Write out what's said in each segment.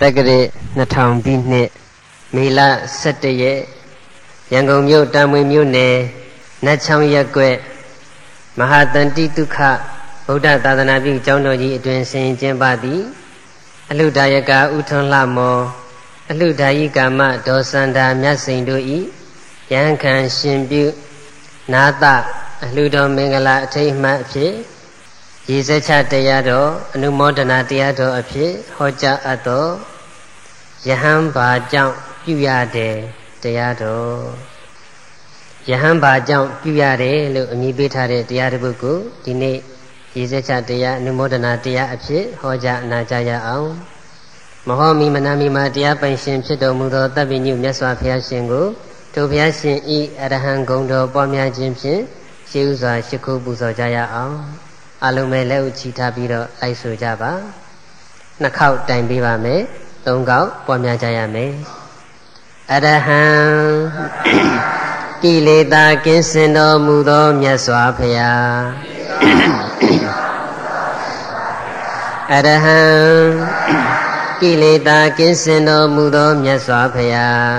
က္ကရာ2000 ပြည့်နှစ်မေလ17 ရက်ရန်ကုန်မြို့တာမွေမြို့နယ်နတ်ချောင်းရပ်ကွက်မဟာတန်တိဒုက္ခဗုဒ္ဓသာသနာပြုကျောင်းတော်ကြီးအတွင်ဆင်ကျင်းပသည်အလှဒါယကဥထွန်းလှမောအလှဒါယိကာမဒေါ်စန္ဒာမြတ်စိန်တို့ဤယဟန်ခံရှင်ပြုနာသအလှတော်မင်္ဂလာအထိမ်းအမှတ်အဖြစ်ရေစက်ချတရားတော်အနုမောဒနာတရားတော်အဖြစ်ဟောကြားအပ်သောယဟန်ဘာကြောင့်ပြုရတဲ့တရားတော်ယဟန်ဘာကြောင့်ပြုရတယ်လို့အမည်ပေးထားတဲ့တရားတစ်ပုဒ်ကိုဒီနေ့ရေစက်ချတရားအနုမောဒနာတရားအဖြစ်ဟောကြားနာကြားရအောင်မဟောမီမနာမီမှာတရားပိုင်ရှင်ဖြစ်တော်မူသောတပ်ပိညုမြတ်စွာဘုရားရှင်ကိုထိုဘုရားရှင်ဤအရဟံဂုဏ်တော်ပွားများခြင်းဖြင့်ရှေးဥစွာရှိခိုးပူဇော်ကြရအောင်အလုံးမဲ့လက်ဥချီထားပြီးတော့လိုက်ဆိုကြပါနှစ်ခေါက်တိုင်ပေးပါမယ်သုံးခေါက်ပွားများကြရမယ်အရဟံကိလေသာကင်းစင်တော်မူသောမြတ်စွာဘုရားအရဟံကိလေသာကင်းစင်တော်မူသောမြတ်စွာဘုရား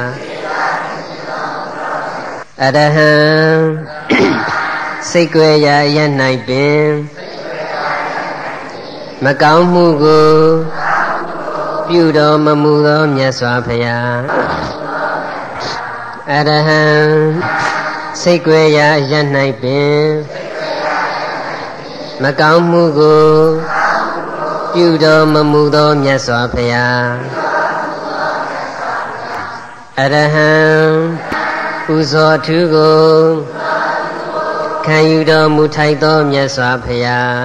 အရဟံစိတ်ကြွယ်ရာရ၌ပင်မကောင်းမှုကိုပြုတော်မမူသောမြတ်စွာဘုရားအရဟံစိတ်ကြွယ်ရာရ၌ပင်မကောင်းမှုကိုပြုတော်မမူသောမြတ်စွာဘုရားအရဟံပူဇော်ထူးကိုခံယူတော်မူထိုက်သောမြတ်စွာဘုရား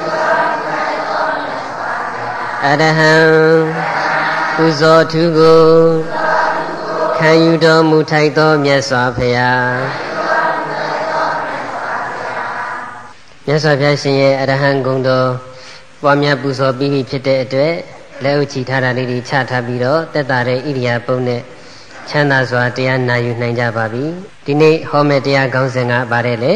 အရဟံပူဇော်ထူးကိုခံယူတော်မူထိုက်သောမြတ်စွာဘုရားမြတ်စွာဘုရားရှင်ရဲ့အရဟံဂုဏ်တော်ပွားများပူဇော်ပြီးဖြစ်တဲ့အတွက်လက်ဥချီထားတာလေးတွေချထားပြီးတော့တက်တာတဲ့ဣရိယာပုနဲ့ချမ်းသာစွာတရားနာယူနိုင်ကြပါပြီဒီနေ့ဟောမယ့်တရားခေါင်းစဉ်ကပါတယ်လေ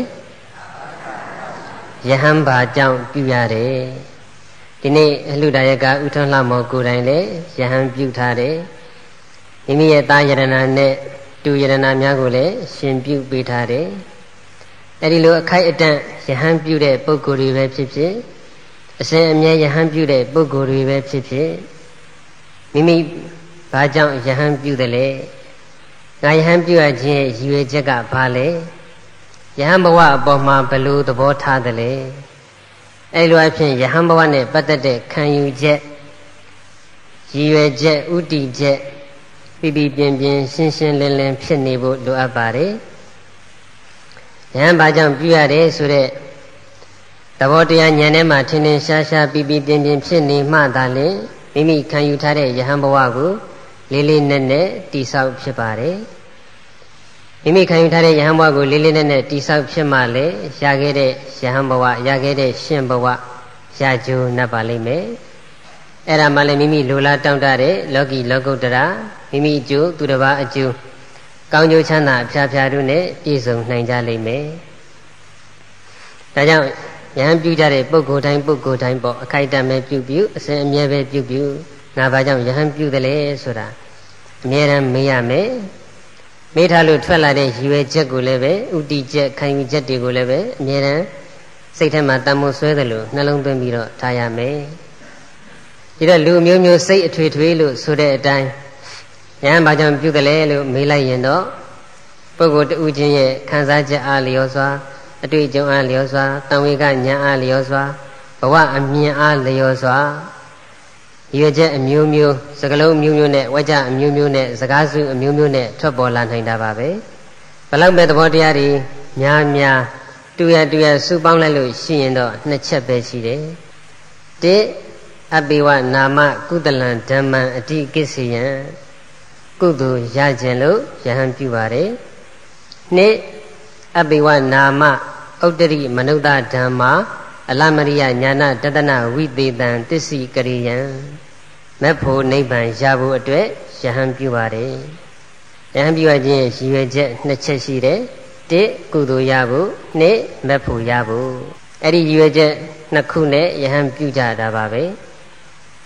ယဟန်ဘာကြောင့်ပြုရတယ်ဒီနေ့အလှဒါယကဥထွန်းလှမောကိုယ်တိုင်လည်းယဟန်ပြုထားတယ်မိမိရဲ့သားယရဏနဲ့တူယရဏများကိုလည်းရှင်ပြုပေးထားတယ်အဲဒီလိုအခိုက်အတန့်ယဟန်ပြုတဲ့ပုဂ္ဂိုလ်တွေပဲဖြစ်ဖြစ်အစဉ်အမြဲယဟန်ပြုတဲ့ပုဂ္ဂိုလ်တွေပဲဖြစ်ဖြစ်မိမိဘာကြောင့်ယဟန်ပြုတယ်လဲငါယဟန်ပြုရခြင်းရဲ့ရည်ရွယ်ချက်ကဘာလဲယဟန်ဘဝအပေါ်မှာဘယ်လိုသဘောထားတယ်လဲအဲလိုအဖြစ်ယဟန်ဘဝနဲ့ပတ်သက်တဲ့ခံယူချက်ရည်ရွယ်ချက်ဥတည်ချက်ပြပြပြင်းပြင်းရှင်းရှင်းလင်းလင်းဖြစ်နေဖို့လိုအပ်ပါတယ်ယဟန်ဘာကြောင့်ပြုရတယ်ဆိုတဲ့သဘောတရားဉာဏ်ထဲမှာထင်ထင်ရှားရှားပြပြပြင်းပြင်းဖြစ်နေမှသာလျှင်မိမိခံယူထားတဲ့ယဟန်ဘဝကိုလေးလေးနက်နက်တိဆောက်ဖြစ်ပါတယ်မိမိခံယူထားတဲ့ယဟန်ဘဝကိုလေးလေးနက်နက်တိဆောက်ဖြစ်မှလည်းရခဲ့တဲ့ယဟန်ဘဝရခဲ့တဲ့ရှင်ဘဝရကြိုးနှပ်ပါလိမ့်မယ်အဲ့ဒါမှလည်းမိမိလိုလားတောင့်တတဲ့လောကီလောကုတ္တရာမိမိအကျိုးသူတစ်ပါးအကျိုးကောင်းကျိုးချမ်းသာအဖျားဖျားတို့နဲ့ပြည့်စုံနိုင်ကြလိမ့်မယ်ဒါကြောင့်ယဟန်ပြုကြတဲ့ပုဂ္ဂိုလ်တိုင်းပုဂ္ဂိုလ်တိုင်းပေါ့အခိုက်အတန့်ပဲပြုအစဉ်အမြဲပဲပြုငါဘာကြောင့်ယဟန်ပြုတယ်လဲဆိုတာအမြဲတမ်းမေးရမယ်မေးထားလို့ထွက်လာတဲ့ရည်ရွယ်ချက်ကိုလည်းပဲဥတီချက်ခံယူချက်တွေကိုလည်းပဲအမြဲတမ်းစိတ်ထဲမှာတန်မိုးဆွဲတယ်လို့နှလုံးသွင်းပြီးတော့ထားရမယ်ဒီတော့လူမျိုးမျိုးစိတ်အထွေထွေလို့ဆိုတဲ့အတိုင်းယဟန်ဘာကြောင့်ပြုတယ်လဲလို့မေးလိုက်ရင်တော့ပုဂ္ဂိုလ်တူချင်းရဲ့ခံစားချက်အားလျော်စွာအတွေ့အကြုံအားလျော်စွာတန်ဝေကဉာဏ်အားလျော်စွာဘဝအမြင်အားလျော်စွာရွေချက်အမျိုးမျိုးစကလုံးအမျိုးမျိုးနဲ့ဝကြအမျိုးမျိုးနဲ့စကားစုအမျိုးမျိုးနဲ့ထွက်ပေါ်လာနိုင်တာပါပဲဘလောက်ပဲသဘောတရားတွေများတူရစုပေါင်းလိုက်လို့ရှိရင်တော့နှစ်ချက်ပဲရှိတယ်တစ်အပိဝနာမကုသလံဓမ္မံအတိကိစ္စယံကုသိုလ်ရခြင်းလို့ယဟန်ပြုပါတယ်နှစ်အပိဝနာမဥတ္တရိမနုဿဓမ္မာအလမရိယညာဏတတနာဝိသေတံတစ္ဆိကရိယံမက်ဖို့နိဗ္ဗာန်ရဖို့အတွက်ယဟန်ပြုပါတယ်ယဟန်ပြုရခြင်းရဲ့ရည်ရွယ်ချက်နှစ်ချက်ရှိတယ်တစ်ကုသိုလ်ရဖို့နှစ်မက်ဖို့ရဖို့အဲ့ဒီရည်ရွယ်ချက်နှစ်ခုနဲ့ယဟန်ပြုကြတာပါပဲ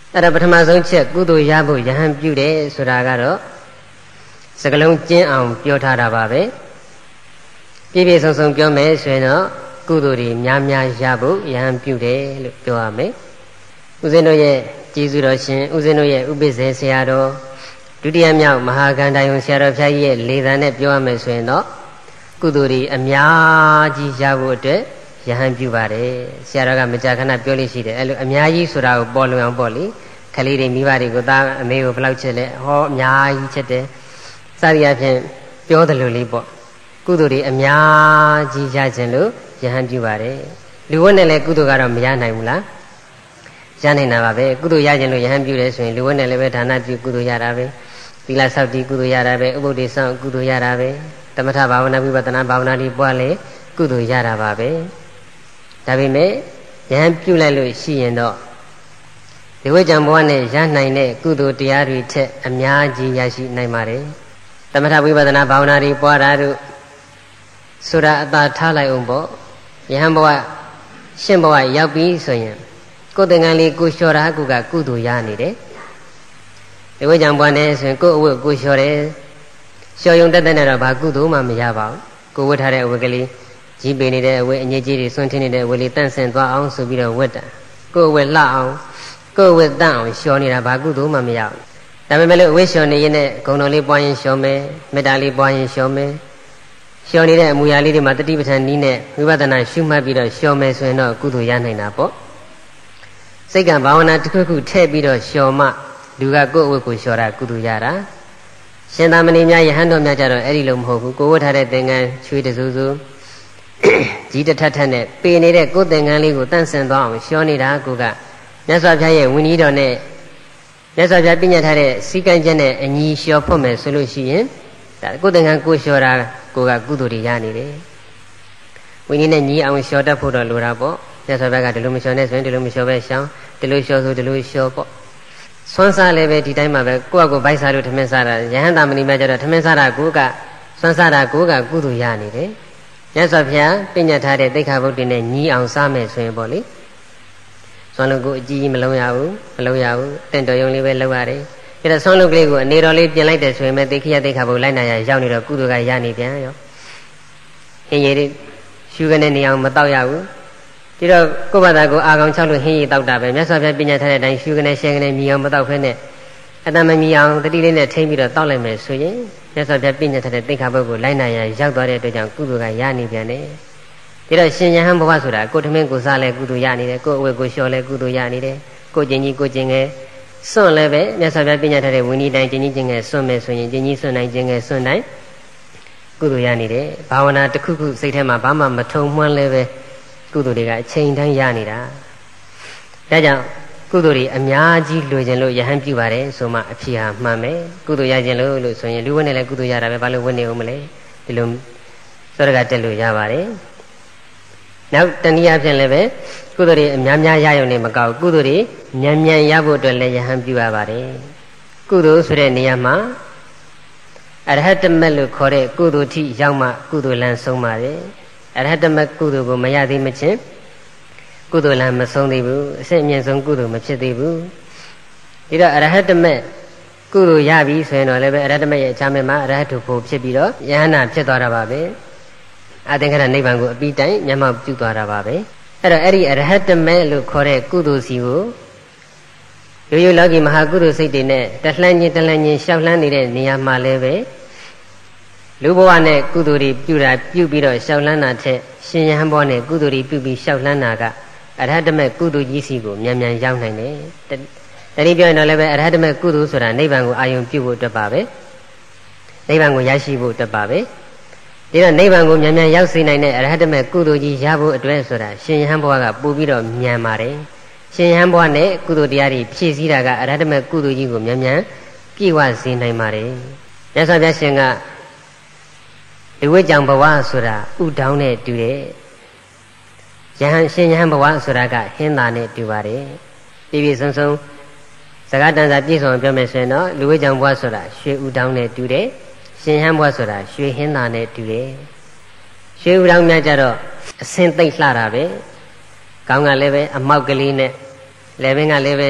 အဲ့ဒါပထမဆုံးချက်ကုသိုလ်ရဖို့ယဟန်ပြုတယ်ဆိုတာကတော့စကလုံးကျင်းအောင်ပြောထားတာပါပဲပြည့်ပြည့်စုံစုံပြောမယ်ဆိုရင်တော့ကုသိုလ်တွေများများရဖို့ယဟန်ပြုတယ်လို့ပြောရမယ်ဦးဇင်းတို့ရဲ့ကျေးဇူးတော်ရှင်ဦးဇင်းတို့ရဲ့ဥပိ္ပဇေဆရာတော်ဒုတိယမြောက်မဟာကန္တာယုံဆရာတော်ဖျားကြီးရဲ့လေသံနဲ့ပြောရမယ်ဆိုရင်တော့ကုသိုလ်တွေအများကြီးရဖို့အတွက်ယဟန်ပြုပါတယ်ဆရာတော်ကမကြာခဏပြောလို့ရှိတယ်အဲ့လိုအများကြီးဆိုတာကိုပေါ်လွင်အောင်ပေါ့လေခလေးတွေမိဘတွေကိုသားအမေကိုဘယ်လောက်ချစ်လဲဟောအများကြီးချစ်တယ်စသည်အဖြစ်ပြောတယ်လို့လေးပေါ့ကုသိုလ်တွေအများကြီးရခြင်းလို့ယဟန်ပြုပါတယ်လူဝတ်နဲ့လည်းကုသိုလ်ကတော့မရနိုင်ဘူးလားရနိုင်တာပါပဲကုသိုလ်ရခြင်းလို့ယဟန်ပြုတယ်ဆိုရင်လူဝတ်နဲ့လည်းပဲဒါနပြုကုသိုလ်ရတာပဲသီလဆောက်တည်ကုသိုလ်ရတာပဲဥပုဒ်တွေဆောက်ကုသိုလ်ရတာပဲသမထဘာဝနာဝိပဿနာဘာဝနာတွေပွားလေကုသိုလ်ရတာပါပဲဒါပေမဲ့ယဟန်ပြုလိုက်လို့ရှိရင်တော့ဒီဝိဇ္ဇံဘဝနဲ့ရနိုင်တဲ့ကုသိုလ်တရားတွေထက်အများကြီးရရှိနိုင်ပါတယ်သမထဝိပဿနာဘာဝနာတွေပွားတာတို့ဆိုတာအသာထားလိုက်အောင်ပေါ့ယဟန်ဘဝရှင်ဘဝရောက်ပြီဆိုရင်ကိုယ်သင်္ကန်းလေးကိုလျှော်တာကကုသိုလ်ရနေတယ်ဒီဝိဇ္ဇံဘဝနဲ့ဆိုရင်ကိုယ်အဝတ်ကိုလျှော်တယ်လျှော်ယုံတက်တဲ့နဲ့တော့ဘာကုသိုလ်မှမရပါဘူးကိုဝတ်ထားတဲ့အဝတ်ကလေးကြီးပေနေတဲ့အဝတ်အငြိကြီးတွေဆွန့်ထင်းနေတဲ့အဝတ်လေးတန့်စင်သွားအောင်ဆိုပြီးတော့ဝတ်တာကိုယ်အဝတ်လှအောင်ကိုယ်အဝတ်တန့်အောင်လျှော်နေတာဘာကုသိုလ်မှမရဘူးဒါပေမဲ့လို့အဝတ်လျှော်နေရင်နဲ့ဂုဏ်တော်လေးပွားရင်လျှော်မယ်မေတ္တာလေးပွားရင်လျှော်မယ်လျှော်နေတဲ့အမူအရာလေးတွေမှာတတိပဋ္ဌာန်နည်းနဲ့ဝိပဿနာရှုမှတ်ပြီးတော့လျှော်မယ်ဆိုရင်တော့ကုသိုလ်ရနိုင်တာပေါ့စိတ်ကဘာဝနာတစ်ခုခုထည့်ပြီးတော့လျှော်မှလူကကိုယ့်အဝတ်ကိုလျှော်တာကုသိုလ်ရတာရှင်သာမဏေများယဟန်တော်များကြတော့အဲ့ဒီလိုမဟုတ်ဘူးကိုဝတ်ထားတဲ့သင်္ကန်းချွေးတဆူဆူကြီးတထထနဲ့ပေနေတဲ့ကိုယ်သင်္ကန်းလေးကိုတန့်စင်သွားအောင်လျှော်နေတာကိုကမြတ်စွာဘုရားရဲ့ဝိနည်းတော်နဲ့မြတ်စွာဘုရားပြညတ်ထားတဲ့စီကံချက်နဲ့အညီလျှော်ဖို့မယ်ဆိုလို့ရှိရင်ဒါကိုယ်သင်္ကန်းကိုလျှော်တာကိုကကုသိုလ်တွေရနေတယ်ဝိနည်းနဲ့ညီအောင်လျှော်တတ်ဖို့တော့လိုတာပေါ့မြတ်စွာဘုရားကဒီလိုမလျှော်နဲ့ဆိုရင်ဒီလိုမလျှော်ပဲရှောင်းဒီလိုလျှော်ဆိုဒီလိုလျှော်ပေါ့ဆွမ်းစားလည်းပဲဒီတိုင်းမှာပဲကိုယ့်အကိုဗိုက်စားလို့ထမင်းစားတာယဟန်တာမဏိမကျတော့ထမင်းစားတာကိုကဆွမ်းစားတာကိုကကုသိုလ်ရနေတယ်မြတ်စွာဘုရားပြညတ်ထားတဲ့သိက္ခာပုဒ်တင်နဲ့ညီအောင်စားမယ်ဆိုရင်ပေါ့လေဆွမ်းလို့ကိုအကြီးကြီးမလုံးရဘူးတင့်တော်ရုံလေးပဲလုံးရတယ်ဒါတော့ဆွမ်းလို့ကလေးကိုအနေတော်လေးပြင်လိုက်တယ်ဆိုရင်ပဲသိက္ခာသိက္ခာပုဒ်လိုက်နိုင်ရရောက်နေတော့ကုသိုလ်ကရနေပြန်ရောဟင်းရည်တွေရှုကနေနေအောင်မတော့ရဘူးဒီတော့ကိုယ့်ဘာသာကိုအာကောင်၆လို့ဟင်းရည်တောက်တာပဲမြတ်စွာဘုရားပြညတ်ထားတဲ့အတိုင်းရှုကနေရှဲကနေမြည်အောင်မတောက်ဖဲနဲ့အတမမြည်အောင်တတိလေးနဲ့ထိမ့်ပြီးတော့တောက်လိုက်မယ်ဆိုရင်မြတ်စွာဘုရားပြညတ်ထားတဲ့သိက္ခာပုဒ်ကိုလိုက်နိုင်ရရောက်သွားတဲ့အတွက်ကြောင့်ကုသိုလ်ကရနေပြန်တယ်ဒီတော့ရှင်ယဟန်ဘဝဆိုတာကိုထမင်းကိုစားလဲကုသိုလ်ရနေတယ်ကိုအဝတ်ကိုလျှော်လဲကုသိုလ်ရနေတယ်ကိုကျင်ကြီးကိုကျင်ငယ်စွန့်လဲပဲမြတ်စွာဘုရားပြညတ်ထားတဲ့ဝိနည်းတိုင်းကျင်ကြီးကျင်ငယ်စွန့်မယ်ဆိုရင်ကျင်ကြီးစွန့်နိုင်ကျင်ငယ်စွန့်နိုင်ကုသိုလ်ရနေတယ်ဘာဝနာတစ်ခုခုစိတ်ထဲမှာဘာမှမထုံမှန်းလဲပဲကုသိုလ်တွေကအချိန်တိုင်းရနေတာဒါကြောင့်ကုသိုလ်တွေအများကြီးလိုချင်လို့ယဟန်ပြုပါတယ်ဆိုမှအဖြစ်ဟာမှန်မယ်ကုသိုလ်ရခြင်းလို့ဆိုရင်လူဝတ်နဲ့လည်းကုသိုလ်ရတာပဲဘာလို့ဝတ်နေအောင်မလဲဒီလိုစောရကတက်လို့ရပါတယ်နောက်တနည်းအားဖြင့်လည်းပဲကုသိုလ်တွေအများများရရုံနဲ့မကောက်ကုသိုလ်တွေမြန်မြန်ရဖို့အတွက်လည်းယဟန်ပြုရပါတယ်ကုသိုလ်ဆိုတဲ့နေရာမှာအရဟတမတ်လို့ခေါ်တဲ့ကုသိုလ်ထိရောက်မှကုသိုလ်လမ်းဆုံးပါတယ်အရဟတမတ်ကုသိုလ်ကိုမရသေးမချင်းကုသိုလ်လမ်းမဆုံးသေးဘူးအစစ်အမြင့်ဆုံးကုသိုလ်မဖြစ်သေးဘူးဒီတော့အရဟတမတ်ကုသိုလ်ရပြီဆိုရင်တော့လည်းပဲအရဟတမတ်ရဲ့အချမ်းမဲ့မှာအရဟတုဖို့ဖြစ်ပြီးတော့ယဟန္တာဖြစ်သွားတာပါပဲအသင်္ခရနိဗ္ဗာန်ကိုအပြီးတိုင်မျက်မှောက်ပြုသွားတာပါပဲအဲ့တော့အဲ့ဒီအရဟတမတ်လို့ခေါ်တဲ့ကုသိုလ်စီကိုရိုးရိုးလောကီမဟာကုသိုလ်စိတ်တွေနဲ့တလှမ်းချင်းရှောက်လှမ်းနေတဲ့နေရာမှာလည်းပဲလူဘဝနဲ့ကုသိုလ်တွေပြုပြီးတော့ရှောက်လှမ်းတာထက်ရှင်ယဟန်ဘဝနဲ့ကုသိုလ်တွေပြုပြီးရှောက်လှမ်းတာကအရဟတမေကုသိုလ်ကြီးစီကိုမြန်မြန်ရောက်နိုင်တယ်။တတိပြောရင်တော့လည်းပဲအရဟတမေကုသိုလ်ဆိုတာနိဗ္ဗာန်ကိုအာရုံပြုဖို့အတွက်ပါပဲ။နိဗ္ဗာန်ကိုရရှိဖို့အတွက်ပါပဲ။ဒီတော့နိဗ္ဗာန်ကိုမြန်မြန်ရောက်စေနိုင်တဲ့အရဟတမေကုသိုလ်ကြီးရဖို့အတွက်ဆိုတာရှင်ယဟန်ဘဝကပို့ပြီးတော့မြန်ပါတယ်။ရှင်ယဟန်ဘဝနဲ့ကုသိုလ်တရားတွေဖြည့်ဆည်းတာကအရဟတမေကုသိုလ်ကြီးကိုမြန်မြန်ပြည့်ဝစေနိုင်ပါတယ်။မြတ်စွာဘုရားရှင်ကဒီဝိကြောင့်ဘဝဆိုတာဥဒေါင်းနဲ့တူတယ်ယဟန်ရှင်ယဟန်ဘဝဆိုတာကဟင်းသာနဲ့တူပါတယ်ပြည့်ပြည့်စုံစုံစကားတန်စာပြည့်စုံပြောမယ်ဆိုရင်တော့လူဝိကြောင့်ဘဝဆိုတာရွှေဥဒေါင်းနဲ့တူတယ်ရှင်ယဟန်ဘဝဆိုတာရွှေဟင်းသာနဲ့တူတယ်ရွှေဥဒေါင်းများကြတော့အစင်သိမ့်လှတာပဲကောင်းကလည်းပဲအမောက်ကလေးနဲ့လယ်ပင်ကလည်းပဲ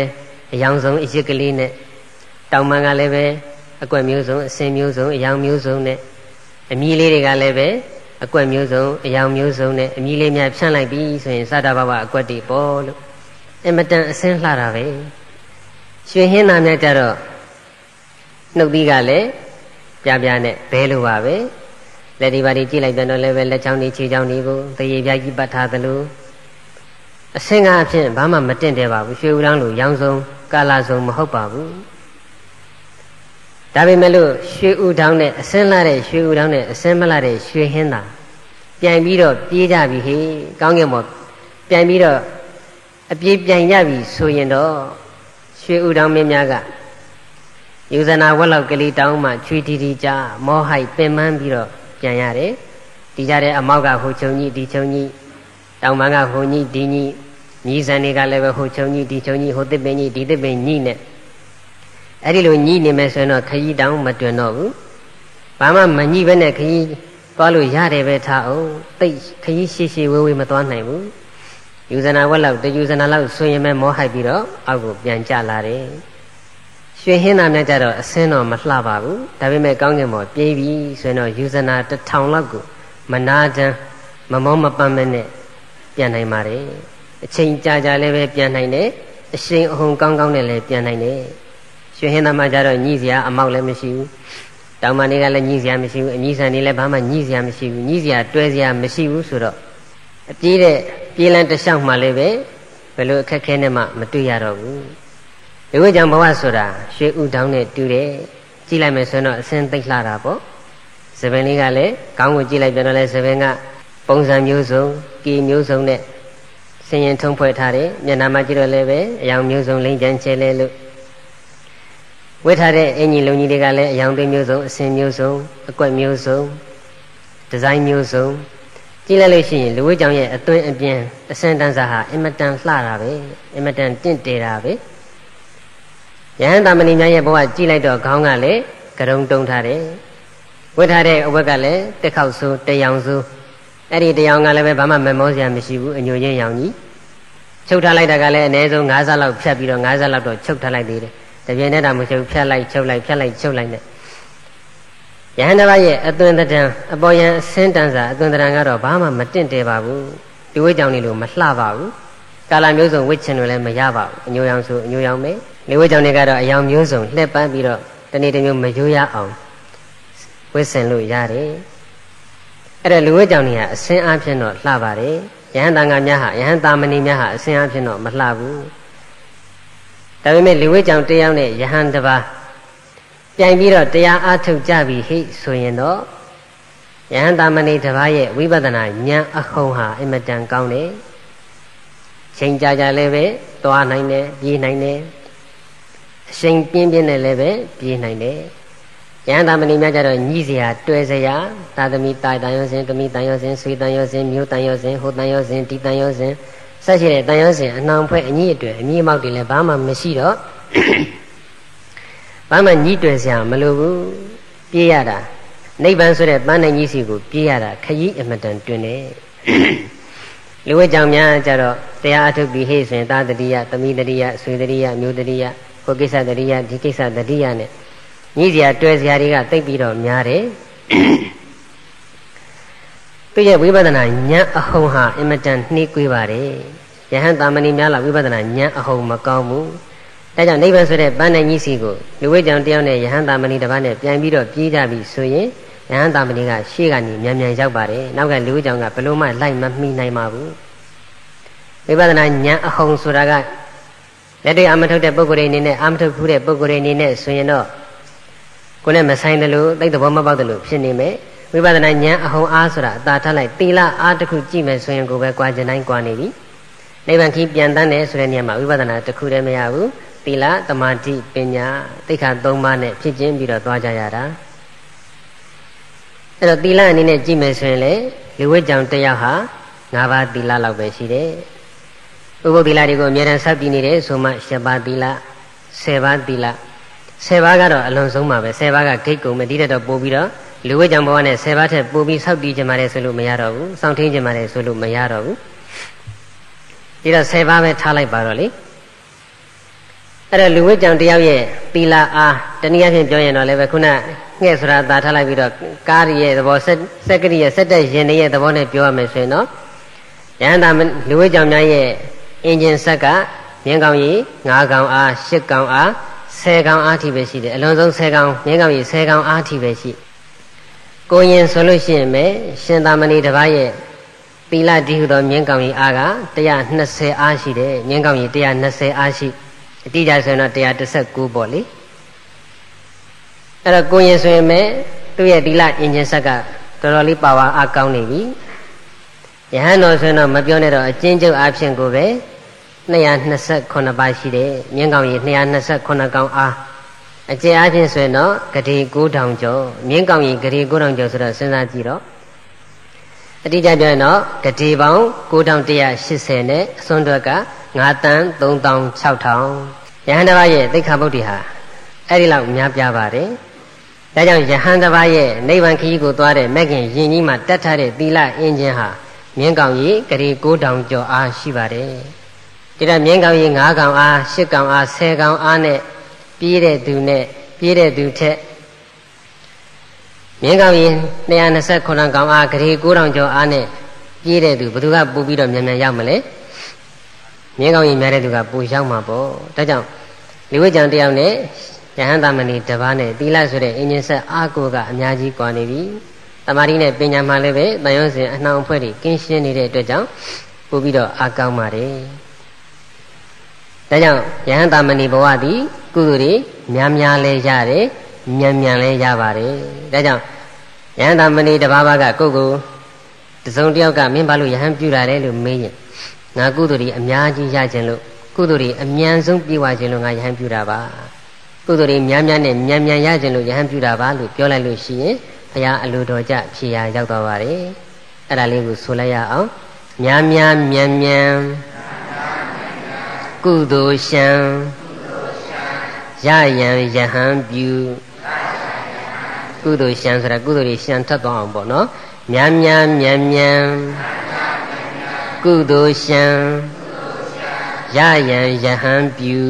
အယောင်ဆုံးအရစ်ကလေးနဲ့တောင်ပံကလည်းပဲအကွက်မျိုးစုံအစင်မျိုးစုံအယောင်မျိုးစုံနဲ့အမြည်လေးတွေကလည်းပဲအကွက်မျိုးစုံအယောင်မျိုးစုံနဲ့အမြည်လေးများဖြန့်လိုက်ပြီးဆိုရင်စတာဘဝအကွက်တွေပေါ်လို့အမတန်အစင်းလှတာပဲရွှေဟင်းသားများကြတော့နှုတ်သီးကလည်းပြပြနဲ့ဘဲလိုပါပဲလက်ဒီပါဒီကြည့်လိုက်ပြန်တော့လည်းပဲလက်ချောင်းတွေခြေချောင်းတွေကိုတရေပြားကြီးပတ်ထားသလိုအစင်းကားအဖြစ်ဘာမှမတင့်တယ်ပါဘူးရွှေဦးတောင်းလိုရောင်စုံကာလာစုံမဟုတ်ပါဘူးဒါပေမဲ့လို့ရွှေဦးတောင်းနဲ့အစင်းလာတဲ့ရွှေဦးတောင်းနဲ့အစင်းမလာတဲ့ရွှေဟင်းသာပြန်ပြီးတော့ပြေးကြပြီဟေ့ကောင်းကင်ဘောပြန်ပြီးတော့အပြေးပြန်ရပြီဆိုရင်တော့ရွှေဦးတောင်းမင်းများကယူဇနာဝက်လောက်ကလေးတောင်းမှချွေတီတီကြမောဟိုက်ပင်ပန်းပြီးတော့ပြန်ရတယ်ဒီကြတဲ့အမောက်ကဟိုချုံကြီးဒီချုံကြီးတောင်ပန်းကဟိုကြီးဒီကြီးညီစံတွေကလည်းပဲဟိုချုံကြီးဒီချုံကြီးဟိုသစ်ပင်ကြီးဒီသစ်ပင်ကြီးနဲ့အဲ့ဒီလိုညှိနေမယ်ဆိုရင်တော့ခရီးတောင်မတွင်တော့ဘူးဘာမှမညှိဘဲနဲ့ခရီးသွားလို့ရတယ်ပဲထားအောင်တိတ်ခရီးရှည်ရှည်ဝေးဝေးမသွားနိုင်ဘူးယူဇနာဝက်လောက်တယူဇနာလောက်ဆိုရင်ပဲမောဟိုက်ပြီးတော့အောက်ကိုပြန်ကျလာတယ်ရွှေဟင်းသားများကြတော့အစင်းတော့မလှပါဘူးဒါပေမဲ့ကောင်းကင်ဘောပြေးပြီဆိုရင်တော့ယူဇနာ1000လောက်ကိုမနာတမ်းမမောမပန်းမနဲ့ပြန်နိုင်ပါတယ်အချိန်ကြာကြာလည်းပဲပြန်နိုင်တယ်အရှိန်အဟုန်ကောင်းကောင်းနဲ့လည်းပြန်နိုင်တယ်ရွှေဟင်းသားမှကြတော့ညှိစရာအမောက်လည်းမရှိဘူးတောင်မတွေကလည်းညှိစရာမရှိဘူးအမြီးဆန်တွေလည်းဘာမှညှိစရာမရှိဘူးညှိစရာတွဲစရာမရှိဘူးဆိုတော့အပြေးတဲ့ပြေးလန်းတစ်လျှောက်မှလည်းပဲဘယ်လိုအခက်ခဲနဲ့မှမတွေ့ရတော့ဘူးဒီဝိကြောင့်ဘဝဆိုတာရွှေဥတောင်းနဲ့တူတယ်ကြည့်လိုက်မယ်ဆိုရင်တော့အစင်းသိပ်လှတာပေါ့သပင်လေးကလည်းခေါင်းကိုကြည့်လိုက်ပြန်တော့လည်းသပင်ကပုံစံမျိုးစုံကီမျိုးစုံနဲ့ဆင်ရင်ထုံးဖွဲ့ထားတယ်မျက်နှာမှာကြည့်တော့လည်းပဲအယောင်မျိုးစုံလိမ့်ကြမ်းချဲလဲလို့ဝတ်ထားတဲ့အင်ကြီးလုံးကြီးတွေကလည်းအယောင်သိမျိုးစုံအစင်မျိုးစုံအကွက်မျိုးစုံဒီဇိုင်းမျိုးစုံကြည့်လိုက်လို့ရှိရင်လူဝိကြောင့်ရဲ့အသွင်အပြင်အစင်တန်းစားဟာအင်မတန်လှတာပဲအင်မတန်တင့်တယ်တာပဲယဟန်တာမဏိများရဲ့ဘဝကြည့်လိုက်တော့ခေါင်းကလည်းကရုံတုံထားတယ်ဝတ်ထားတဲ့အဝတ်ကလည်းတက်ခေါက်ဆိုးတရောင်ဆိုးအဲ့ဒီတရောင်ကလည်းပဲဘာမှမမောစရာမရှိဘူးအညိုချင်းရောင်ကြီးချုပ်ထားလိုက်တာကလည်းအနည်းဆုံး9ဆလောက်ဖြတ်ပြီးတော့9ဆလောက်တော့ချုပ်ထားလိုက်သေးတယ်တပြင်းနဲ့တာမချုပ်ဖြတ်လိုက်ချုပ်လိုက်ဖြတ်လိုက်ချုပ်လိုက်နဲ့ယဟန်တစ်ပါးရဲ့အသွင်တံအပေါ်ယံအစင်းတန်းစာအသွင်တံကတော့ဘာမှမတင့်တယ်ပါဘူးဒီဝိကြောင့်နေလို့မလှပါဘူးကာလာမျိုးစုံဝစ်ချင်လို့လည်းမရပါဘူးအညိုရောင်ဆိုအညိုရောင်ပဲဒီဝိကြောင့်နေကတော့အယောင်မျိုးစုံလှည့်ပန်းပြီးတော့တနေ့တစ်မျိုးမရိုးရအောင်ဝစ်ဆင်လို့ရတယ်အဲ့ဒါလူဝိကြောင့်နေကအစင်းအားဖြင့်တော့လှပါတယ်ယဟန်တန်ဃာများဟာယဟန်တာမဏိများဟာအစင်းအားဖြင့်တော့မလှဘူးဒါပေမဲ့လူဝိကြောင့်တရားနဲ့ယဟန်တစ်ပါးပြိုင်ပြီးတော့တရားအားထုတ်ကြပြီဟိဆိုရင်တော့ယဟန်တာမဏိတစ်ပါးရဲ့ဝိပဿနာဉာဏ်အဟုန်ဟာအင်မတန်ကောင်းတယ်ချိန်ကြာကြာလည်းပဲသွားနိုင်တယ်ပြေးနိုင်တယ်အချိန်ပြင်းပြင်းနဲ့လည်းပဲပြေးနိုင်တယ်ယဟန်တာမဏိများကြတော့ညှိစရာတွဲစရာသာသမီတာတန်ရောစဉ်သမီတန်ရောစဉ်ဆွေတန်ရောစဉ်မျိုးတန်ရောစဉ်ဟိုတန်ရောစဉ်ဒီတန်ရောစဉ်ဆက်ရှိတဲ့တန်ရောစဉ်အနှောင်ဖွဲ့အညှိအတွေ့အမြင့်မောက်တွေလည်းဘာမှမရှိတော့ဘာမှညှိတွယ်စရာမလိုဘူးပြေးရတာနိဗ္ဗာန်ဆိုတဲ့ပန်းနိုင်ကြီးစီကိုပြေးရတာခရီးအမတန်တွင်တယ်လူဝိကြောင့်များကြတော့တရားအထုတ်ပြီးဟေ့ဆိုရင်သာတတိယသမီးတတိယဆွေတတိယမျိုးတတိယဟိုကိစ္စတတိယဒီကိစ္စတတိယနဲ့ညှိစရာတွဲစရာတွေကတိတ်ပြီးတော့များတယ်သူရဲ့ဝိပဿနာဉာဏ်အဟုန်ဟာအင်မတန်နှေးကွေးပါတယ်ယဟန်တာမဏိများလာဝိပဿနာဉာဏ်အဟုန်မကောင်းဘူးဒါကြောင့်နိဗ္ဗာန်ဆိုတဲ့ပန်းနိုင်ကြီးစီကိုလူဝိကြောင့်တယောက်နဲ့ယဟန်တာမဏိတစ်ပါးနဲ့ပြန်ပြီးတော့ပြေးကြပြီဆိုရင်ယဟန်တာမဏိကရှေ့ကနေမြန်မြန်ရောက်ပါတယ်နောက်ကလူဝိကြောင့်ကဘယ်လိုမှလိုက်မမှီနိုင်ပါဘူးဝိပဿနာဉာဏ်အဟုန်ဆိုတာကလက်တွေ့အမထုတ်တဲ့ပုဂ္ဂိုလ်တွေအနေနဲ့အမထုတ်ဘူးတဲ့ပုဂ္ဂိုလ်တွေအနေနဲ့ဆိုရင်တော့ကိုယ်နဲ့မဆိုင်တယ်လို့သိတဲ့ဘောမပေါက်တယ်လို့ဖြစ်နေမယ်ဝိပဿနာဉာဏ်အဟုန်အားဆိုတာအသာထားလိုက်သီလအားတစ်ခုကြည့်မယ်ဆိုရင်ကိုပဲကြွားကျင်တိုင်းကြွားနေပြီနိဗ္ဗာန်ခီးပြန်တန်းတယ်ဆိုတဲ့နေရာမှာဝိပဿနာတစ်ခုတည်းမရဘူးသီလသမာဓိပညာသိက္ခာ၃ပါးနဲ့ဖြစ်ချင်းပြီးတော့သွားကြရတာအဲ့တော့သီလအနေနဲ့ကြည့်မယ်ဆိုရင်လေလူဝိကြောင့်တစ်ယောက်ဟာ၅ပါးသီလလောက်ပဲရှိတယ်ဥပုသ္သီလတွေကိုအများအားဆောက်တည်နေတယ်ဆိုမှ7ပါးသီလ10ပါးသီလ10ပါးကတော့အလွန်ဆုံးပါပဲ10ပါးကဂိတ်ကုန်မယ်ဒီတဲ့တော့ပို့ပြီးတော့လူဝိကြောင့်ဘဝနဲ့10ပါးထက်ပို့ပြီးဆောက်တည်ခြင်းပါတယ်ဆိုလို့မရတော့ဘူးစောင့်ထင်းခြင်းပါတယ်ဆိုလို့မရတော့ဘူးဒီတော့10ပါးပဲထားလိုက်ပါတော့လေအဲ့တော့လူဝိကြောင့်တယောက်ရဲ့သီလအားတနည်းအားဖြင့်ပြောရင်တော့လည်းပဲခုနငှဲ့ဆိုတာသာထားလိုက်ပြီးတော့ကားရဲ့သဘောစက်ကရိရဲ့စက်တက်ရင်ရဲ့သဘောနဲ့ပြောရမယ်ဆိုရင်တော့ယဟန္တာလူဝိကြောင့်များရဲ့အင်ဂျင်ဆက်ကမြင်းကောင်းကြီး9ကောင်အား10ကောင်အား10ကောင်အားထိပဲရှိတယ်အလုံးစုံ10ကောင်မြင်းကောင်းကြီး10ကောင်အားထိပဲရှိကိုရင်ဆိုလို့ရှိရင်ပဲရှင်သာမဏေတစ်ပါးရဲ့သီလတည်ဟူသောမြင်းကောင်းကြီးအားက120အားရှိတယ်မြင်းကောင်းကြီး120အားရှိအတိအကျဆိုရင်တော့119ပေါ့လေအဲ့တော့ကိုရင်ဆိုရင်ပဲသူ့ရဲ့သီလအင်ဂျင်ဆက်ကတော်တော်လေးပါဝါအားကောင်းနေပြီယဟန်တော်ဆိုရင်တော့မပြောနဲ့တော့အကျဉ်းချုပ်အားဖြင့်ကိုပဲ229ပါးရှိတယ်မြင်းကောင်းကြီး229ကောင်အားအကျယ်အားဖြင့်ဆိုရင်တော့ဂတိ9000ကျော်မြင်းကောင်းကြီးဂတိ9000ကျော်ဆိုတော့စဉ်းစားကြည့်တော့အတိအကျပြောရင်တော့ဂတိပေါင်း9180နဲ့အစွန်းတွက်က9,36,000ယဟန်တစ်ပါးရဲ့သိက္ခာပုဒ်တွေဟာအဲ့ဒီလောက်များပြားပါတယ်ဒါကြောင့်ယဟန်တစ်ပါးရဲ့နိဗ္ဗာန်ခရီးကိုသွားတဲ့မဲ့ခင်ယဉ်ကြီးမှာတတ်ထားတဲ့သီလအင်ဂျင်ဟာမြင်းကောင်းကြီးဂတိ9000ကျော်အားရှိပါတယ်ဒီတော့မြင်းကောင်းကြီး9ကောင်အား10ကောင်အား10ကောင်အားနဲ့ပြေးတဲ့သူထက်မြင်းကောင်းကြီး229ကောင်အားဂရေ9000ကျော်အားနဲ့ပြေးတဲ့သူဘယ်သူကပို့ပြီးတော့မြန်မြန်ရောက်မလဲမြင်းကောင်းကြီးများတဲ့သူကပို့ရောက်မှာပေါ့ဒါကြောင့်လူဝိကြံတယောက်နဲ့ယဟန်သမဏေတစ်ပါးနဲ့သီလဆိုတဲ့အင်ဂျင်ဆက်အားကိုကအများကြီးကွာနေပြီတမာတိနဲ့ပညာမှလည်းပဲတန်ရုံးစဉ်အနှောင်အဖွဲ့တွေကင်းရှင်းနေတဲ့အတွက်ကြောင့်ပို့ပြီးတော့အားကောင်းပါတယ်ဒါကြောင့်ယဟန်သမဏေဘဝသည်ကုသိုလ်တွေများများလဲရတယ်မြန်မြန်လဲရပါတယ်ဒါကြောင့်ယဟန်သမဏေတစ်ပါးကကိုယ်ကိုတစုံတစ်ယောက်ကမင်းဘာလို့ယဟန်ပြုလာတယ်လို့မေးရင်ငါကုသိုလ်တွေအများကြီးရခြင်းလို့ကုသိုလ်တွေအမြန်ဆုံးပြည့်ဝခြင်းလို့ငါယဟန်ပြုတာပါကုသိုလ်တွေများများနဲ့မြန်မြန်ရခြင်းလို့ယဟန်ပြုတာပါလို့ပြောလိုက်လို့ရှိရင်ဘုရားအလိုတော်ကြဖြေရာရောက်သွားပါတယ်အဲ့ဒါလေးကိုဆိုလိုက်ရအောင်များများမြန်မြန်ကုသိုလ်ရှံရယံယဟန်ပြုကုသိုလ်ရှံဆိုတာကုသိုလ်တွေရှံထပ်သွားအောင်ပေါ့နော်များများမြန်မြန်ကုသိုလ်ရှံရယံယဟန်ပြု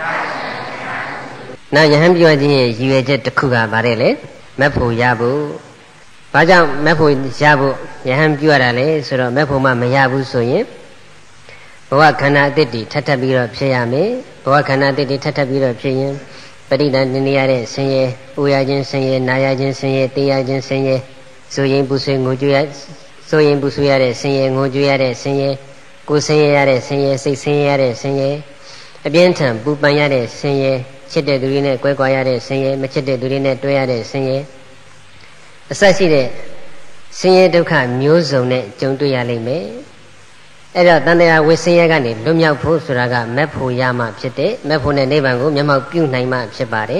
နောက်ယဟန်ပြုခြင်းရဲ့ရည်ရွယ်ချက်တစ်ခုကဗါတဲ့လေမက်ဖို့ရဖို့ဘာကြောင့်မက်ဖို့ရဖို့ယဟန်ပြုရတာလဲဆိုတော့မက်ဖို့မှမရဘူးဆိုရင်ဘဝခန္ဓာအတ္တိထပ်ထပ်ပြီးတော့ဖြစ်ရမယ်ဘဝခန္ဓာအတ္တိထပ်ထပ်ပြီးတော့ဖြစ်ရင်ပရိဒဏ်နေရတဲ့ဆင်းရဲပူရခြင်းဆင်းရဲနာရခြင်းဆင်းရဲတေးရခြင်းဆင်းရဲဆိုရင်ပူဆွေးငိုကြွရဆိုရင်ပူဆွေးရတဲ့ဆင်းရဲငိုကြွရတဲ့ဆင်းရဲကိုယ်ဆင်းရဲရတဲ့ဆင်းရဲစိတ်ဆင်းရဲရတဲ့ဆင်းရဲအပြင်းထန်ပူပန်ရတဲ့ဆင်းရဲချစ်တဲ့သူတွေနဲ့ကွဲကွာရတဲ့ဆင်းရဲမချစ်တဲ့သူတွေနဲ့တွဲရတဲ့ဆင်းရဲအဆက်ရှိတဲ့ဆင်းရဲဒုက္ခမျိုးစုံနဲ့ကြုံတွေ့ရလိမ့်မယ်အဲ့တော့တန်တရားဝိဆင်းရဲကနေလွတ်မြောက်ဖို့ဆိုတာကမက်ဖို့ရမှဖြစ်တဲ့မက်ဖို့နဲ့နိဗ္ဗာန်ကိုမျက်မှောက်ပြုနိုင်မှဖြစ်ပါတယ်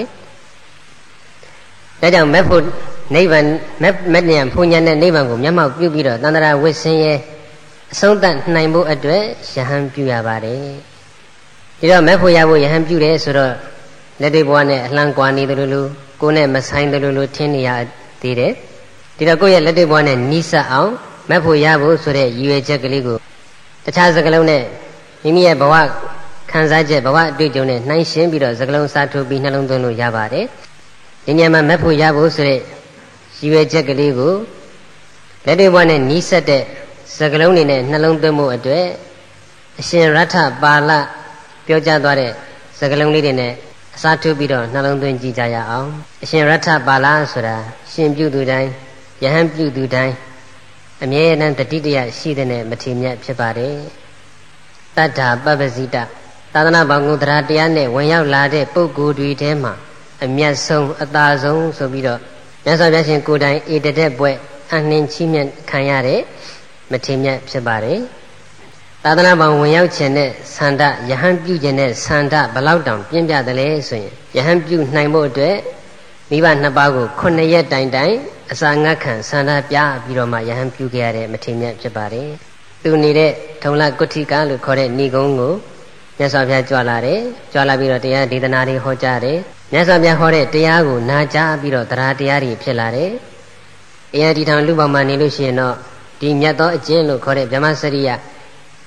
ဒါကြောင့်မက်ဖို့နိဗ္ဗာန်မက်ဉာဏ်ဖူဉာဏ်နဲ့နိဗ္ဗာန်ကိုမျက်မှောက်ပြုပြီးတော့တန်တရားဝိဆင်းရဲအဆုံးသတ်နိုင်ဖို့အတွက်ယဟန်ပြုရပါတယ်ဒီတော့မက်ဖို့ရဖို့ယဟန်ပြုတယ်ဆိုတော့လက်တွေ့ဘဝနဲ့အလှမ်းကွာနေတယ်လို့ကိုယ်နဲ့မဆိုင်တယ်လို့ထင်နေရသေးတယ်ဒီတော့ကိုယ့်ရဲ့လက်တွေ့ဘဝနဲ့နီးစပ်အောင်မက်ဖို့ရဖို့ဆိုတဲ့ရည်ရွယ်ချက်ကလေးကိုတခြားစကလုံးနဲ့မိမိရဲ့ဘဝခံစားချက်ဘဝအတွေ့အကြုံနဲ့နှိုင်းယှဉ်ပြီးတော့စကလုံးစားထုတ်ပြီးနှလုံးသွင်းလို့ရပါတယ်ဒီညမှာမက်ဖို့ရဖို့ဆိုတဲ့ရည်ရွယ်ချက်ကလေးကိုလက်တွေ့ဘဝနဲ့နီးစပ်တဲ့စကလုံးတွေနဲ့နှလုံးသွင်းမှုအတွက်အရှင်ရထပါဠပြောကြားသွားတဲ့စကလုံးလေးတွေနဲ့အစားထိုးပြီးတော့နှလုံးသွင်းကြည့်ကြရအောင်အရှင်ရထပါဠဆိုတာရှင်ပြုသူတိုင်းယဟန်ပြုသူတိုင်းအမြဲတမ်းတတိတရရှိတဲ့နဲ့မထေမြတ်ဖြစ်ပါတယ်တတ္ထာပပ္ပဇိတသာသနာ့ဘောင်ကိုတရားတရားနဲ့ဝင်ရောက်လာတဲ့ပုဂ္ဂိုလ်တွေထဲမှာအမျက်ဆုံးအသာဆုံးဆိုပြီးတော့မြတ်စွာဘုရားရှင်ကိုယ်တိုင်ဧတတဲ့ဘွဲ့အနှင်းချီးမြှင့်ခံရတဲ့မထေမြတ်ဖြစ်ပါတယ်သာသနာ့ဘောင်ဝင်ရောက်ခြင်းနဲ့ဆန္ဒယဟန်ပြုခြင်းနဲ့ဆန္ဒဘလောက်တောင်ပြင်းပြတယ်လဲဆိုရင်ယဟန်ပြုနိုင်ဖို့အတွက်မိဘနှစ်ပါးကို9ရက်တိုင်တိုင်အစာငတ်ခံဆန္ဒပြပြီးတော့မှယဟန်ပြုခဲ့ရတဲ့မထေမြတ်ဖြစ်ပါတယ်သူနေတဲ့ထုံလကုဋ္ဌိကလို့ခေါ်တဲ့ဏိဂုံးကိုမြတ်စွာဘုရားကြွလာတယ်ကြွလာပြီးတော့တရားဒေသနာတွေဟောကြားတယ်မြတ်စွာဘုရားဟောတဲ့တရားကိုနာကြားပြီးတော့တရားတရားတွေဖြစ်လာတယ်အရင်ဒီထောင်လူပေါင်းမှနေလို့ရှိရင်တော့ဒီမြတ်သောအကျင့်လို့ခေါ်တဲ့ဗြဟ္မစရိယ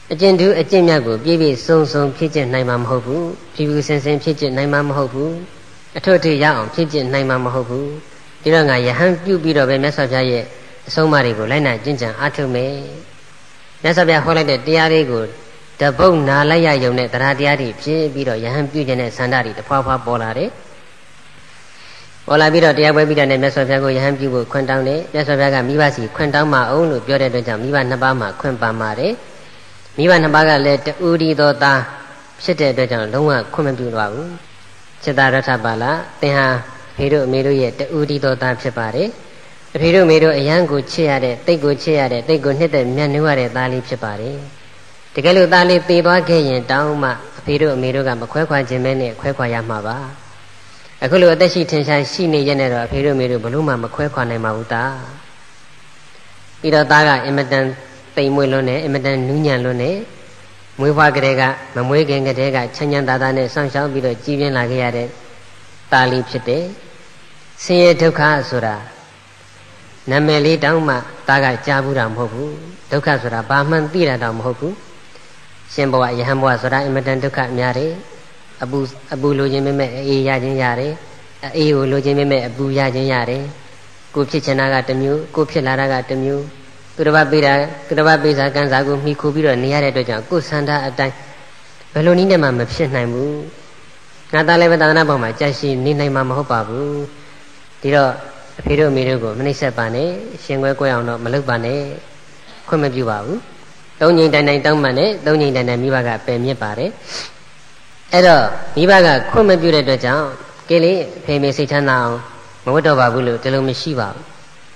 အကျင့်တူအကျင့်မြတ်ကိုပြည့်ပြည့်စုံစုံဖြစ်ကျင့်နိုင်မှာမဟုတ်ဘူးဖြူဖြူစင်စင်ဖြစ်ကျင့်နိုင်မှာမဟုတ်ဘူးအထွတ်အထိပ်ရအောင်ဖြစ်ကျင့်နိုင်မှာမဟုတ်ဘူးဒီတော့ငါယဟန်ပြုပြီးတော့ပဲမြတ်စွာဘုရားရဲ့အဆုံးအမတွေကိုလိုက်နာကျင့်ကြံအားထုတ်မယ်မြတ်စွာဘုရားဟောလိုက်တဲ့တရားတွေကိုတပုတ်နာလိုက်ရယုံနဲ့တရားတရားတွေဖြစ်ပြီးတော့ယဟန်ပြုခြင်းနဲ့ဆန္ဒတွေတဖွာဖွာပေါ်လာတယ်ပေါ်လာပြီးတော့တရားပွဲပြီးတဲ့မြတ်စွာဘုရားကိုယဟန်ပြုဖို့ခွင့်တောင်းတယ်မြတ်စွာဘုရားကမိဘစီခွင့်တောင်းမအောင်လို့ပြောတဲ့အတွက်ကြောင့်မိဘနှစ်ပါးမှာခွင့်ပန်ပါတယ်မိဘနှစ်ပါးကလည်းတူဒီသောသားဖြစ်တဲ့အတွက်ကြောင့်လုံးဝခွင့်မပြုတော့ဘူးจิตရထပါဠသင်ဟာဖေတို့အမေတို့ရဲ့တူဒီသောသားဖြစ်ပါတယ်အဖေတို့အမေတို့အယံကိုချစ်ရတဲ့တိတ်ကိုချစ်ရတဲ့တိတ်ကိုနှစ်သက်မြတ်နိုးရတဲ့သားလေးဖြစ်ပါတယ်တကယ်လို့သားလေးသေသွားခဲ့ရင်တောင်းမှအဖေတို့အမေတို့ကမခွဲခွာခြင်းပဲနဲ့ခွဲခွာရမှာပါအခုလိုအသက်ရှိထင်ရှားရှိနေရတဲ့တော့အဖေတို့အမေတို့ဘလို့မှမခွဲခွာနိုင်ပါဘူးသားပြီးတော့သားကအင်မတန်တိမ်မွေးလွန်းနဲ့အင်မတန်နူးညံ့လွန်းနဲ့မွေးဖွားကလေးကမမွေးခင်ကတည်းကချမ်းချမ်းသာသာနဲ့စောင့်ရှောက်ပြီးတော့ကြီးပြင်းလာခဲ့ရတဲ့သားလေးဖြစ်တယ်ဆင်းရဲဒုက္ခဆိုတာနာမည်လေးတောင်းမှသားကကြားဘူးတာမဟုတ်ဘူးဒုက္ခဆိုတာဘာမှသိတာတောင်မဟုတ်ဘူးရှင်ဘဝယဟန်ဘဝဆိုတာအင်မတန်ဒုက္ခများတယ်အပူလိုခြင်းပဲမဲ့အေးရခြင်းရတယ်အေးကိုလိုခြင်းပဲမဲ့အပူရခြင်းရတယ်ကိုဖြစ်ချင်တာကတစ်မျိုးကိုဖြစ်လာတာကတစ်မျိုးသူတစ်ပါးပေးတာသူတစ်ပါးပေးစာကံစားကိုမှီခိုပြီးတော့နေရတဲ့အတွက်ကြောင့်ကိုယ်ဆန္ဒအတိုင်းဘယ်လိုနည်းနဲ့မှမဖြစ်နိုင်ဘူးငါသားလည်းပဲသာသနာ့ဘောင်မှာကြာရှည်နေနိုင်မှာမဟုတ်ပါဘူးဒီတော့အဖေတို့အမေတို့ကိုမနှိမ့်ဆက်ပါနဲ့ရှင်ခွဲအောင်တော့မလုပ်ပါနဲ့ခွင့်မပြုပါဘူးသုံးငိမ့်တိုင်တိုင်တောင်းမှနဲ့သုံးငိမ့်တိုင်တိုင်မိဘကပယ်မြစ်ပါတယ်အဲ့တော့မိဘကခွင့်မပြုတဲ့အတွက်ကြောင့်ကဲလေအဖေမေစိတ်ချမ်းသာအောင်မဝတ်တော့ပါဘူးလို့ဒီလိုမရှိပါဘူး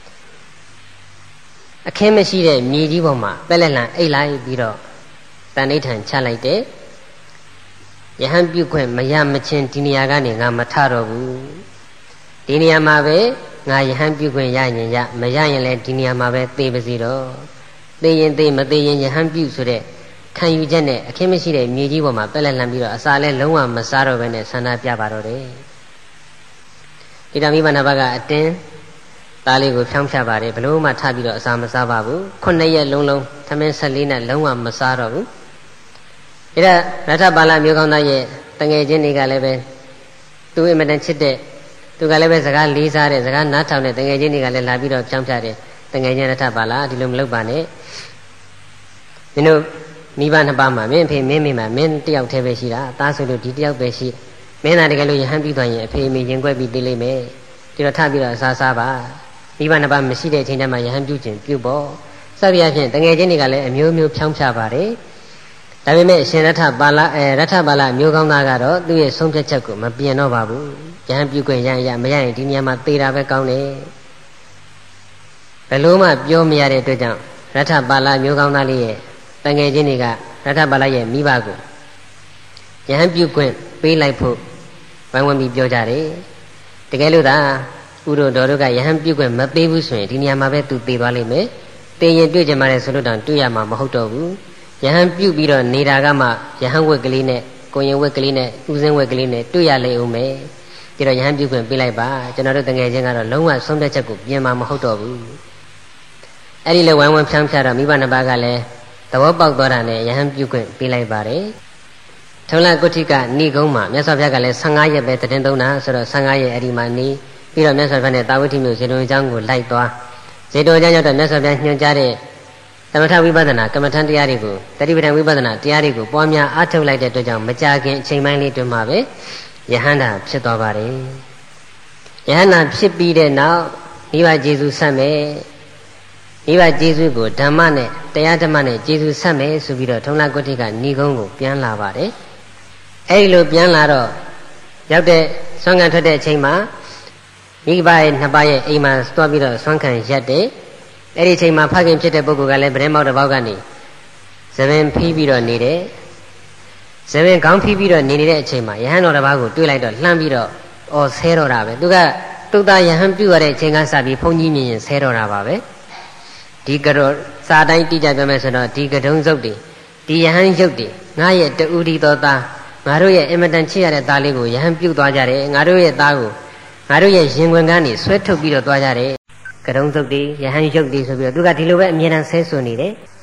အခင်းမရှိတဲ့မြေကြီးပေါ်မှာပက်လက်လန်အိတ်လိုက်ပြီးတော့တန်ဋိဌာန်ချလိုက်တယ်ယဟန်ပြုခွင့်မရမချင်းဒီနေရာကနေငါမထတော့ဘူးဒီနေရာမှာပဲငါယဟန်ပြုခွင့်ရရင်ရမရရင်လည်းဒီနေရာမှာပဲသေပါစီတော့သေရင်သေမသေရင်ယဟန်ပြုဆိုတဲ့ခံယူချက်နဲ့အခင်းမရှိတဲ့မြေကြီးပေါ်မှာပက်လက်လန်ပြီးတော့အစာလဲလုံးဝမစားတော့ဘဲနဲ့ဆန္ဒပြပါတော့တယ်ဒီတမိဘနာဘကအတင်းသားလေးကိုဖြောင်းဖြပါတယ်ဘလို့မှထပြီးတော့အစာမစားပါဘူး9ရက်လုံးလုံးသမင်း14နဲ့လုံးဝမစားတော့ဘူးဒါရထပါဠမျိုးကောင်းသားရဲ့တငယ်ချင်းတွေကလည်းပဲသူအင်မတန်ချစ်တဲ့သူကလည်းပဲစကားလေးစားတဲ့စကားနားထောင်တဲ့တငယ်ချင်းတွေကလည်းလာပြီးတော့ဖြောင်းဖြတယ်တငယ်ချင်းရထပါဠဒီလိုမလုပ်ပါနဲ့မင်းတို့မိဘနှစ်ပါးမှာမင်းအဖေမင်းမိမှာမင်းတယောက်တည်းပဲရှိတာသားဆိုလို့ဒီတယောက်ပဲရှိမင်းသာတကယ်လို့ယဟန်ပြီးသွားရင်အဖေမေရင်ခွဲပြီးသိလိမ့်မယ်ဒီတော့ထပြီးတော့အစားစားပါမိဘနှစ်ပါးမရှိတဲ့အချိန်တည်းမှာယဟန်ပြုခြင်းပြုပေါ့စသည်အဖြစ်တငယ်ချင်းတွေကလည်းအမျိုးမျိုးဖြောင်းဖြပါတယ်ဒါပေမဲ့ရှင်ရထပါဠမျိုးကောင်းသားကတော့သူ့ရဲ့ဆုံးဖြတ်ချက်ကိုမပြင်တော့ပါဘူးယဟန်ပြုခွင့်ရမရရင်ဒီနေရာမှာသေတာပဲကောင်းတယ်ဘယ်လို့မှပြောမရတဲ့အတွက်ကြောင့်ရထပါဠမျိုးကောင်းသားလေးရဲ့တငယ်ချင်းတွေကရထပါဠရဲ့မိဘကိုယဟန်ပြုခွင့်ပေးလိုက်ဖို့ဝိုင်းဝန်းပြီးပြောကြတယ်တကယ်လို့သာဥတို့တော်တို့ကယဟန်ပြုခွင့်မပေးဘူးဆိုရင်ဒီနေရာမှာပဲသူသေသွားလိမ့်မယ်သေရင်တွေ့ကြမှာလေဆိုလို့တောင်တွေ့ရမှာမဟုတ်တော့ဘူးယဟန်ပြုပြီးတော့နေတာကမှယဟန်ဝက်ကလေးနဲ့ကိုရင်ဝက်ကလေးနဲ့ဥစဉ်ဝက်ကလေးနဲ့တွေ့ရလိမ့်ဦးမယ်ဒီတော့ယဟန်ပြုခွင့်ပေးလိုက်ပါကျွန်တော်တို့တငယ်ချင်းကတော့လုံးဝဆုံးဖြတ်ချက်ကိုပြင်မှာမဟုတ်တော့ဘူးအဲ့ဒီလိုဝိုင်းဝန်းဖြန်းဖြတော့မိဘနှစ်ပါးကလည်းသဘောပေါက်သွားတာနဲ့ယဟန်ပြုခွင့်ပေးလိုက်ပါတယ်ထုံလကုဋ္ဌိကဏိကုံးမှာမြတ်စွာဘုရားကလည်း15ရက်ပဲတည်င်းသုံးတာဆိုတော့15ရက်အဲ့ဒီမှာနေပြီးတော့မြတ်စွာဘုရားနဲ့တာဝတိမျိုးဇေတုံအကြောင်းကိုလိုက်သွားဇေတုံအကြောင်းရောက်တော့မြတ်စွာဘုရားညွှန်ကြားတဲ့သမထဝိပဿနာကမ္မထံတရားတွေကိုတတိပဌာန်ဝိပဿနာတရားတွေကိုပွားများအားထုတ်လိုက်တဲ့အတွက်ကြောင့်မကြခင်အချိန်ပိုင်းလေးတွင်မှာပဲယဟန္တာဖြစ်သွားပါတယ်ယဟန္တာဖြစ်ပြီးတဲ့နောက်မိဘကျေစုဆက်မယ်မိဘကျေစုကိုဓမ္မနဲ့တရားဓမ္မနဲ့ကျေစုဆက်မယ်ဆိုပြီးတော့ထုံလကုဋ္ဌိကဏိကုံးကိုပြန်လာပါတယ်အဲဒီလိုပြန်လာတော့ရောက်တဲ့ဆွမ်းခံထွက်တဲ့အချိန်မှာမိဘရဲ့နှစ်ပါးရဲ့အိမ်မှာသွားပြီးတော့ဆွမ်းခံရက်တယ်အဲ့ဒီအချိန်မှာဖခင်ဖြစ်တဲ့ပုဂ္ဂိုလ်ကလည်းဗရဲမောက်တစ်ပေါက်ကနေသဘင်ဖီးပြီးတော့နေတယ်သဘင်ခေါင်းဖီးပြီးတော့နေနေတဲ့အချိန်မှာယဟန်တော်တစ်ပါးကိုတွေ့လိုက်တော့လှမ်းပြီးတော့ဆဲတော့တာပဲသူကတုတ်သားယဟန်ပြုတ်ရတဲ့အချိန်ကစပြီးဘုန်းကြီးမြင်ရင်ဆဲတော့တာပါပဲဒီကတော့စာတိုင်းတိကျပြောမယ်ဆိုတော့ဒီကတုံးစုပ်တွေဒီယဟန်ရုပ်တွေငါရဲ့တူဒီတော်သားငါတို့ရဲ့အင်မတန်ချစ်ရတဲ့သားလေးကိုယဟန်ပြုတ်သွားကြတယ်ငါတို့ရဲ့သားကိုငါတို့ရဲ့ရင်ခွင်ကနေဆွဲထုတ်ပြီးတော့သွားကြတယ်ကတုံးစုပ်တွေယဟန်ရုပ်တွေဆိုပြီးတော့သူကဒီလိုပဲအမြဲတမ်းဆဲဆိုနေတယ်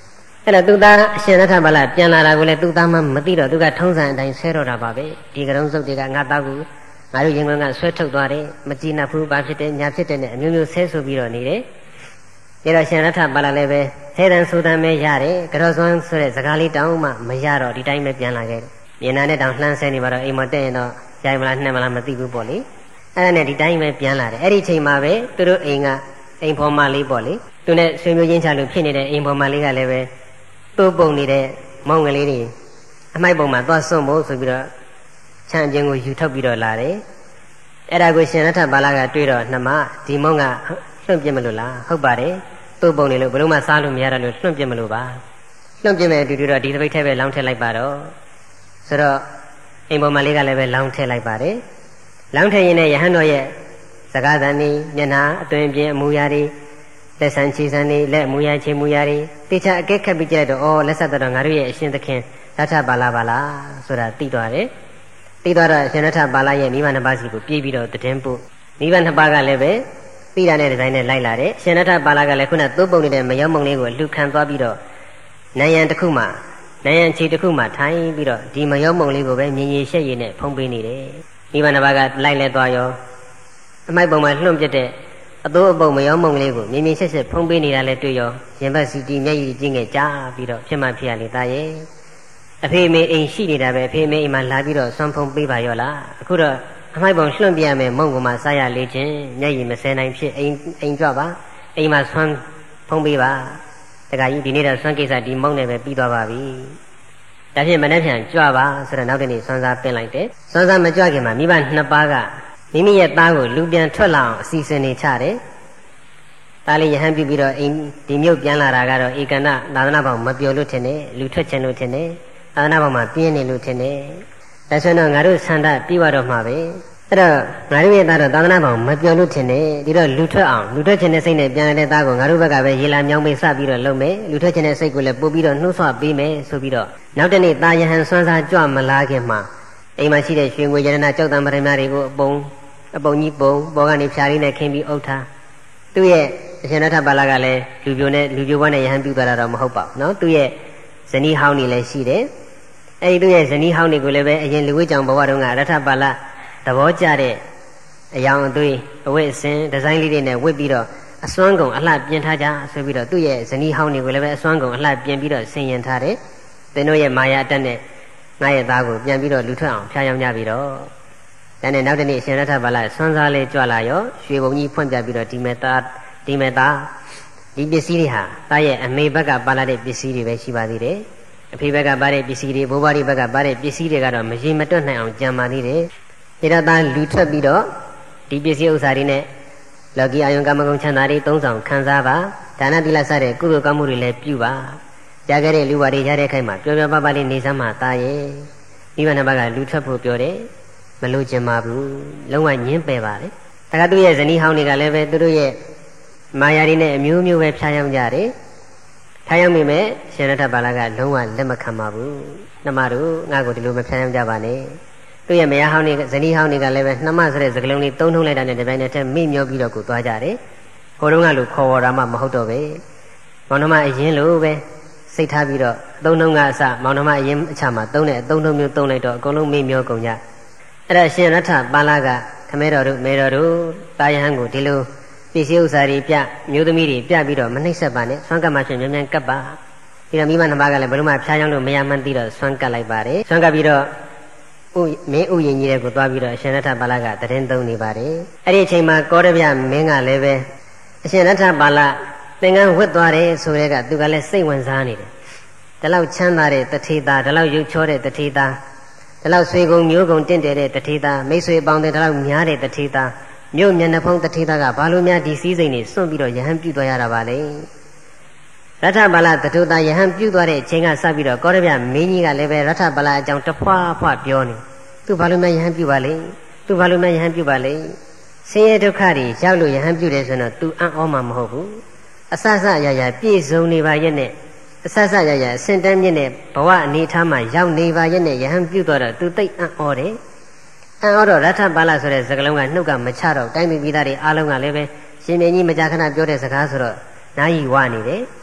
အဲ့တော့သူသားအရှင်ရထဘာလပြန်လာတာကိုလည်းသူသားမှမသိတော့သူကထုံးစံအတိုင်းဆဲတော့တာပါပဲဒီကရုံးစုပ်တွေကငါသားကိုငါတို့ရင်ခွင်ကဆွဲထုတ်သွားတယ်မကြည်နပ်ဘူးဘာဖြစ်တယ်ညာဖြစ်တယ်နဲ့အမျိုးမျိုးဆဲဆိုပြီးတော့နေတယ်ဒါတော့ရှင်ရထဘာလလည်းပဲဆဲတန်ဆိုတန်ပဲရတယ်ကြောစွမ်းဆိုတဲ့စကားလေးတောင်းမှမရတော့ဒီတိုင်းပဲပြန်လာခဲ့တယ်မြေနာနဲ့တောင်လှမ်းဆဲနေပါတော့အိမ်မတက်ရင်တော့ရိုက်မလားနှက်မလားမသိဘူးပေါ့လေအဲ့ဒါနဲ့ဒီတိုင်းပဲပြန်လာတယ်အဲ့ဒီချိန်မှာပဲသူတို့အိမ်ဖော်မလေးပေါ့လေသူနဲ့ဆွေမျိုးချင်းချလို့ဖြစ်နေတဲ့အိမ်ဖော်မလေးကလည်းပဲသူ့ပုံနေတဲ့မောင်ကလေးတွေအမိုက်ပုံမှာသွားစွန့်ဖို့ဆိုပြီးတော့ခြံကျင်းကိုယူထုတ်ပြီးတော့လာတယ်အဲ့ဒါကိုရှင်ရထဘာလကတွေးတော့နှမဒီမောင်ကလွှင့်ပြစ်မလို့လားဟုတ်ပါတယ်သူ့ပုံနေလို့ဘယ်လို့မှစားလို့မရတော့လို့လွှင့်ပြစ်မလို့ပါလွှင့်ပြစ်မဲ့အတူတူတော့ဒီသပိတ်ထဲပဲလောင်းထည့်လိုက်ပါတော့ဆိုတော့အိမ်ပေါ်မှာလေးကလည်းပဲလောင်းထည့်လိုက်ပါတယ်လောင်းထည့်ရင်လည်းယဟန်တော်ရဲ့စကားသံဤမျက်နှာအတွင်ပြင်းအမူအရာတွေလက်ဆန်းချီဆန်းတွေလက်အမူအရာချေမူအရာတွေတေချာအကဲခတ်ပြီးကြည့်တော့အော်လက်ဆက်တော့ငါတို့ရဲ့အရှင်သခင်ရထဘာလပါလားဆိုတာသိသွားတယ်သိသွားတော့ရှင်ရထဘာလရဲ့မိဘနှစ်ပါးစီကိုပြေးပြီးတော့တည်င်းပို့မိဘနှစ်ပါးကလည်းပဲသိတာနဲ့ဒီဇိုင်းနဲ့လိုက်လာတယ်ရှင်ရထဘာလကလည်းခုနသိုးပုံနေတဲ့မယောမုံလေးကိုလှူခံသွားပြီးတော့နယံတစ်ခုမှနယံချီတစ်ခုမှထိုင်ပြီးတော့ဒီမယောမုံလေးကိုပဲမြင်ရရှက်ရည်နဲ့ဖုံးပေးနေတယ်မိဘနှစ်ပါးကလိုက်လဲသွားရောအမိုက်ပုံမှာလွှင့်ပြတဲ့အသိုးအပုပ်မယောမုံလေးကိုမြင်မြင်ရှက်ရှက်ဖုံးပေးနေတာလဲတွေ့ရောရင်ဘတ်စီတီမျက်ရည်ကျင်းငယ်ကြားပြီးတော့ဖြစ်မှဖြစ်ရလေသားရဲ့အဖေမေအိမ်ရှိနေတာပဲအဖေမေအိမ်မှာလာပြီးတော့ဆွမ်းဖုံးပေးပါရောလားအခုတော့အမိုက်ပုံလွှင့်ပြရမယ်မုံကမှစားရလေခြင်းမျက်ရည်မစဲနိုင်ဖြစ်အိမ်ကြွပါအိမ်မှာဆွမ်းဖုံးပေးပါတခါကြီးဒီနေ့တော့ဆွမ်းကိစ္စဒီမုံနဲ့ပဲပြီးသွားပါပြီဒါဖြင့်မနေ့ပြန်ကြွပါဆိုတော့နောက်တနေ့ဆွမ်းစားပင်လိုက်တယ်ဆွမ်းစားမကြွခင်မှာမိဘနှစ်ပါးကမိမိရဲ့သားကိုလူပြန်ထွက်လာအောင်အစီအစဉ်နေချတယ်သားလေးယဟန်ပြုပြီးတော့အိမ်ဒီမြို့ပြန်လာတာကတော့ဧကန္တသာသနာ့ဘောင်မပျော်လို့ထင်တယ်လူထွက်ချင်လို့ထင်တယ်သာသနာ့ဘောင်မှာပြင်းနေလို့ထင်တယ်ဒါဆိုတော့ငါတို့ဆန္ဒပြေးတော့မှာပဲအဲ့တော့ငါတို့ရဲ့သားတော့သာသနာ့ဘောင်မပျော်လို့ထင်တယ်ဒီတော့လူထွက်အောင်လူထွက်ချင်တဲ့စိတ်နဲ့ပြန်လာတဲ့သားကိုငါတို့ဘက်ကပဲရေလာမြောင်းပေးစပြီးတော့လုပ်မယ်လူထွက်ချင်တဲ့စိတ်ကိုလည်းပို့ပြီးတော့နှိုးဆွပေးမယ်ဆိုပြီးတော့နောက်တနေ့သားယဟန်ဆွမ်းစားကြွမလာခင်မှာအိမ်မှာရှိတဲ့ရွှေငွေရတနာကြောက်တံပရမတွေကိုအပုံကြီးပုံပေါ်ကနေဖြာလေးနဲ့ခင်းပြီးအုပ်ထားသူ့ရဲ့အရှင်ရထဘာလကလည်းလူပြိုဘွားနဲ့ယဟန်ပြုသွားတာတော့မဟုတ်ပါဘူးနော်သူ့ရဲ့ဇနီးဟောင်းနေလည်းရှိတယ်အဲဒီသူ့ရဲ့ဇနီးဟောင်းတွေကိုလည်းပဲအရင်လူဝိကြောင်ဘဝတုန်းကရထဘာလသဘောကျတဲ့အယောင်အသွေးအဝတ်အစင်ဒီဇိုင်းလေးတွေနဲ့ဝတ်ပြီးတော့အစွမ်းကုန်အလှပြင်ထားကြဆိုပြီးတော့သူ့ရဲ့ဇနီးဟောင်းတွေကိုလည်းပဲအစွမ်းကုန်အလှပြင်ပြီးတော့ဆင်ရင်ထားတယ်သင်တို့ရဲ့မာယာတက်နဲ့ငါရဲ့သားကိုပြန်ပြီးတော့လူထွက်အောင်ဖျားယောင်းကြပြီးတော့ဒါနဲ့နောက်တနေ့ရှင်ရထဘာလဆွမ်းစားလေးကြွလာရောရွှေဘုံကြီးဖွင့်ပြပြီးတော့ဒီမဲ့သားဒီပစ္စည်းတွေဟာသားရဲ့အမေဘက်ကပါလာတဲ့ပစ္စည်းတွေပဲရှိပါသေးတယ်အဖေဘက်ကပါတဲ့ပစ္စည်းတွေဘိုးဘွားတွေဘက်ကပါတဲ့ပစ္စည်းတွေကတော့မရေမတွက်နိုင်အောင်ကြံပါသေးတယ်ဒါတော့သားလူထွက်ပြီးတော့ဒီပစ္စည်းဥစ္စာတွေနဲ့လောကီအာယုံကမ္မဂုဏ်ချမ်းသာတွေသုံးဆောင်ခံစားပါဒါနသီလစတဲ့ကုသိုလ်ကောင်းမှုတွေလည်းပြုပါရခဲ့တဲ့လူဝါတွေရတဲ့ခိုက်မှာပျော်ပျော်ပါပါလေးနေစမ်းမှာသားရဲ့မိဘနှစ်ပါးကလူထွက်ဖို့ပြောတယ်မလို့ချင်ပါဘူးလုံးဝညှင်းပယ်ပါလေဒါကသူ့ရဲ့ဇနီးဟောင်းတွေကလည်းပဲသူတို့ရဲ့မာယာတွေနဲ့အမျိုးမျိုးပဲဖျားယောင်းကြတယ်ဖျားယောင်းမိမဲ့ရှင်ရထဘာလကလုံးဝလက်မခံပါဘူးနှမတို့ငါ့ကိုဒီလိုမဖျားယောင်းကြပါနဲ့သူ့ရဲ့မယားဟောင်းတွေဇနီးဟောင်းတွေကလည်းပဲနှမဆိုတဲ့စကလုံးလေးသုံးထုံးလိုက်တာနဲ့ဒီပိုင်းနဲ့တက်မိမျောပြီးတော့ကိုသွားကြတယ်ဟိုတုန်းကလူခေါ်ဝေါ်တာမှမဟုတ်တော့ပဲမောင်နှမအရင်လိုပဲစိတ်ထားပြီးတော့သုံးထုံးကအစမောင်နှမအရင်အချမှာသုံးတဲ့အသုံးထုံးမျိုးသုံးလိုက်တော့အကုန်လုံးမိမျောကုန်ကြအဲ့ဒါရှင်ရထဘာလကခမဲတော်တို့မေတော်တို့တာယဟန်ကိုဒီလိုပစ္စည်းဥစ္စာတွေပြမျိုးသမီးတွေပြပြီးတော့မနှိမ့်ဆက်ပါနဲ့ဆွမ်းကပ်မှရှင်မြန်မြန်ကပ်ပါပြီးတော့မိမနှစ်ပါးကလည်းဘယ်လိုမှဖျားယောင်းလို့မရမှန်းသိတော့ဆွမ်းကပ်လိုက်ပါတယ်ဆွမ်းကပ်ပြီးတော့မင်းဥယျာဉ်ကြီးတဲ့ကိုသွားပြီးတော့အရှင်ရထဘာလကတရင်သုံးနေပါတယ်အဲ့ဒီအချိန်မှာကောရဗျမင်းကလည်းပဲအရှင်ရထဘာလသင်္ကန်းဝတ်သွားတယ်ဆိုတဲ့ကသူကလည်းစိတ်ဝင်စားနေတယ်ဒီလောက်ချမ်းသာတဲ့တထေသားဒီလောက်ရုပ်ချောတဲ့တထေသားဒီလောက်ဆွေကုံမျိုးကုံတင့်တယ်တဲ့တထေသားမိတ်ဆွေပေါင်းတဲ့ဒီလောက်များတဲ့တထေသားမြို့မျက်နှာဖုံးတထေသားကဘာလို့များဒီစည်းစိမ်တွေစွန့်ပြီးတော့ယဟန်ပြုသွားရတာပါလဲရထဘာလတထုသားယဟန်ပြုသွားတဲ့အချိန်ကစပြီးတော့ကောရဗျမင်းကြီးကလည်းပဲရထဘာလအကြောင်းတဖွာဖွာပြောနေသူဘာလို့များယဟန်ပြုပါလဲသူဘာလို့များယဟန်ပြုပါလဲဆင်းရဲဒုက္ခတွေရောက်လို့ယဟန်ပြုတယ်ဆိုတော့သူအံ့ဩမှာမဟုတ်ဘူးအဆဆရရပြည့်စုံနေပါရဲ့နဲ့အဆဆရရအစင်တန်းမြင့်တဲ့ဘဝအနေထားမှာရောက်နေပါရဲ့နဲ့ယဟန်ပြုသွားတော့သူသိအံ့ဩတယ်အံ့ဩတော့ရထဘာလဆိုတဲ့စကားလုံးကနှုတ်ကမချတော့တိုင်းပြည်သားတွေအားလုံးကလည်းပဲရှင်မင်းကြီးမကြာခဏပြောတဲ့စကားဆိုတော့နားယီဝနေတယ်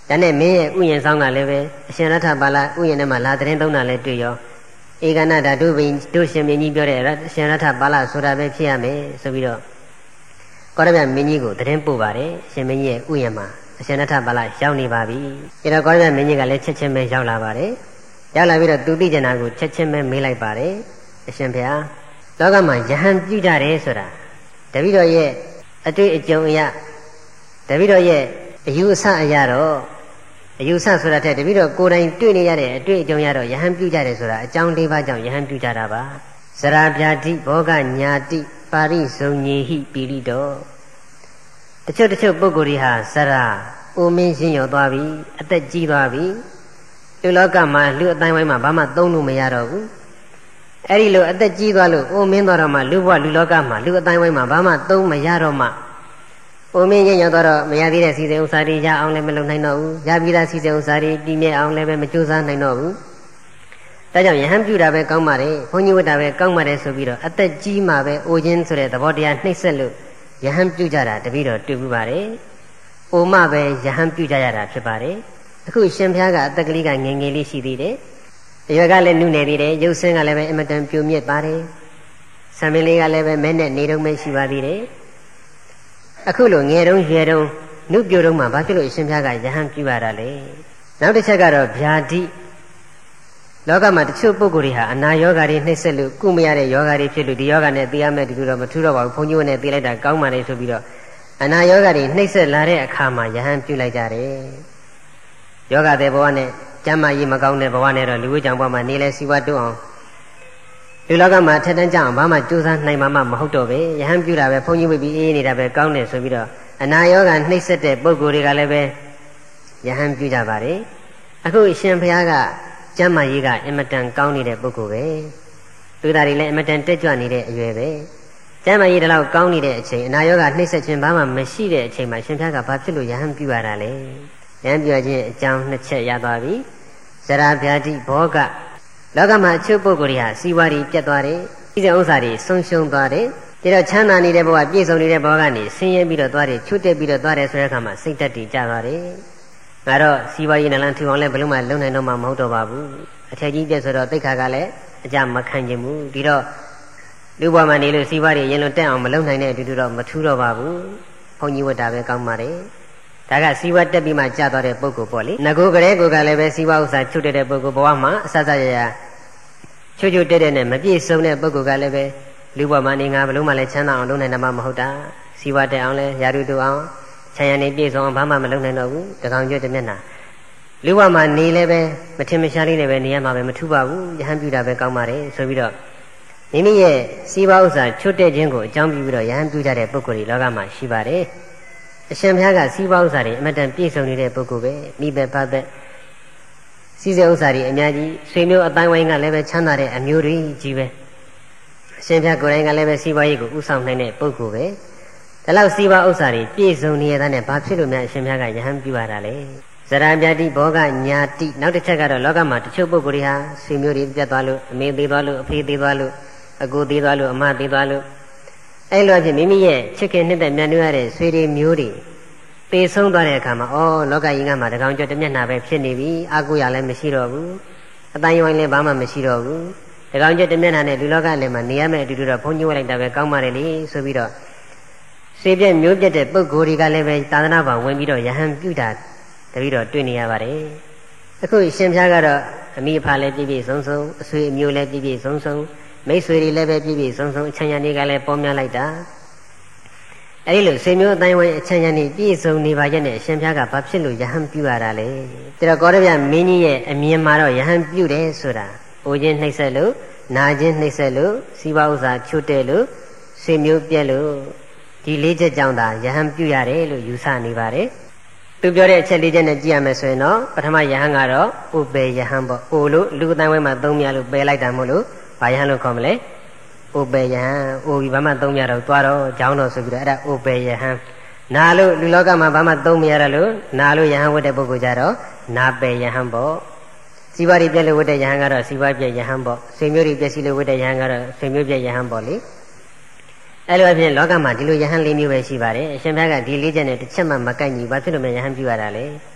ဒါနဲ့မင်းရဲ့ဥယျာဉ်ဆောင်ကလည်းပဲအရှင်ရထပါဠဥယျာဉ်ထဲမှာလာတဲ့သုံးတာလည်းတွေ့ရောဧကနာဓာတုဘိတို့ရှင်မင်းကြီးပြောတဲ့အရှင်ရထပါဠဆိုတာပဲဖြစ်ရမယ်ဆိုပြီးတော့ကောရဗျမင်းကြီးကိုသတင်းပို့ပါတယ်ရှင်မင်းကြီးရဲ့ဥယျာဉ်မှာအရှင်ရထပါဠရောက်နေပါပြီဒါတော့ကောရဗျမင်းကြီးကလည်းချက်ချင်းပဲရောက်လာပါတယ်ရောက်လာပြီးတော့သူသိကျင်တာကိုချက်ချင်းပဲမေးလိုက်ပါတယ်အရှင်ဘုရားလောကမှာယဟန်ပြုကြတယ်ဆိုတာတပည့်တော်ရဲ့အတွေ့အကြုံအရတပည့်တော်ရဲ့အယူအဆအရတော့အယူဆဆိုတာထက်တပည့်တော်ကိုယ်တိုင်တွေ့နေရတဲ့အတွေ့အကြုံရတော့ယဟန်ပြုကြတယ်ဆိုတာအကြောင်း၄ပါးကြောင့်ယဟန်ပြုကြတာပါဇရာဗျာတိဘောဂညာတိပါရိဇုံညေဟိပိရိတောတချို့ပုဂ္ဂိုလ်တွေဟာဇရာအိုမင်းရှင်းရောသွားပြီအသက်ကြီးသွားပြီလူလောကမှာလူအတိုင်းဝိုင်းမှာဘာမှသုံးလို့မရတော့ဘူးအဲ့ဒီလိုအသက်ကြီးသွားလို့အိုမင်းသွားတော့မှလူဘဝလူလောကမှာလူအတိုင်းဝိုင်းမှာဘာမှသုံးမရတော့မှအိုမင်းရင်ရောက်တော့မရသေးတဲ့စီစဉ်ဥစ္စာတွေရအောင်လည်းမလုပ်နိုင်တော့ဘူးရပြီးသားစီစဉ်ဥစ္စာတွေပြည့်မြဲအောင်လည်းပဲမကြိုးစားနိုင်တော့ဘူးဒါကြောင့်ယဟန်ပြုတာပဲကောင်းပါတယ်ဘုန်းကြီးဝတ်တာပဲကောင်းပါတယ်ဆိုပြီးတော့အသက်ကြီးမှပဲအိုခြင်းဆိုတဲ့သဘောတရားနှိမ့်ဆက်လို့ယဟန်ပြုကြတာတပည့်တော်တွေ့ဘူးပါတယ်အိုမှပဲယဟန်ပြုကြရတာဖြစ်ပါတယ်အခုရှင်ဘုရားကအသက်ကလေးကငယ်ငယ်လေးရှိသေးတယ်အရွယ်ကလည်းနုနယ်သေးတယ်ရုပ်ဆင်းကလည်းပဲအမတန်ပြိုမြင့်ပါတယ်ဆံမင်းလေးကလည်းပဲမဲနဲ့နေတုံးပဲရှိပါသေးတယ်အခုလိုငယ်တုံးရွယ်တုံးနုပြိုတုံးမှာဘာဖြစ်လို့အရှင်ဘုရားကယဟန်ပြုရတာလဲနောက်တစ်ချက်ကတော့ဗျာတိလောကမှာတချို့ပုဂ္ဂိုလ်တွေဟာအနာယောဂါတွေနှိမ့်ဆက်လို့ကုမရတဲ့ယောဂါတွေဖြစ်လို့ဒီယောဂါနဲ့သိရမယ်တူတော့မထူတော့ပါဘူးဘုန်းကြီးကလည်းသိလိုက်တာကောင်းပါလေဆိုပြီးတော့အနာယောဂါတွေနှိမ့်ဆက်လာတဲ့အခါမှာယဟန်ပြုလိုက်ကြတယ်ယောဂတဲ့ဘဝနဲ့ကျမ်းမာရေးမကောင်းတဲ့ဘဝနဲ့တော့လူဝိကြောင့်ဘဝမှာနေလဲစီဝါတွန်းအောင်လူလောကမှာထက်တန်းကြအောင်ဘာမှကြိုးစားနိုင်မှမဟုတ်တော့ပဲယဟန်ပြုတာပဲဘုန်းကြီးဝိပြီးအေးနေတာပဲကောင်းတယ်ဆိုပြီးတော့အနာယောဂါနှိမ့်ဆက်တဲ့ပုဂ္ဂိုလ်တွေကလည်းပဲယဟန်ပြုကြပါတယ်အခုအရှင်ဘုရားကကျမ်းမာရေးကအင်မတန်ကောင်းနေတဲ့ပုဂ္ဂိုလ်ပဲသူသားတွေလည်းအင်မတန်တက်ကြွနေတဲ့အရွယ်ပဲကျမ်းမာရေးတလောက်ကောင်းနေတဲ့အချိန်အနာယောဂါနှိမ့်ဆက်ခြင်းဘာမှမရှိတဲ့အချိန်မှာရှင်ဘုရားကဘာဖြစ်လို့ယဟန်ပြုရတာလဲယဟန်ပြုခြင်းအကြောင်းနှစ်ချက်ရသွားပြီဇရာဗျာတိဘောဂလောကမှာအချို့ပုဂ္ဂိုလ်တွေဟာစီးပွားတွေပြတ်သွားတယ်ဒီတဲ့ဥစ္စာတွေဆုံးရှုံးသွားတယ်ဒါတော့ချမ်းသာနေတဲ့ဘဝပြည့်စုံနေတဲ့ဘဝကနေဆင်းရဲပြီးတော့သွားတယ်ချွတ်တက်ပြီးတော့သွားတယ်ဆိုတဲ့အခါမှာစိတ်တက်တည်ကြသွားတယ်ငါတော့စီးပွားရေးနလန်ထူအောင်လည်းဘယ်လို့မှလုံနိုင်တော့မှမဟုတ်တော့ပါဘူးအထက်ကြီးပြည့်ဆိုတော့တိတ်ခါကလည်းအကြမခံခြင်းဘူးဒီတော့လူဘဝမှာနေလို့စီးပွားရေးရင်လွန်တက်အောင်မလုံနိုင်တဲ့အတူတူတော့မထူတော့ပါဘူးဘုန်းကြီးဝတ်တာပဲကောင်းပါတယ်ဒါကစီးပွားတက်ပြီးမှကြာသွားတဲ့ပုဂ္ဂိုလ်ပေါ့လေငကိုကလေးကိုကလည်းပဲစီးပွားဥစ္စာချွတ်တဲ့ပုဂ္ဂိုလ်ဘဝမှာအဆဆရရချွတ်တက်တဲ့နဲ့မပြည့်စုံတဲ့ပုဂ္ဂိုလ်ကလည်းပဲလူဘဝမှာနေငါဘလို့မှလည်းချမ်းသာအောင်လုပ်နိုင်တာမှမဟုတ်တာစီးပွားတက်အောင်လဲရာထူးတူအောင်ခြံရံနေပြည့်စုံအောင်ဘာမှမလုပ်နိုင်တော့ဘူးတကောင်ကျွတ်တမျက်နှာလူဘဝမှာနေလည်းပဲမထင်မရှားလေးနဲ့ပဲနေရမှာပဲမထူပါဘူးယဟန်ပြုတာပဲကောင်းပါတယ်ဆိုပြီးတော့မိမိရဲ့စီးပွားဥစ္စာချွတ်တဲ့ခြင်းကိုအကြောင်းပြုပြီးတော့ယဟန်ပြုကြတဲ့ပုဂ္ဂိုလ်တွေလောကမှာရှိပါတယ်အရှင်ဘုရားကစီးပွားဥစ္စာတွေအမတန်ပြည့်စုံနေတဲ့ပုဂ္ဂိုလ်ပဲမိဘဖဘစီးစဲဥစ္စာတွေအများကြီးဆွေမျိုးအတိုင်းဝိုင်းကလည်းပဲချမ်းသာတဲ့အမျိုးတွေကြီးပဲအရှင်ဘုရားကိုယ်တိုင်ကလည်းပဲစီးပွားရေးကိုဥဆောင်နိုင်တဲ့ပုဂ္ဂိုလ်ပဲဒါလောက်စီးပွားဥစ္စာတွေပြည့်စုံနေရတဲ့နဲ့ဘာဖြစ်လို့များအရှင်ဘုရားကယဟန်ပြုရတာလဲဇရာဗျာတိဘောဂညာတိနောက်တစ်ချက်ကတော့လောကမှာတချို့ပုဂ္ဂိုလ်တွေဟာဆွေမျိုးတွေပြတ်သွားလို့အမေသေးသွားလို့အဖေသေးသွားလို့အကိုသေးသွားလို့အမသေးသွားလို့အဲ့လိုအဖြစ်မိမိရဲ့ချစ်ခင်နှစ်သက်မြတ်နိုးရတဲ့ဆွေတွေမျိုးတွေပေဆုံးသွားတဲ့အခါမှာလောကကြီးကမှတကောင်ကျော်တမျက်နှာပဲဖြစ်နေပြီအာကိုရလည်းမရှိတော့ဘူးအတိုင်းဝိုင်းလည်းဘာမှမရှိတော့ဘူးတကောင်ကျော်တမျက်နှာနဲ့လူလောကလည်းမှနေရမယ့်အတူတူတော့ဘုန်းကြီးဝတ်လိုက်တာပဲကောင်းပါတယ်လေဆိုပြီးတော့ဆွေပြည့်မျိုးပြည့်တဲ့ပုဂ္ဂိုလ်တွေကလည်းပဲသာသနာ့ဘောင်ဝင်ပြီးတော့ယဟန်ပြုတာတပည့်တော်တွေ့နေရပါတယ်အခုရှင်ဘုရားကတော့အမိအဖလည်းပြည့်ပြည့်စုံစုံအဆွေအမျိုးလည်းပြည့်ပြည့်စုံစုံမိတ်ဆွေတွေလည်းပဲပြည့်ပြည့်စုံစုံအချမ်းရံတွေကလည်းပေါများလိုက်တာအဲဒီလိုဆွေမျိုးအတိုင်းဝိုင်းအချမ်းရံတွေပြည့်စုံနေပါရဲ့နဲ့ရှင်ဘုရားကဘာဖြစ်လို့ယဟန်ပြုရတာလဲဒါတော့ကောရဗျမင်းကြီးရဲ့အမြင်မှာတော့ယဟန်ပြုတယ်ဆိုတာအိုခြင်းနှိမ့်ဆက်လို့နာခြင်းနှိမ့်ဆက်လို့စီးပွားဥစ္စာချွတ်တယ်လို့ဆွေမျိုးပြက်လို့ဒီလေးချက်ကြောင့်သာယဟန်ပြုရတယ်လို့ယူဆနေပါတယ်သူပြောတဲ့အချက်လေးချက်နဲ့ကြည့်ရမယ်ဆိုရင်တော့ပထမယဟန်ကတော့ဥပေယဟန်ပေါ့အိုလို့လူအတိုင်းဝိုင်းမှာသုံးမြလို့ပယ်လိုက်တာမို့လို့ဘာယဟန်လို့ခေါ်မလဲဥပေယဟန်အိုပြီးဘာမှသုံးမြတော့သွားတော့ကြောင်းတော့ဆိုပြီးတော့အဲ့ဒါဥပေယဟန်နာလို့လူလောကမှာဘာမှသုံးမရတော့လို့နာလို့ယဟန်ဝတ်တဲ့ပုဂ္ဂိုလ်ကြတော့နာပေယဟန်ပေါ့စီးပွားရေးပြည့်လို့ဝတ်တဲ့ယဟန်ကတော့စီးပွားပြည့်ယဟန်ပေါ့ဆွေမျိုးတွေပြည့်စီလို့ဝတ်တဲ့ယဟန်ကတော့ဆွေမျိုးပြည့်ယဟန်ပေါ့လေအဲ့လိုအဖြစ်လောကမှာဒီလိုယဟန်၄မျိုးပဲရှိပါတယ်အရှင်ဘုရားကဒီ၄ချက်နဲ့တစ်ချက်မှမကိုက်ညီဘာဖြစ်လို့မယဟန်ပြုရတာလဲ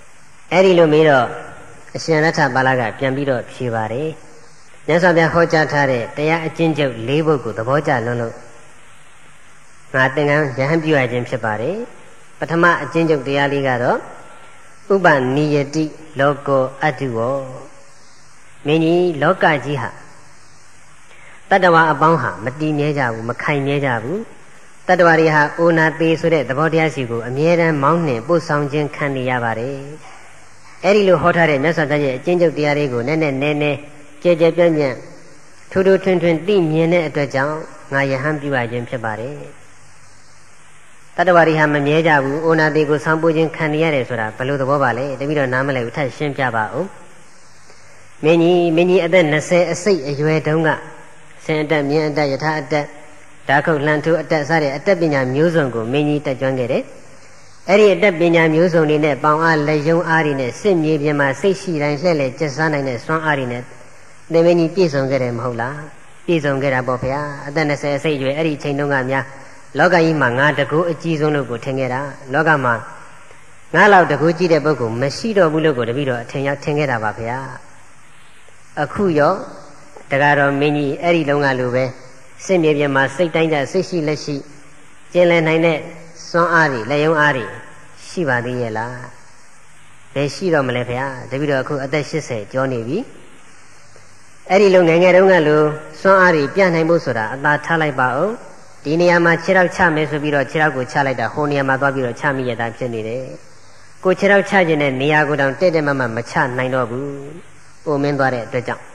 အဲ့ဒီလိုမေးတော့အရှင်ရထပါဠကပြန်ပြီးတော့ဖြေပါတယ်မြတ်စွာဘုရားဟောကြားထားတဲ့တရားအကျဉ်းချုပ်၄ပုဒ်ကိုသဘောကျလွန်းလို့ငါသင်္ကန်းယဟန်ပြုရခြင်းဖြစ်ပါတယ်ပထမအကျဉ်းချုပ်တရားလေးကတော့ဥပနိယတိလောကောအတုဝမင်းကြီးလောကကြီးဟာတတ္တဝါအပေါင်းဟာမတည်မြဲကြဘူးမခိုင်မြဲကြဘူးတတ္တဝါတွေဟာအိုနာသေးဆိုတဲ့သဘောတရားစီကိုအမြဲတမ်းမောင်းနှင်ပို့ဆောင်ခြင်းခံနေရပါတယ်အဲ့ဒီလိုဟောထားတဲ့မြတ်စွာဘုရားရဲ့အကျဉ်းချုပ်တရားလေးကိုနည်းနည်းကြဲကြဲပြန့်ပြန့်ထူးထူးထွန်းထွန်းသိမြင်တဲ့အတွက်ကြောင့်ငါယဟန်ပြုရခြင်းဖြစ်ပါတယ်တတ္တဝါတွေဟာမမြဲကြဘူးအိုနာသေးကိုဆောင်ပို့ခြင်းခံနေရတယ်ဆိုတာဘယ်လိုသဘောပါလဲတပည့်တော်နားမလည်ဘူးထပ်ရှင်းပြပါဦးမင်းကြီးအသက်20အစိတ်အရွယ်တုန်းကဆင်အတက်မြင်းအတက်ယထာအတက်ဓာခုတ်လှန်ထုအတက်စတဲ့အတက်ပညာမျိုးစုံကိုမင်းကြီးတက်ကျွမ်းခဲ့တယ်အဲ့ဒီအတက်ပညာမျိုးစုံတွေနဲ့ပေါင်အားလက်ယုံအားတွေနဲ့စစ်မြေပြင်မှာစိတ်ရှိတိုင်းလှည့်လည်ကျက်စားနိုင်တဲ့စွမ်းအားတွေနဲ့သင်မင်းကြီးပြည့်စုံခဲ့တယ်မဟုတ်လားပြည့်စုံခဲ့တာပေါ့ဗျာအသက်20အစိတ်အရွယ်အဲ့ဒီအချိန်တုန်းကများလောကကြီးမှာငါတကူအကြီးဆုံးလို့ကိုထင်ခဲ့တာလောကမှာငါလောက်တကူကြီးတဲ့ပုဂ္ဂိုလ်မရှိတော့ဘူးလို့ကိုတပည့်တော်အထင်ရောက်ထင်ခဲ့တာပါဗျာအခုရောတကားတော်မင်းကြီးအဲ့ဒီလုံးကလိုပဲစစ်မြေပြင်မှာစိတ်တိုင်းကြစိတ်ရှိလက်ရှိကျင်လည်နိုင်တဲ့စွမ်းအားတွေလက်ယုံအားတွေရှိပါသေးရဲ့လားဘယ်ရှိတော့မလဲဗျာတပည့်တော်အခုအသက်80ကျော်နေပြီအဲ့ဒီလိုငယ်ငယ်တုန်းကလိုစွမ်းအားတွေပြနိုင်ဖို့ဆိုတာအသာထားလိုက်ပါဦးဒီနေရာမှာခြေထောက်ချမယ်ဆိုပြီးတော့ခြေထောက်ကိုချလိုက်တာဟိုနေရာမှာသွားပြီးတော့ချမိရတာဖြစ်နေတယ်ကိုခြေထောက်ချခြင်းနဲ့နေရာကိုတောင်တဲ့မမချနိုင်တော့ဘူးအိုမင်းသွားတဲ့အတွက်ကြောင့်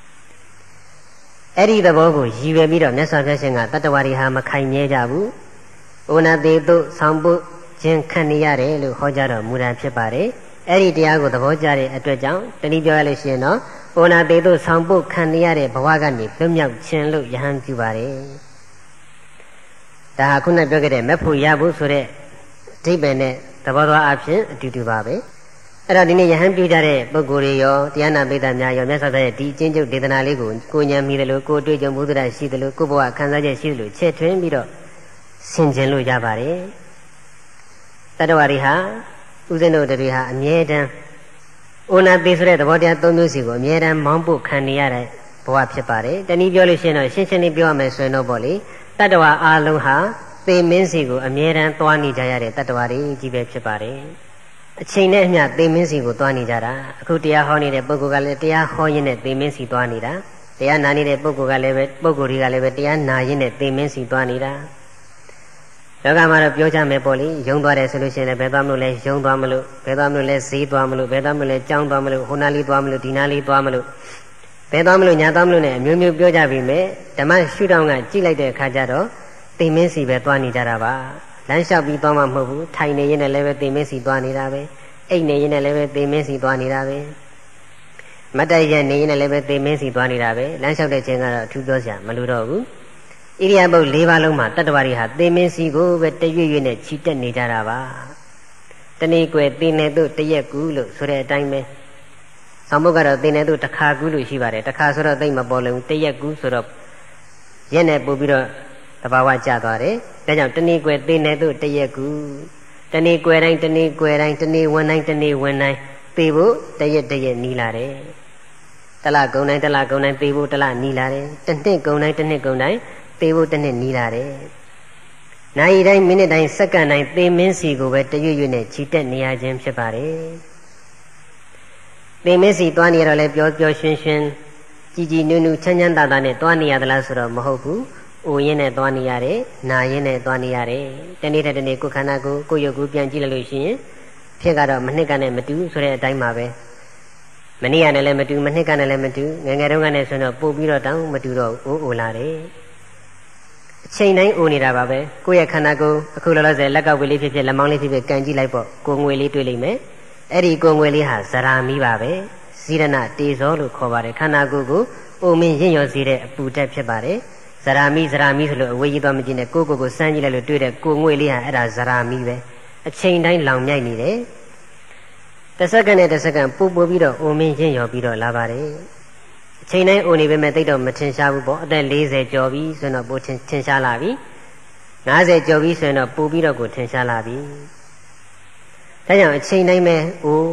အဲ့ဒီသဘောကိုရည်ရွယ်ပြီးတော့မြတ်စွာဘုရားရှင်ကတတ္တဝါတွေဟာမခိုင်မြဲကြဘူး။အိုနာသေးတို့ဆောင်ပုခြင်းခံနေရတယ်လို့ဟောကြားတော်မူတာဖြစ်ပါတယ်။အဲ့ဒီတရားကိုသဘောကျတဲ့အတွက်ကြောင့်တနည်းပြောရလို့ရှိရင်တော့အိုနာသေးတို့ဆောင်ပုခံနေရတဲ့ဘဝကနေလွတ်မြောက်ခြင်းလို့ယဟန်ပြုပါတယ်။ဒါဟာခုနပြောခဲ့တဲ့မက်ဖို့ရဖို့ဆိုတဲ့အဓိပ္ပာယ်နဲ့သဘောသွားအဖြစ်အတူတူပါပဲ။အဲ့တော့ဒီနေ့ယဟန်ပြုကြတဲ့ပုဂ္ဂိုလ်တွေရောတရားနာပိဋကများရောမြတ်စွာဘုရားရဲ့ဒီအကျဉ်းချုပ်ဒေသနာလေးကိုကိုဉာဏ်မိတယ်လို့ကိုတွေ့ကြုံမှုသတ္တရှိတယ်လို့ကိုဘဝခံစားချက်ရှိတယ်လို့ချက်ထွင်းပြီးတော့ဆင်ခြင်လို့ရပါတယ်တတ္တဝါတွေဟာဥစဉ်တို့တွေဟာအမြဲတမ်းအိုနာသေးဆိုတဲ့သဘောတရား၃မျိုးစီကိုအမြဲတမ်းမောင်းပို့ခံနေရတဲ့ဘဝဖြစ်ပါတယ်တနည်းပြောလို့ရှိရင်တော့ရှင်းရှင်းလေးပြောရမယ်ဆိုရင်တော့ပေါ့လေတတ္တဝါအလုံးဟာသေမင်းစီကိုအမြဲတမ်းသွားနေကြရတဲ့တတ္တဝါတွေကြီးပဲဖြစ်ပါတယ်အချိန်နဲ့အမျှသေမင်းစီကိုသွားနေကြတာအခုတရားဟောနေတဲ့ပုဂ္ဂိုလ်ကလည်းတရားဟောရင်းနဲ့သေမင်းစီသွားနေတာတရားနာနေတဲ့ပုဂ္ဂိုလ်ကလည်းပဲပုဂ္ဂိုလ်တွေကလည်းပဲတရားနာရင်းနဲ့သေမင်းစီသွားနေတာလောကမှာတော့ပြောကြမယ်ပေါ့လေယုံသွားတယ်ဆိုလို့ရှိရင်လည်းဘယ်သွားမလို့လဲယုံသွားမလို့ဘယ်သွားမလို့လဲဈေးသွားမလို့ဘယ်သွားမလို့လဲကြောင်းသွားမလို့ဟိုနာလေးသွားမလို့ဒီနာလေးသွားမလို့ဘယ်သွားမလို့ညာသွားမလို့နဲ့အမျိုးမျိုးပြောကြပြီမဲ့ဓမ္မရှုထောင့်ကကြည့်လိုက်တဲ့အခါကျတော့သေမင်းစီပဲသွားနေကြတာပါလမ်းလျှောက်ပြီးသွားမှမဟုတ်ဘူးထိုင်နေရင်လည်းပဲသေမင်းစီသွားနေတာပဲအိတ်နေရင်လည်းပဲသေမင်းစီသွားနေတာပဲမတ်တိုက်ရနေရင်လည်းပဲသေမင်းစီသွားနေတာပဲလမ်းလျှောက်တဲ့ချိန်ကတော့အထူးပြောစရာမလိုတော့ဘူးဣရိယာပုတ်၄ပါးလုံးမှာတတ္တဝါတွေဟာသေမင်းစီကိုပဲတရွေ့ရွေ့နဲ့ခြိတက်နေကြတာပါတနေ့ကွယ်သေနေတို့တရက်ကူလို့ဆိုတဲ့အတိုင်းပဲဆောင်းဘုတ်ကတော့သေနေတို့တစ်ခါကူလို့ရှိပါတယ်တစ်ခါဆိုတော့သိမပေါ်လုံးတရက်ကူဆိုတော့ရက်နဲ့ပို့ပြီးတော့တဘာဝကျသွားတယ်ဒါကြောင့်တနေ့ကွယ်သေနေတို့တရက်ကူတနေ့ကွယ်တိုင်းတနေ့ကွယ်တိုင်းတနေ့ဝင်တိုင်းတနေ့ဝင်တိုင်းသေဖို့တရက်နီးလာတယ်တလကုံတိုင်းတလကုံတိုင်းသေဖို့တလနီးလာတယ်တစ်နှစ်ကုံတိုင်းတစ်နှစ်ကုံတိုင်းသေဖို့တစ်နှစ်နီးလာတယ်နာရီတိုင်းမိနစ်တိုင်းစက္ကန့်တိုင်းသေမင်းစီကိုပဲတရွေ့ရွေ့နဲ့ခြိတက်နေရခြင်းဖြစ်ပါတယ်သေမင်းစီသွားနေရတော့လဲပျော်ပျော်ရွှင်ရွှင်ကြည်ကြည်နူးနူးချမ်းချမ်းသာသာနဲ့သွားနေရသလားဆိုတော့မဟုတ်ဘူးအိုရင်းနဲ့သွားနေရတယ်နာရင်းနဲ့သွားနေရတယ်တနေ့တစ်နေ့ကိုယ်ခန္ဓာကိုယ်ရုပ်ကိုပြန်ကြည့်လိုက်လို့ရှိရင်ဖြစ်ကတော့မနှစ်ကနဲ့မတူဆိုတဲ့အတိုင်းပါပဲမနေ့ကနဲ့လည်းမတူမနှစ်ကနဲ့လည်းမတူငယ်ငယ်တုန်းကနဲ့ဆိုတော့ပို့ပြီးတော့တောင်းမတူတော့အိုလာတယ်အချိန်တိုင်းအိုနေတာပါပဲကိုယ့်ရဲ့ခန္ဓာကိုယ်အခုလောလောဆယ်လက်ကဝေးလေးဖြစ်ဖြစ်လက်မောင်းလေးဖြစ်ဖြစ်ကန်ကြည့်လိုက်ပေါ့ကိုငွေလေးတွေ့လိမ့်မယ်အဲ့ဒီကိုငွေလေးဟာဇရာမီးပါပဲဇီရဏတေဇောလို့ခေါ်ပါတယ်ခန္ဓာကိုယ်ကိုအိုမင်းရင့်ရော်စေတဲ့အပူတက်ဖြစ်ပါတယ်ဇရာမီဆိုလို့အဝေးကြီးသွားမကြည့်နဲ့ကိုစမ်းကြည့်လိုက်လို့တွေ့တဲ့ကိုငွေလေးဟာအဲ့ဒါဇရာမီပဲအချိန်တိုင်းလောင်မြိုက်နေတယ်တစ်စက္ကန့်နဲ့တစ်စက္ကန့်ပို့ပြီးတော့အိုမင်းရင့်ရော်ပြီးတော့လာပါတယ်အချိန်တိုင်းအိုနေပေမဲ့တိတ်တော့မထင်ရှားဘူးပေါ့အသက်40ကျော်ပြီဆိုတော့ပိုထင်ရှားလာပြီ50ကျော်ပြီဆိုရင်တော့ပိုပြီးတော့ကိုထင်ရှားလာပြီဒါကြောင့်အချိန်တိုင်းပဲအိ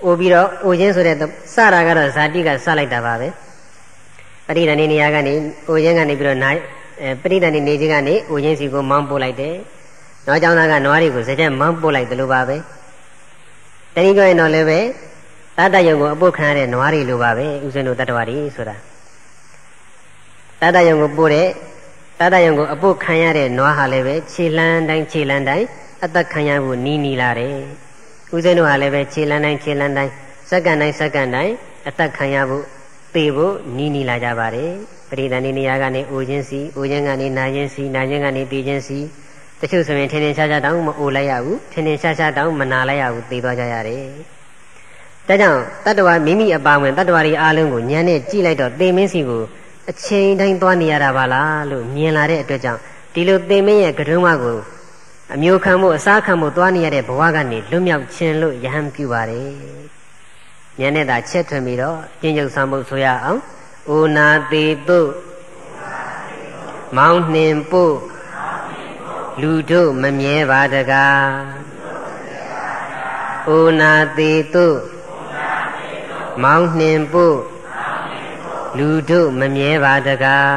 အိုပြီးတော့အိုခြင်းဆိုတဲ့စတာကတော့ဇာတိကစလိုက်တာပါပဲပရိဒဏိနေရာကနေအိုခြင်းကနေပြီးတော့နိုင်ပရိဒဏိနေခြင်းကနေအိုခြင်းစီကိုမောင်းပို့လိုက်တယ်နောက်ကြောင့်သားကနွားတွေကိုစကြက်မောင်းပို့လိုက်တယ်လို့ပါပဲတနည်းပြောရင်တော့လည်းပဲတတ္တယုံကိုအပုတ်ခံရတဲ့နွားတွေလိုပါပဲဥစဉ်တို့တတ္တဝါတွေဆိုတာတတ္တယုံကိုပို့တဲ့တတ္တယုံကိုအပုတ်ခံရတဲ့နွားဟာလည်းပဲခြေလန်းတိုင်းအသက်ခံရဖို့နီးလာတယ်ဥစဉ်တို့ဟာလည်းပဲခြေလန်းတိုင်းစက္ကန့်တိုင်းအသက်ခံရဖို့သေဖို့နီးလာကြပါတယ်ပရိသန္တိနေရာကနေအိုခြင်းစီအိုခြင်းကနေနာခြင်းစီနာခြင်းကနေသေခြင်းစီတချို့ဆိုရင်ထင်ရှားတောင်မအိုလိုက်ရဘူးထင်ရှားတောင်မနာလိုက်ရဘူးသေသွားကြရတယ်ဒါကြောင့်တတ္တဝါမိမိအပါဝင်တတ္တဝါတွေအားလုံးကိုဉာဏ်နဲ့ကြည့်လိုက်တော့သေမင်းစီကိုအချိန်တိုင်းသွားနေရတာပါလားလို့မြင်လာတဲ့အတွက်ကြောင့်ဒီလိုသေမင်းရဲ့ကတုံးမကိုအမျိုးခံမှုအစားခံမှုသွားနေရတဲ့ဘဝကနေလွတ်မြောက်ခြင်းလို့ယဟန်ပြုပါတယ်ဉာဏ်နဲ့သာချက်ထွင်ပြီးတော့ကျင့်ကြံဆောင်မှုဆိုရအောင်အိုနာတိတုမောင်းနှင်ဖို့လူတို့မမြဲပါတကားအိုနာတိတုမောင်းနှင်ဖို့လူတို့မမြဲပါတကား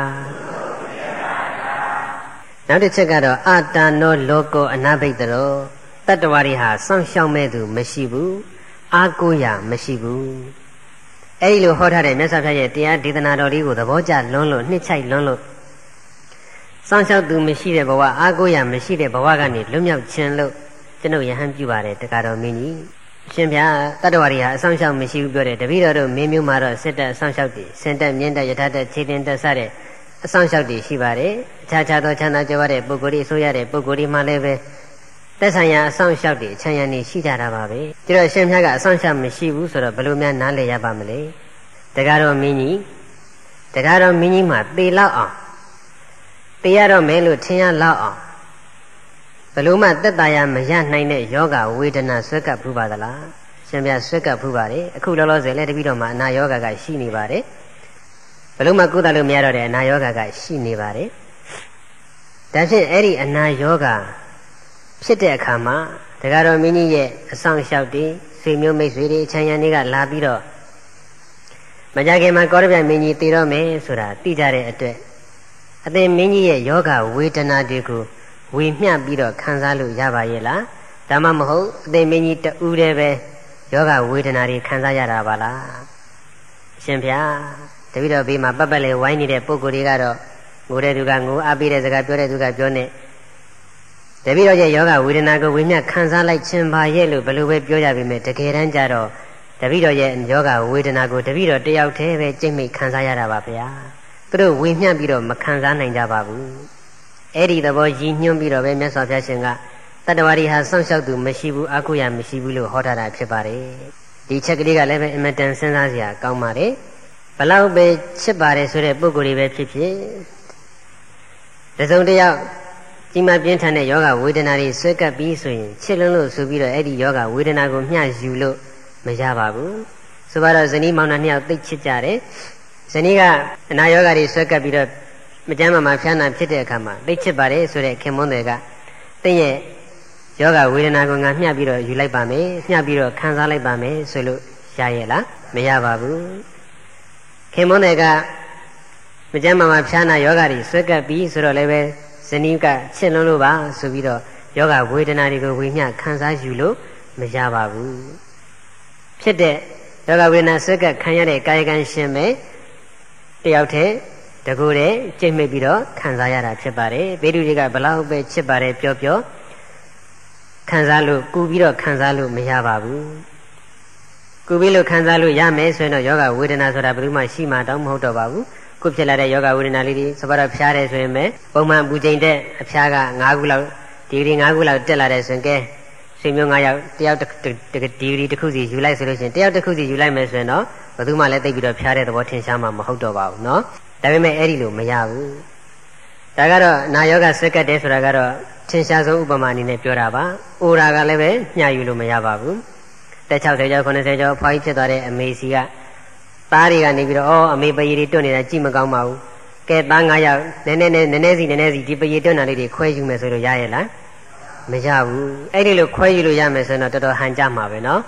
နောက်တစ်ချက်ကတော့အာတန်နောလောကောအနာဘိတရောတတ္တဝါတွေဟာစောင့်ရှောက်မဲ့သူမရှိဘူးအာကိုရာမရှိဘူးအဲဒီလိုဟောထားတဲ့မြတ်စွာဘုရားရဲ့တရားဒေသနာတော်လေးကိုသဘောကျလွန်းလို့နှစ်ချိုက်လွန်းလို့စောင့်ရှောက်သူမရှိတဲ့ဘဝအာကိုရာမရှိတဲ့ဘဝကနေလွတ်မြောက်ခြင်းလို့ကျွန်ုပ်ယဟန်ပြုပါတယ်တက္ကတော်မင်းကြီးရှင်ဗျာတတ္တဝါတွေဟာအဆောင်ရှောက်မရှိဘူးပြောတယ်တပည့်တော်တို့မင်းမျိုးမှာတော့စစ်တပ်အဆောင်ရှောက်တွေစင်တက်မြင့်တက်ယထာတက်ခြေတင်တက်စတဲ့အဆောင်ရှောက်တွေရှိပါတယ်အခြားခြားသောချမ်းသာကြွယ်ဝတဲ့ပုဂ္ဂိုလ်တွေဆိုရတဲ့ပုဂ္ဂိုလ်တွေမှလည်းပဲသက်ဆိုင်ရာအဆောင်ရှောက်တွေချမ်းရံနေရှိကြတာပါပဲဒါတော့ရှင်ဗျာကအဆောင်ရှောက်မရှိဘူးဆိုတော့ဘယ်လိုများနားလည်ရပါမလဲတက္ကတော်မင်းကြီးမှာသေလောက်အောင်သေရတော့မယ်လို့ထင်ရလောက်အောင်ဘလို့မှသက်သာရမရနိုင်တဲ့ယောဂဝေဒနာဆွဲကပ်ဖူးပါသလားရှင်ဗျာဆွဲကပ်ဖူးပါတယ်အခုလောလောဆယ်လည်းတပိတော့မှအနာယောဂကရှိနေပါတယ်ဘလို့မှကုသလို့မရတော့တဲ့အနာယောဂကရှိနေပါတယ်ဒါဖြင့်အဲ့ဒီအနာယောဂဖြစ်တဲ့အခါမှာဒကာတော်မင်းကြီးရဲ့အဆောင်လျှောက်တွေဆွေမျိုးမိတ်ဆွေတွေအချမ်းရံတွေကလာပြီးတော့မကြခင်မှာကောရပြမင်းကြီးတည်တော့မယ်ဆိုတာသိကြတဲ့အတွက်အသင်မင်းကြီးရဲ့ယောဂဝေဒနာတွေကိုဝေမျှပြီးတော့ခံစားလို့ရပါရဲ့လားဒါမှမဟုတ်အသင်မင်းကြီးတူးတည်းပဲယောဂဝေဒနာတွေခံစားရတာပါလားရှင်ဗျာတပည့်တော်ဘေးမှာပတ်ပတ်လေးဝိုင်းနေတဲ့ပုံကိုယ်တွေကတော့ငိုတဲ့သူကငိုအားပေးတဲ့စကားပြောတဲ့သူကပြောနေတပည့်တော်ရဲ့ယောဂဝေဒနာကိုဝေမျှခံစားလိုက်ခြင်းပါရဲ့လို့ဘယ်လိုပဲပြောကြပေမဲ့တကယ်တမ်းကျတော့တပည့်တော်ရဲ့ယောဂဝေဒနာကိုတပည့်တော်တယောက်တည်းပဲကြိတ်မိတ်ခံစားရတာပါဗျာသူတို့ဝေမျှပြီးတော့မခံစားနိုင်ကြပါဘူးအဲ့ဒီသဘောရည်ညွှန်းပြီးတော့ပဲမြတ်စွာဘုရားရှင်ကတတ္တဝါတွေဟာစောင့်ရှောက်သူမရှိဘူးအာကိုရမရှိဘူးလို့ဟောထားတာဖြစ်ပါတယ်ဒီချက်ကလေးကလည်းပဲအမတန်စဉ်းစားစရာကောင်းပါတယ်ဘလောက်ပဲချစ်ပါတယ်ဆိုတဲ့ပုံကိုယ်တွေပဲဖြစ်ဖြစ်တစုံတစ်ယောက်ကြီးမားပြင်းထန်တဲ့ယောဂဝေဒနာတွေဆွဲကပ်ပြီးဆိုရင်ချစ်လွန်းလို့ဆိုပြီးတော့အဲ့ဒီယောဂဝေဒနာကိုမျှယူလို့မရပါဘူးဆိုပါတော့ဇနီးမောင်နှံနှစ်ယောက်သိချစ်ကြတယ်ဇနီးကအနာယောဂတွေဆွဲကပ်ပြီးတော့မကြမ်းမှဖျားနာဖြစ်တဲ့အခါမှာသိချစ်ပါတယ်ဆိုတဲ့ခင်မွန်းတွေကတင့်ရဲ့ယောဂဝေဒနာကိုငါမျှပြီးတော့ယူလိုက်ပါမယ်မျှပြီးတော့ခံစားလိုက်ပါမယ်ဆိုလို့ရရဲ့လားမရပါဘူးခင်မွန်းတွေကမကြမ်းမှဖျားနာယောဂတွေဆွဲကပ်ပြီးဆိုတော့လည်းပဲဇနီးကချစ်လွန်းလို့ပါဆိုပြီးတော့ယောဂဝေဒနာတွေကိုဝေမျှခံစားယူလို့မရပါဘူးဖြစ်တဲ့ယောဂဝေဒနာဆွဲကပ်ခံရတဲ့ကာယကံရှင်ပဲတယောက်တည်းတကူတဲ့ကြိတ်မိတ်ပြီးတော့ခံစားရတာဖြစ်ပါတယ်ဘေဒုတွေကဘလောက်ပဲချစ်ပါတယ်ပြောခံစားလို့ကူပြီးတော့ခံစားလို့မရပါဘူးကူပြီးလို့ခံစားလို့ရမယ်ဆိုရင်တော့ယောဂဝေဒနာဆိုတာဘယ်သူမှရှိမှတော့မဟုတ်တော့ပါဘူးခုဖြစ်လာတဲ့ယောဂဝေဒနာလေးတွေစပါတော့ဖျားတယ်ဆိုရင်ပဲပုံမှန်ပူချိန်တဲ့အဖျားက9ခုလောက်ဒီဂရီ9ခုလောက်တက်လာတဲ့ဆိုရင်ကဲဆွေမျိုး9ယောက်တယောက်ဒီဂရီတစ်ခုစီယူလိုက်ဆိုလို့ရှိရင်တယောက်တစ်ခုစီယူလိုက်မယ်ဆိုရင်တော့ဘယ်သူမှလည်းသိပြီးတော့ဖျားတဲ့သဘောထင်ရှားမှမဟုတ်တော့ပါဘူးเนาะဒါပေမဲ့အဲ့ဒီလိုမရဘူးဒါကတော့နာယောဂဆွဲကတ်တယ်ဆိုတာကတော့ထင်ရှားဆုံးဥပမာအနေနဲ့ပြောတာပါအိုရာကလည်းပဲညှယူလို့မရပါဘူးတက်60ကျော်90ကျော်ဖွားကြီးဖြစ်သွားတဲ့အမေစီကသားတွေကနေပြီးတော့အမေပရီတွေတွတ်နေတာကြည့်မကောင်းပါဘူးကဲသား9ယောက်နည်းနည်းစီဒီပရီတွတ်တာလေးတွေခွဲယူမယ်ဆိုလို့ရရဲ့လားမရဘူးအဲ့ဒီလိုခွဲယူလို့ရမယ်ဆိုရင်တော့တော်တော်ဟန်ကြမှာပဲเนาะ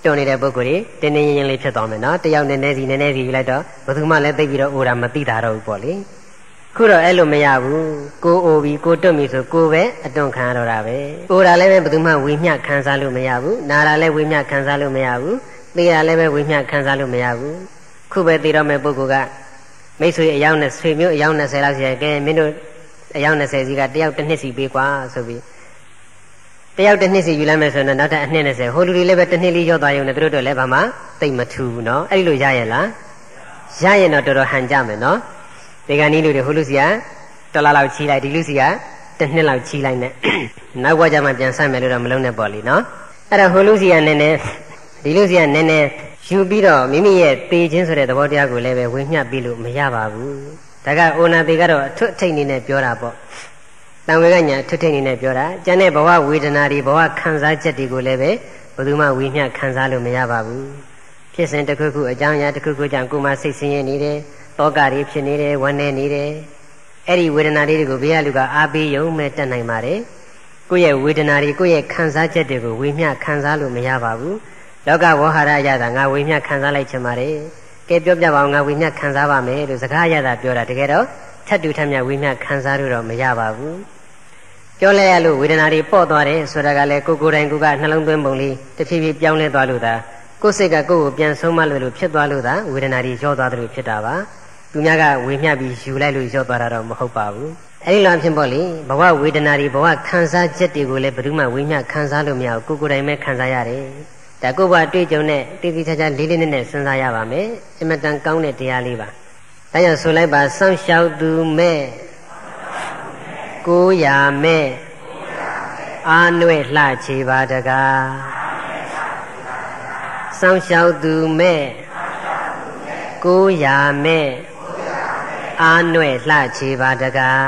တွန်းနေတဲ့ပုဂ္ဂိုလ်တွေတင်းတင်းရင်ရင်လေးဖြစ်သွားမယ်နော်တယောက်နည်းနည်းစီယူလိုက်တော့ဘယ်သူမှလည်းသိပြီးတော့အိုတာမသိတာတော့ဘူးပေါ့လေခုတော့အဲ့လိုမရဘူးကိုအိုပြီးကိုတွတ်ပြီဆိုကိုပဲအတွန်းခံရတော့တာပဲအိုတာလည်းပဲဘယ်သူမှဝေမျှခံစားလို့မရဘူးနာတာလည်းဝေမျှခံစားလို့မရဘူးသိတာလည်းပဲဝေမျှခံစားလို့မရဘူးခုပဲသိတော့မဲ့ပုဂ္ဂိုလ်ကမိတ်ဆွေအယောက်နဲ့ဆွေမျိုးအယောက်20လောက်ရှိရကဲမင်းတို့အယောက်20စီကတယောက်တစ်နှစ်စီပေးကွာဆိုပြီးတယောက်တစ်နှစ်စီယူလိုက်မယ်ဆိုတော့နောက်ထပ်အနှစ်20ဟိုလူတွေလည်းပဲတစ်နှစ်လေးရောသွားရုံနဲ့သူတို့တို့လည်းဘာမှသိမထူဘူးနော်အဲ့လိုရရဲ့လားရရင်တော့တော်တော်ဟန်ကြမယ်နော်ဒီကနေ့လူတွေဟိုလူစီကတစ်လလောက်ချီလိုက်ဒီလူစီကတစ်နှစ်လောက်ချီလိုက်နဲ့နောက်ဘွားကြမှာပြန်ဆက်မယ်လို့တော့မလုံးနဲ့ပေါ့လीနော်အဲ့တော့ဟိုလူစီကနည်းနည်းဒီလူစီကနည်းနည်းယူပြီးတော့မိမိရဲ့တေခြင်းဆိုတဲ့သဘောတရားကိုလည်းပဲဝေမျှပြီးလို့မရပါဘူးဒါကအိုနာတေကတော့အထွတ်အထိပ်အနေနဲ့ပြောတာပေါ့တန်ဝေကညာအထွတ်ထိပ်အနေနဲ့ပြောတာကျန်တဲ့ဘဝဝေဒနာတွေဘဝခံစားချက်တွေကိုလည်းပဲဘယ်သူမှဝေမျှခံစားလို့မရပါဘူးဖြစ်စဉ်တစ်ခုခုအကြောင်းအရာတစ်ခုခုကြောင့်ကိုယ်မှစိတ်ဆင်းရဲနေတယ်တောကတွေဖြစ်နေတယ်ဝမ်းနည်းနေတယ်အဲ့ဒီဝေဒနာတွေကိုဘေးကလူကအားပေးရုံမဲ့တတ်နိုင်ပါတယ်ကိုယ့်ရဲ့ဝေဒနာတွေကိုယ့်ရဲ့ခံစားချက်တွေကိုဝေမျှခံစားလို့မရပါဘူးလောကဝေါဟာရရတာငါဝေမျှခံစားလိုက်ချင်ပါတယ်ကဲပြောပြပါအောင်ငါဝေမျှခံစားပါမယ်လို့စကားရတာပြောတာတကယ်တော့ထပ်တူထပ်မြတ်ဝေမျှခံစားလို့တော့မရပါဘူးပြောလဲရလို့ဝေဒနာတွေပေါ့သွားတယ်ဆိုတာကလည်းကိုယ်တိုင်ကနှလုံးသွင်းပုံလေးတဖြည်းဖြည်းပြောင်းလဲသွားလို့သာကိုယ်စိတ်ကကိုယ့်ကိုပြန်ဆုံးမလို့ဖြစ်သွားလို့သာဝေဒနာတွေလျော့သွားတယ်လို့ဖြစ်တာပါသူများကဝေမျှပြီးယူလိုက်လို့လျော့သွားတာတော့မဟုတ်ပါဘူးအဲဒီလိုအဖြစ်ပေါ့လေဘဝဝေဒနာတွေဘဝခံစားချက်တွေကိုလည်းဘယ်သူမှဝေမျှခံစားလို့မရဘူးကိုယ်တိုင်ပဲခံစားရတယ်ဒါကိုယ်ဘဝတွေ့ကြုံတဲ့တည်တည်ချာချာလေးလေးနက်နက်စဉ်းစားရပါမယ်အမတန်ကောင်းတဲ့တရားလေးပါဒါကြောင့်ဆိုလိုက်ပါစောင့်ရှောက်သူမဲ့ကိုရာမဲ့အာနွဲ့လှချေပါတကားစောင့်ရှောက်သူမဲ့ကိုရာမဲ့အာနွဲ့လှချေပါတကား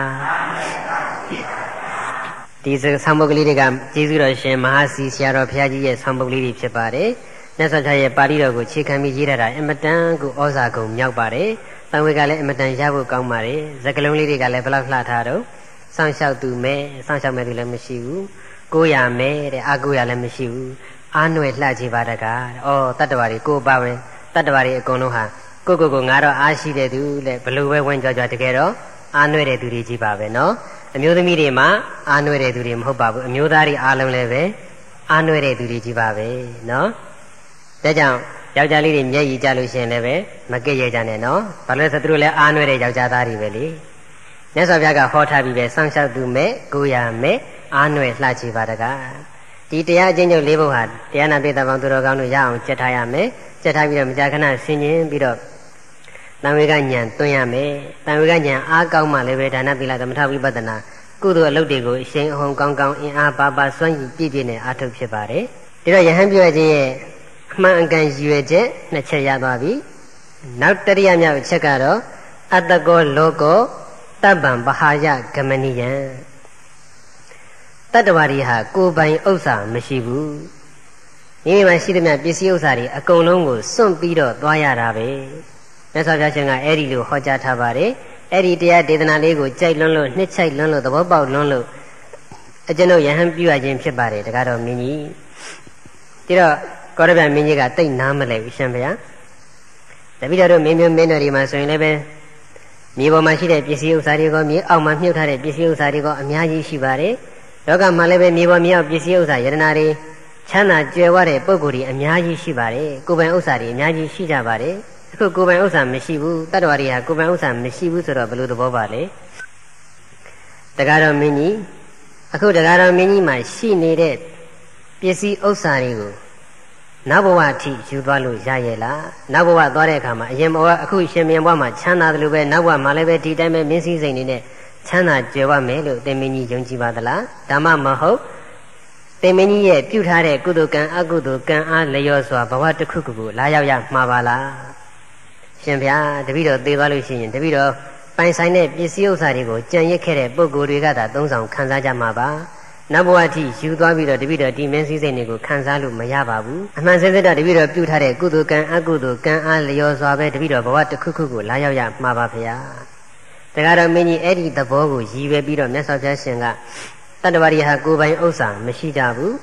ဒီဆောင်းပုဒ်ကလေးတွေကကျေးဇူးတော်ရှင်မဟာစီဆရာတော်ဘုရားကြီးရဲ့ဆောင်းပုဒ်လေးတွေဖြစ်ပါတယ်မြတ်စွာဘုရားရဲ့ပါဠိတော်ကိုခြေခံပြီးရေးထားတာအမတန်ကိုဩဇာကုန်မြောက်ပါတယ်တန်ဝေကလည်းအမတန်ရဖို့ကောင်းပါတယ်စကလုံးလေးတွေကလည်းဘလောက်လှထားတော့စောင့်ရှောက်သူမဲ့စောင့်ရှောက်မဲ့သူလည်းမရှိဘူးကိုရမဲ့တဲ့အာကိုရလည်းမရှိဘူးအာနွယ်လှချေပါတကားဩတတ္တဝါတွေကိုပါပဲတတ္တဝါတွေအကုန်လုံးဟာကိုငါတော့အားရှိတဲ့သူတဲ့ဘလို့ပဲဝန်းကြွတကယ်တော့အာနွယ်တဲ့သူတွေကြီးပါပဲနော်အမျိုးသမီးတွေမှာအာနွယ်တဲ့သူတွေမဟုတ်ပါဘူးအမျိုးသားတွေအားလုံးလည်းပဲအာနွယ်တဲ့သူတွေကြီးပါပဲနော်ဒါကြောင့်ယောက်ျားလေးတွေမျက်ရည်ကျလို့ရှိရင်လည်းပဲမကဲ့ရဲ့ကြနဲ့နော်ဘာလို့လဲဆိုသူတို့လည်းအာနွယ်တဲ့ယောက်ျားသားတွေပဲလေမြတ်စွာဘုရားကဟောထားပြီးပဲစောင့်ရှောက်သူမဲ့ကိုရမဲ့အာနွယ်လှချေပါတကားဒီတရားအချင်းချုပ်၄ဘုတ်ဟာတရားနာပိဿပေါင်းသူတော်ကောင်းတို့ရအောင်ကြက်ထားရမယ်ကြက်ထားပြီးတော့မကြာခဏဆင်ခြင်ပြီးတော့တန်ဝေကဉာဏ်သွင်းရမယ်တန်ဝေကဉာဏ်အားကောင်းမှလည်းပဲဒါနသီလသမထဝိပဿနာကုသိုလ်အလုပ်တွေကိုအရှိန်အဟုန်ကောင်းကောင်းအင်အားပါပါစွမ်းရည်ပြည့်ပြည့်နဲ့အားထုတ်ဖြစ်ပါတယ်ဒီတော့ယဟန်ပြုရခြင်းရဲ့အမှန်အကန်ရည်ရွယ်ချက်နှစ်ချက်ရသွားပြီနောက်တတိယမြောက်အချက်ကတော့အတ္တကောလောကောတပ္ပံပဟာယဂမနိယံတတ္တဝါတွေဟာကိုယ်ပိုင်ဥစ္စာမရှိဘူးမိမိမှာရှိသမျှပစ္စည်းဥစ္စာတွေအကုန်လုံးကိုစွန့်ပြီးတော့သွားရတာပဲမြတ်စွာဘုရားရှင်ကအဲ့ဒီလိုဟောကြားထားပါတယ်အဲ့ဒီတရားဒေသနာလေးကိုကြိုက်လွန်းလို့နှစ်ချိုက်လွန်းလို့သဘောပေါက်လွန်းလို့အကျွန်ုပ်ယဟန်ပြုရခြင်းဖြစ်ပါတယ်တကားတော့မင်းကြီးဒီတော့ကောရဗျမင်းကြီးကတိတ်နားမလဲဘူးရှင်ဗျာတပည့်တော်တို့မင်းမျိုးမင်းတော်တွေမှာဆိုရင်လည်းပဲမြေပေါ်မှာရှိတဲ့ပစ္စည်းဥစ္စာတွေကမြေအောက်မှာမြှုပ်ထားတဲ့ပစ္စည်းဥစ္စာတွေကအများကြီးရှိပါတယ်လောကမှာလည်းပဲမြေပေါ်မြေအောက်ပစ္စည်းဥစ္စာယတနာတွေချမ်းသာကြွယ်ဝတဲ့ပုံကိုယ်တွေအများကြီးရှိပါတယ်ကိုယ်ပိုင်ဥစ္စာတွေအများကြီးရှိကြပါတယ်အခုကိုယ်ပိုင်ဥစ္စာမရှိဘူးတတ္တဝါတွေဟာကိုယ်ပိုင်ဥစ္စာမရှိဘူးဆိုတော့ဘယ်လိုသဘောပါလဲတကားတော်မင်းကြီးအခုတကားတော်မင်းကြီးမှာရှိနေတဲ့ပစ္စည်းဥစ္စာတွေကိုနောက်ဘဝအထိယူသွားလို့ရရဲ့လားနောက်ဘဝသွားတဲ့အခါမှာအရင်ဘဝအခုရှင်မြန်ဘဝမှာချမ်းသာတယ်လို့ပဲနောက်ဘဝမှာလည်းပဲဒီတိုင်းပဲမင်းစည်းစိမ်နေနဲ့ချမ်းသာကြွယ်ဝမယ်လို့သင်မင်းကြီးယုံကြည်ပါသလားဒါမှမဟုတ်သင်မင်းကြီးရဲ့ပြုထားတဲ့ကုသိုလ်ကံအကုသိုလ်ကံအားလျော်စွာဘဝတစ်ခုခုကိုလာရောက်ရမှာပါလားရှင်ဗျာတပည့်တော်သေသွားလို့ရှိရင်တပည့်တော်ပိုင်ဆိုင်တဲ့ပစ္စည်းဥစ္စာတွေကိုကြံရစ်ခဲ့တဲ့ပုဂ္ဂိုလ်တွေကသာသုံးဆောင်ခံစားကြမှာပါနောက်ဘဝအထိယူသွားပြီးတော့တပည့်တော်ဒီမင်းစည်းစိမ်တွေကိုခံစားလို့မရပါဘူးအမှန်စင်စစ်တော့တပည့်တော်ပြုထားတဲ့ကုသိုလ်ကံအကုသိုလ်ကံအားလျော်စွာပဲတပည့်တော်ဘဝတစ်ခုခုကိုလာရောက်ရမှာပါဗျာတခါတော့မင်းကြီးအဲ့ဒီသဘောကိုရည်ပဲပြီးတော့မြတ်စွာဘုရားရှင်ကတတ္တဝါတွေဟာကိုယ်ပိုင်ဥစ္စာမရှိကြဘူး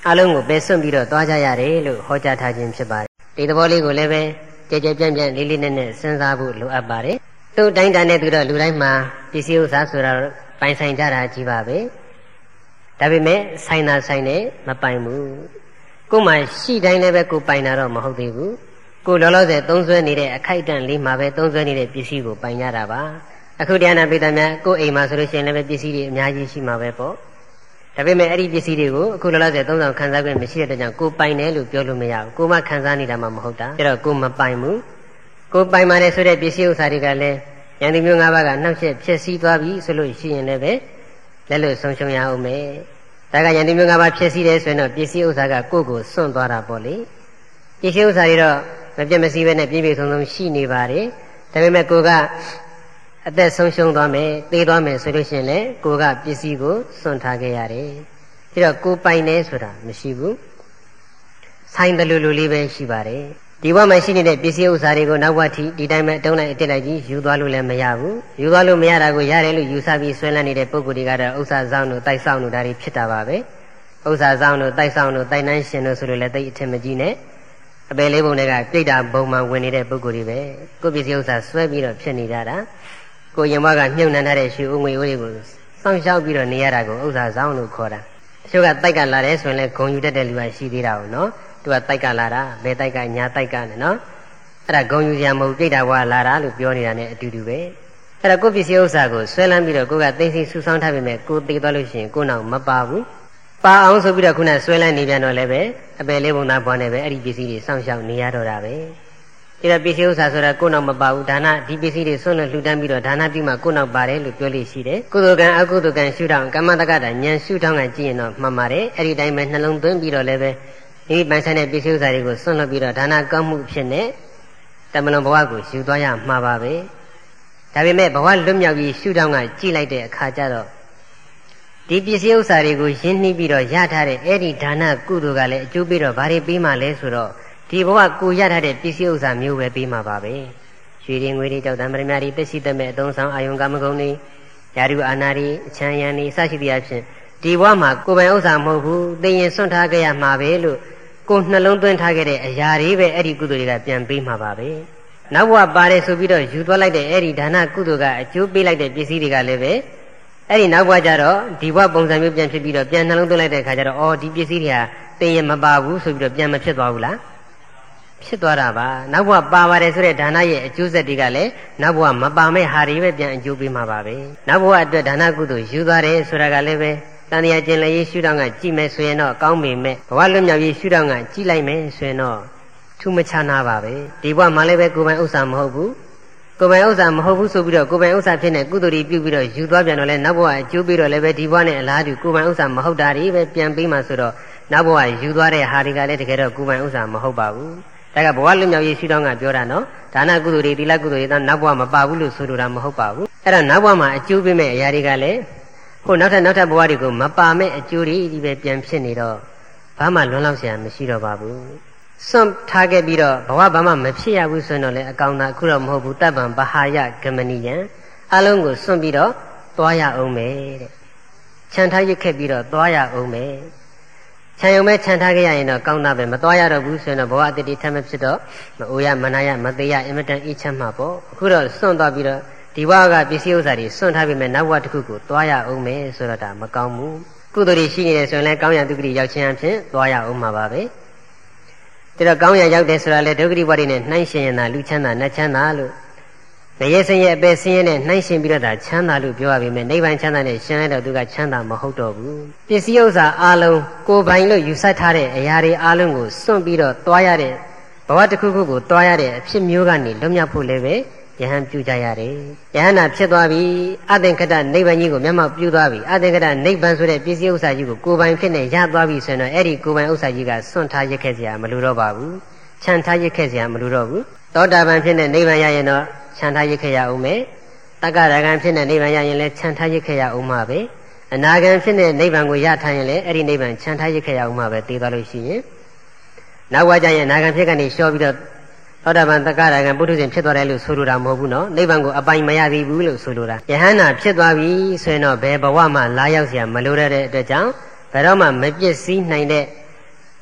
အလုံးကိုပဲစွန့်ပြီးတော့သွားကြရတယ်လို့ဟောကြားထားခြင်းဖြစ်ပါတယ်ဒီသဘောလေးကိုလည်းပဲကြည်ကြည်ပြန့်ပြန့်လေးလေးနက်နက်စဉ်းစားဖို့လိုအပ်ပါတယ်သူ့တိုင်းတန်တဲ့သူတော့လူတိုင်းမှာပစ္စည်းဥစ္စာဆိုတာပိုင်ဆိုင်ကြတာကြီးပါပဲဒါပေမဲ့ဆိုင်တာဆိုင်နဲ့မပိုင်ဘူးကိုယ်မှရှိတိုင်းလည်းပဲကိုပိုင်တာတော့မဟုတ်သေးဘူးကိုလောလောဆယ်သုံးစွဲနေတဲ့အခိုက်အတန့်လေးမှာပဲသုံးစွဲနေတဲ့ပစ္စည်းကိုပိုင်ရတာပါအခုတရားနာပိဋကများကိုအိမ်မှာဆိုလို့ရှိရင်လည်းပဲပစ္စည်းတွေအများကြီးရှိမှာပဲပေါ့ဒါပေမဲ့အဲ့ဒီပစ္စည်းတွေကိုအခုလောလောဆယ်သုံးဆောင်ခံစားခွင့်မရှိတဲ့ကြောင့်ကိုပိုင်တယ်လို့ပြောလို့မရဘူးကိုမှခံစားနေတာမှမဟုတ်တာအဲ့တော့ကိုမပိုင်ဘူးကိုပိုင်ပါတယ်ဆိုတဲ့ပစ္စည်းဥစ္စာတွေကလည်းယန္တိမျိုး၅ပါးကနှောက်ယှက်ဖြစ်စည်းသွားပြီဆိုလို့ရှိရင်လည်းပဲလက်လို့ဆုံးရှုံးရအောင်မယ်ဒါကယန္တိမျိုး၅ပါးဖြစ်စည်းတယ်ဆိုရင်တော့ပစ္စည်းဥစ္စာကကိုယ့်ကိုစွန့်သွားတာပေါ့လေပစ္စည်းဥစ္စာတွေတော့မပြတ်မစည်းပဲနဲ့ပြည့်ပြည့်စုံစုံရှိနေပါတယ်ဒါပေမဲ့ကိုကအသက်ဆုံးရှုံးသွားမယ်သေသွားမယ်ဆိုလို့ရှိရင်လည်းကိုကပစ္စည်းကိုစွန့်ထားခဲ့ရတယ်ပြီးတော့ကိုပိုင်နေဆိုတာမရှိဘူးဆိုင်တယ်လူလေးပဲရှိပါတယ်ဒီဘဝမှာရှိနေတဲ့ပစ္စည်းဥစ္စာတွေကိုနောက်ဘဝထိဒီတိုင်းပဲအတုံးလိုက်အတက်လိုက်ကြီးယူသွားလို့လည်းမရဘူးယူသွားလို့မရတာကိုရတယ်လို့ယူဆပြီးဆွဲလန်းနေတဲ့ပုဂ္ဂိုလ်တွေကတော့ဥစ္စာဆောင်တို့တိုက်ဆောင်တို့ဒါတွေဖြစ်တာပါပဲဥစ္စာဆောင်တို့တိုက်ဆောင်တို့တိုက်နှန်းရှင်တို့ဆိုလို့လည်းတိတ်အထင်မကြီးနဲ့အပယ်လေးပုံတွေကပြိတ္တာဘုံမှာဝင်နေတဲ့ပုဂ္ဂိုလ်တွေပဲကိုပစ္စည်းဥစ္စာဆွဲပြီးတော့ဖြစ်နေကြတာကိုရင်ဘကမြုပ်နှံထားတဲ့ရွှေဥငွေဦးတွေကိုစောင့်ရှောက်ပြီးတော့နေရတာကိုဥစ္စာဆောင်လို့ခေါ်တာအချို့ကတိုက်ကလာတယ်ဆိုရင်လည်းဂုံယူတတ်တဲ့လူကရှိသေးတာကိုနော်သူကတိုက်ကလာတာဘယ်တိုက်ကညာတိုက်ကနဲ့နော်အဲ့ဒါဂုံယူစရာမဟုတ်ပြိတ္တာဘဝလာတာလို့ပြောနေတာ ਨੇ အတူတူပဲအဲ့ဒါကိုပစ္စည်းဥစ္စာကိုဆွဲလန်းပြီးတော့ကိုကသိသိဆူဆောင်းထားပေမဲ့ကိုသိသွားလို့ရှိရင်ကိုနောက်မပါဘူးပါအောင်ဆိုပြီးတော့ခုနဆွဲလန်းနေပြန်တော့လည်းပဲအပယ်လေးပုံသားဘွားနဲ့ပဲအဲ့ဒီပစ္စည်းတွေစောင့်ရှောက်နေရတော့တာပဲဒီတော့ပစ္စည်းဥစ္စာဆိုတာကိုနောက်မပါဘူးဒါနဒီပစ္စည်းတွေဆွလို့လှူဒန်းပြီးတော့ဒါနပြုမှကိုနောက်ပါတယ်လို့ပြောလို့ရှိတယ်ကုသိုလ်ကံအကုသိုလ်ကံရှုထောင့်ကမ္မတက္ကတာဉာဏ်ရှုထောင့်ကကြည့်ရင်တော့မှန်ပါတယ်အဲ့ဒီတိုင်းပဲနှလုံးသွင်းပြီးတော့လည်းပဲဒီပန်းဆိုင်တဲ့ပစ္စည်းဥစ္စာတွေကိုဆွလို့ပြီးတော့ဒါနကောင်းမှုဖြစ်နေတမလွန်ဘဝကိုယူသွားရမှာပါပဲဒါပေမဲ့ဘဝလွတ်မြောက်ပြီးရှုထောင့်ကကြည့်လိုက်တဲ့အခါကျတော့ဒီပစ္စည်းဥစ္စာတွေကိုရင်းနှီးပြီးတော့ရထားတဲ့အဲ့ဒီဒါနကုသိုလ်ကလည်းအကျိုးပေးတော့ဘာတွေပေးမှလဲဆိုတော့ဒီဘဝကိုရထားတဲ့ပစ္စည်းဥစ္စာမျိုးပဲပေးမှာပါပဲရွှေတွေငွေတွေကြောက်တံပရမတွေတက်ရှိတဲ့မဲ့အသုံးဆောင်အာယုံကာမဂုဏ်တွေယာရုအာနာတွေအချမ်းရံတွေစရှိသည့်အဖြစ်ဒီဘဝမှာကိုယ်ပိုင်ဥစ္စာမဟုတ်ဘူးသိရင်စွန့်ထားကြရမှာပဲလို့ကိုယ်နှလုံးသွင်းထားခဲ့တဲ့အရာတွေပဲအဲ့ဒီကုသိုလ်တွေကပြန်ပေးမှာပါပဲနောက်ဘဝပါတယ်ဆိုပြီးတော့ယူသွားလိုက်တဲ့အဲ့ဒီဒါနကုသိုလ်ကအကျိုးပေးလိုက်တဲ့ပစ္စည်းတွေကလည်းပဲအဲ့ဒီနောက်ဘဝကျတော့ဒီဘဝပုံစံမျိုးပြန်ဖြစ်ပြီးတော့ပြန်နှလုံးသွင်းလိုက်တဲ့အခါကျတော့အော်ဒီပစ္စည်းတွေကသိရင်မပါဘူးဆိုပြီးတော့ပြန်မဖြစ်သွားဘူးလားဖြစ်သွားတာပါနောက်ဘဝပါပါတယ်ဆိုတဲ့ဒါနရဲ့အကျိုးဆက်တွေကလည်းနောက်ဘဝမပါမဲ့ဟာတွေပဲပြန်အကျိုးပေးမှာပါပဲနောက်ဘဝအတွက်ဒါနကုသိုလ်ယူသွားတယ်ဆိုတာကလည်းပဲတန်တရားကျင်လည်ရေးရှုထောင့်ကကြည့်မယ်ဆိုရင်တော့ကောင်းပေမဲ့ဘဝလွတ်မြောက်ရေးရှုထောင့်ကကြည့်လိုက်မယ်ဆိုရင်တော့ထူးမခြားနာပါပဲဒီဘဝမှာလည်းပဲကိုယ်ပိုင်ဥစ္စာမဟုတ်ဘူးကိုယ်ပိုင်ဥစ္စာမဟုတ်ဘူးဆိုပြီးတော့ကိုယ်ပိုင်ဥစ္စာဖြစ်နေကုသိုလ်တွေပြုပြီးတော့ယူသွားပြန်တော့လဲနောက်ဘဝအကျိုးပေးတော့လည်းပဲဒီဘဝနဲ့အလားတူကိုယ်ပိုင်ဥစ္စာမဟုတ်တာတွေပဲပြန်ပေးမှဆိုတော့နောက်ဘဝယူသွားတဲ့ဟာတွေကလည်းတကယ်တော့ကိုယ်ပိုင်ဥစ္စာမဟုတ်ပါဘူးဒါကဘဝလွတ်မြောက်ရေးရှုထောင့်ကပြောတာနော်ဒါနကုသိုလ်တွေသီလကုသိုလ်တွေတော့နောက်ဘဝမပါဘူးလို့ဆိုလိုတာမဟုတ်ပါဘူးအဲ့တော့နောက်ဘဝမှာအကျိုးပေးမဲ့အရာတွေကလည်းဟိုနောက်ထပ်ဘဝတွေကိုမပါမဲ့အကျိုးတွေဒီပဲပြန်ဖြစ်နေတော့ဘာမှလွန်လောက်စရာမရှိတော့ပါဘူးစွန့်ထားခဲ့ပြီးတော့ဘဝဘာမှမဖြစ်ရဘူးဆိုရင်တော့လည်းအကောင်သာအခုတော့မဟုတ်ဘူးတပ္ပံဘဟာယဂမနိယံအလုံးကိုစွန့်ပြီးတော့သွားရအောင်မယ်တဲ့ခြံထားရစ်ခဲ့ပြီးတော့သွားရအောင်မယ်ခြံရုံပဲခြံထားခဲ့ရရင်တော့ကောင်းတာပဲမသွားရတော့ဘူးဆိုရင်တော့ဘဝအတ္တိထမ်းမဖြစ်တော့မအိုရမနာရမသေးရအင်မတန်အေးချမ်းမှာပေါ့အခုတော့စွန့်သွားပြီးတော့ဒီဘဝကပစ္စည်းဥစ္စာတွေစွန့်ထားပြီးမဲ့နောက်ဘဝတစ်ခုကိုသွားရအောင်မယ်ဆိုတော့ဒါမကောင်းဘူးကုသိုလ်တွေရှိနေတယ်ဆိုရင်လည်းကောင်းရာဒုက္ခတွေရောက်ခြင်းအဖြစ်သွားရအောင်မှာပါပဲဒါတော့ကောင်းရာရောက်တယ်ဆိုတာလေဒုက္ခတွေဘဝတွေနဲ့နှိုင်းရှင်ရင်သာလူချမ်းသာနတ်ချမ်းသာလို့ငရဲဆင်းရဲအပေဆင်းရဲနဲ့နှိုင်းရှင်ပြီးတော့ဒါချမ်းသာလို့ပြောရပေမဲ့နိဗ္ဗာန်ချမ်းသာနဲ့ရှင်ရတော့သူကချမ်းသာမဟုတ်တော့ဘူးပစ္စည်းဥစ္စာအလုံးကိုယ်ပိုင်လို့ယူဆထားတဲ့အရာတွေအလုံးကိုစွန့်ပြီးတော့သွားရတဲ့ဘဝတစ်ခုခုကိုသွားရတဲ့အဖြစ်မျိုးကနေလွတ်မြောက်ဖို့လည်းပဲယဟန်ပြုကြရတယ်ယဟန်နာဖြစ်သွားပြီအသင်္ခတနိဗ္ဗာန်ကြီးကိုမျက်မှောက်ပြုသွားပြီအသင်္ခတနိဗ္ဗာန်ဆိုတဲ့ပစ္စည်းဥစ္စာကြီးကိုကိုယ်ပိုင်ဖြစ်နေရသွားပြီဆိုရင်တော့အဲ့ဒီကိုယ်ပိုင်ဥစ္စာကြီးကစွန့်ထားရခဲ့စရာမလိုတော့ပါဘူးခြံထားရခဲ့စရာမလိုတော့ဘူးသောတာပန်ဖြစ်နေနိဗ္ဗာန်ရရင်တော့ခြံထားရခဲ့ရအောင်မယ်တက္ကရာဂံဖြစ်နေနိဗ္ဗာန်ရရင်လည်းခြံထားရခဲ့ရအောင်မှာပဲအနာဂံဖြစ်နေနိဗ္ဗာန်ကိုရထားရင်လည်းအဲ့ဒီနိဗ္ဗာန်ခြံထားရခဲ့ရအောင်မှာပဲသိသွားလို့ရှိရင်နောက်ဘဝကျရင်အနာဂံဖြစ်ကနေလျှော့ပြီးတော့သောတာပန်တက္ကရာဂံပုထုဇဉ်ဖြစ်သွားတယ်လို့ဆိုလိုတာမဟုတ်ဘူးနော်နိဗ္ဗာန်ကိုအပိုင်မရသေးဘူးလို့ဆိုလိုတာယဟန္တာဖြစ်သွားပြီဆိုရင်တော့ဘယ်ဘဝမှလာရောက်เสียမလိုတဲ့အတွက်ကြောင့်ဘယ်တော့မှမပြည့်စည်နိုင်တဲ့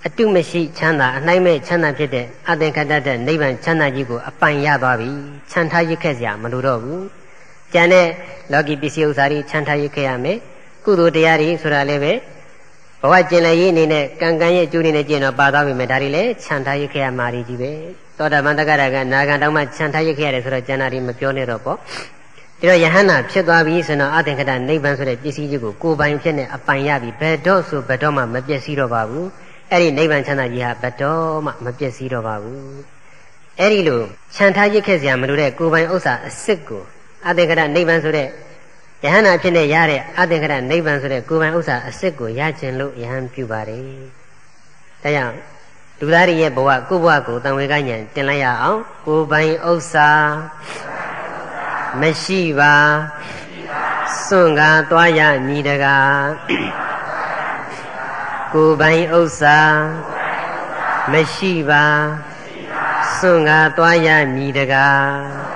အတုမရှိချမ်းသာအနှိုင်းမဲ့ချမ်းသာဖြစ်တဲ့အသင်္ခတ္တတဲ့နိဗ္ဗာန်ချမ်းသာကြီးကိုအပိုင်ရသွားပြီချမ်းထားရစ်ခဲ့စရာမလိုတော့ဘူးကျန်တဲ့လောကီပစ္စည်းဥစ္စာတွေချမ်းထားရစ်ခဲ့ရမယ်ကုသိုလ်တရားတွေဆိုတာလည်းပဲဘဝကျင်လည်ရေးအနေနဲ့ကံကံရဲ့အကျိုးတွေနဲ့ကျင့်တော့ပါသွားပြီမယ်ဒါတွေလည်းချမ်းထားရစ်ခဲ့ရမှာကြီးပဲသောတာပန်တက္ကရာကနာဂံတောင်မှချမ်းထားရစ်ခဲ့ရတယ်ဆိုတော့ကျန်တာတွေမပြောနဲ့တော့ပေါ့ဒီတော့ယဟန္တာဖြစ်သွားပြီဆိုတော့အသင်္ခတ္တနိဗ္ဗာန်ဆိုတဲ့ပစ္စည်းကြီးကိုကိုယ်ပိုင်ဖြစ်နေအပိုင်ရပြီဘယ်တော့ဆိုဘယ်တော့မှမပျက်စီးတော့ပါဘူးအဲ့ဒီနိဗ္ဗာန်ချမ်းသာကြီးဟာဘယ်တော့မှမပျက်စီးတော့ပါဘူးအဲ့ဒီလိုချမ်းထားရစ်ခဲ့စရာမလိုတဲ့ကိုယ်ပိုင်ဥစ္စာအစစ်ကိုအသင်္ခတ္တနိဗ္ဗာန်ဆိုတဲ့ယဟန္တာဖြစ်နေရတဲ့အသင်္ခတ္တနိဗ္ဗာန်ဆိုတဲ့ကိုယ်ပိုင်ဥစ္စာအစစ်ကိုရခြင်းလို့ယဟန်ပြုပါတယ်ဒါကြောင့်လူသားတွေရဲ့ဘဝကိုယ့်ဘဝကိုတန်ဝေကဉာဏ်တင်လိုက်ရအောင်ကိုယ်ပိုင်ဥစ္စာမရှိပါစွန့်ကားသွားရမည်တကားကိုယ်ပိုင်ဥစ္စာမရှိပါစွန့်ကားသွားရမည်တကား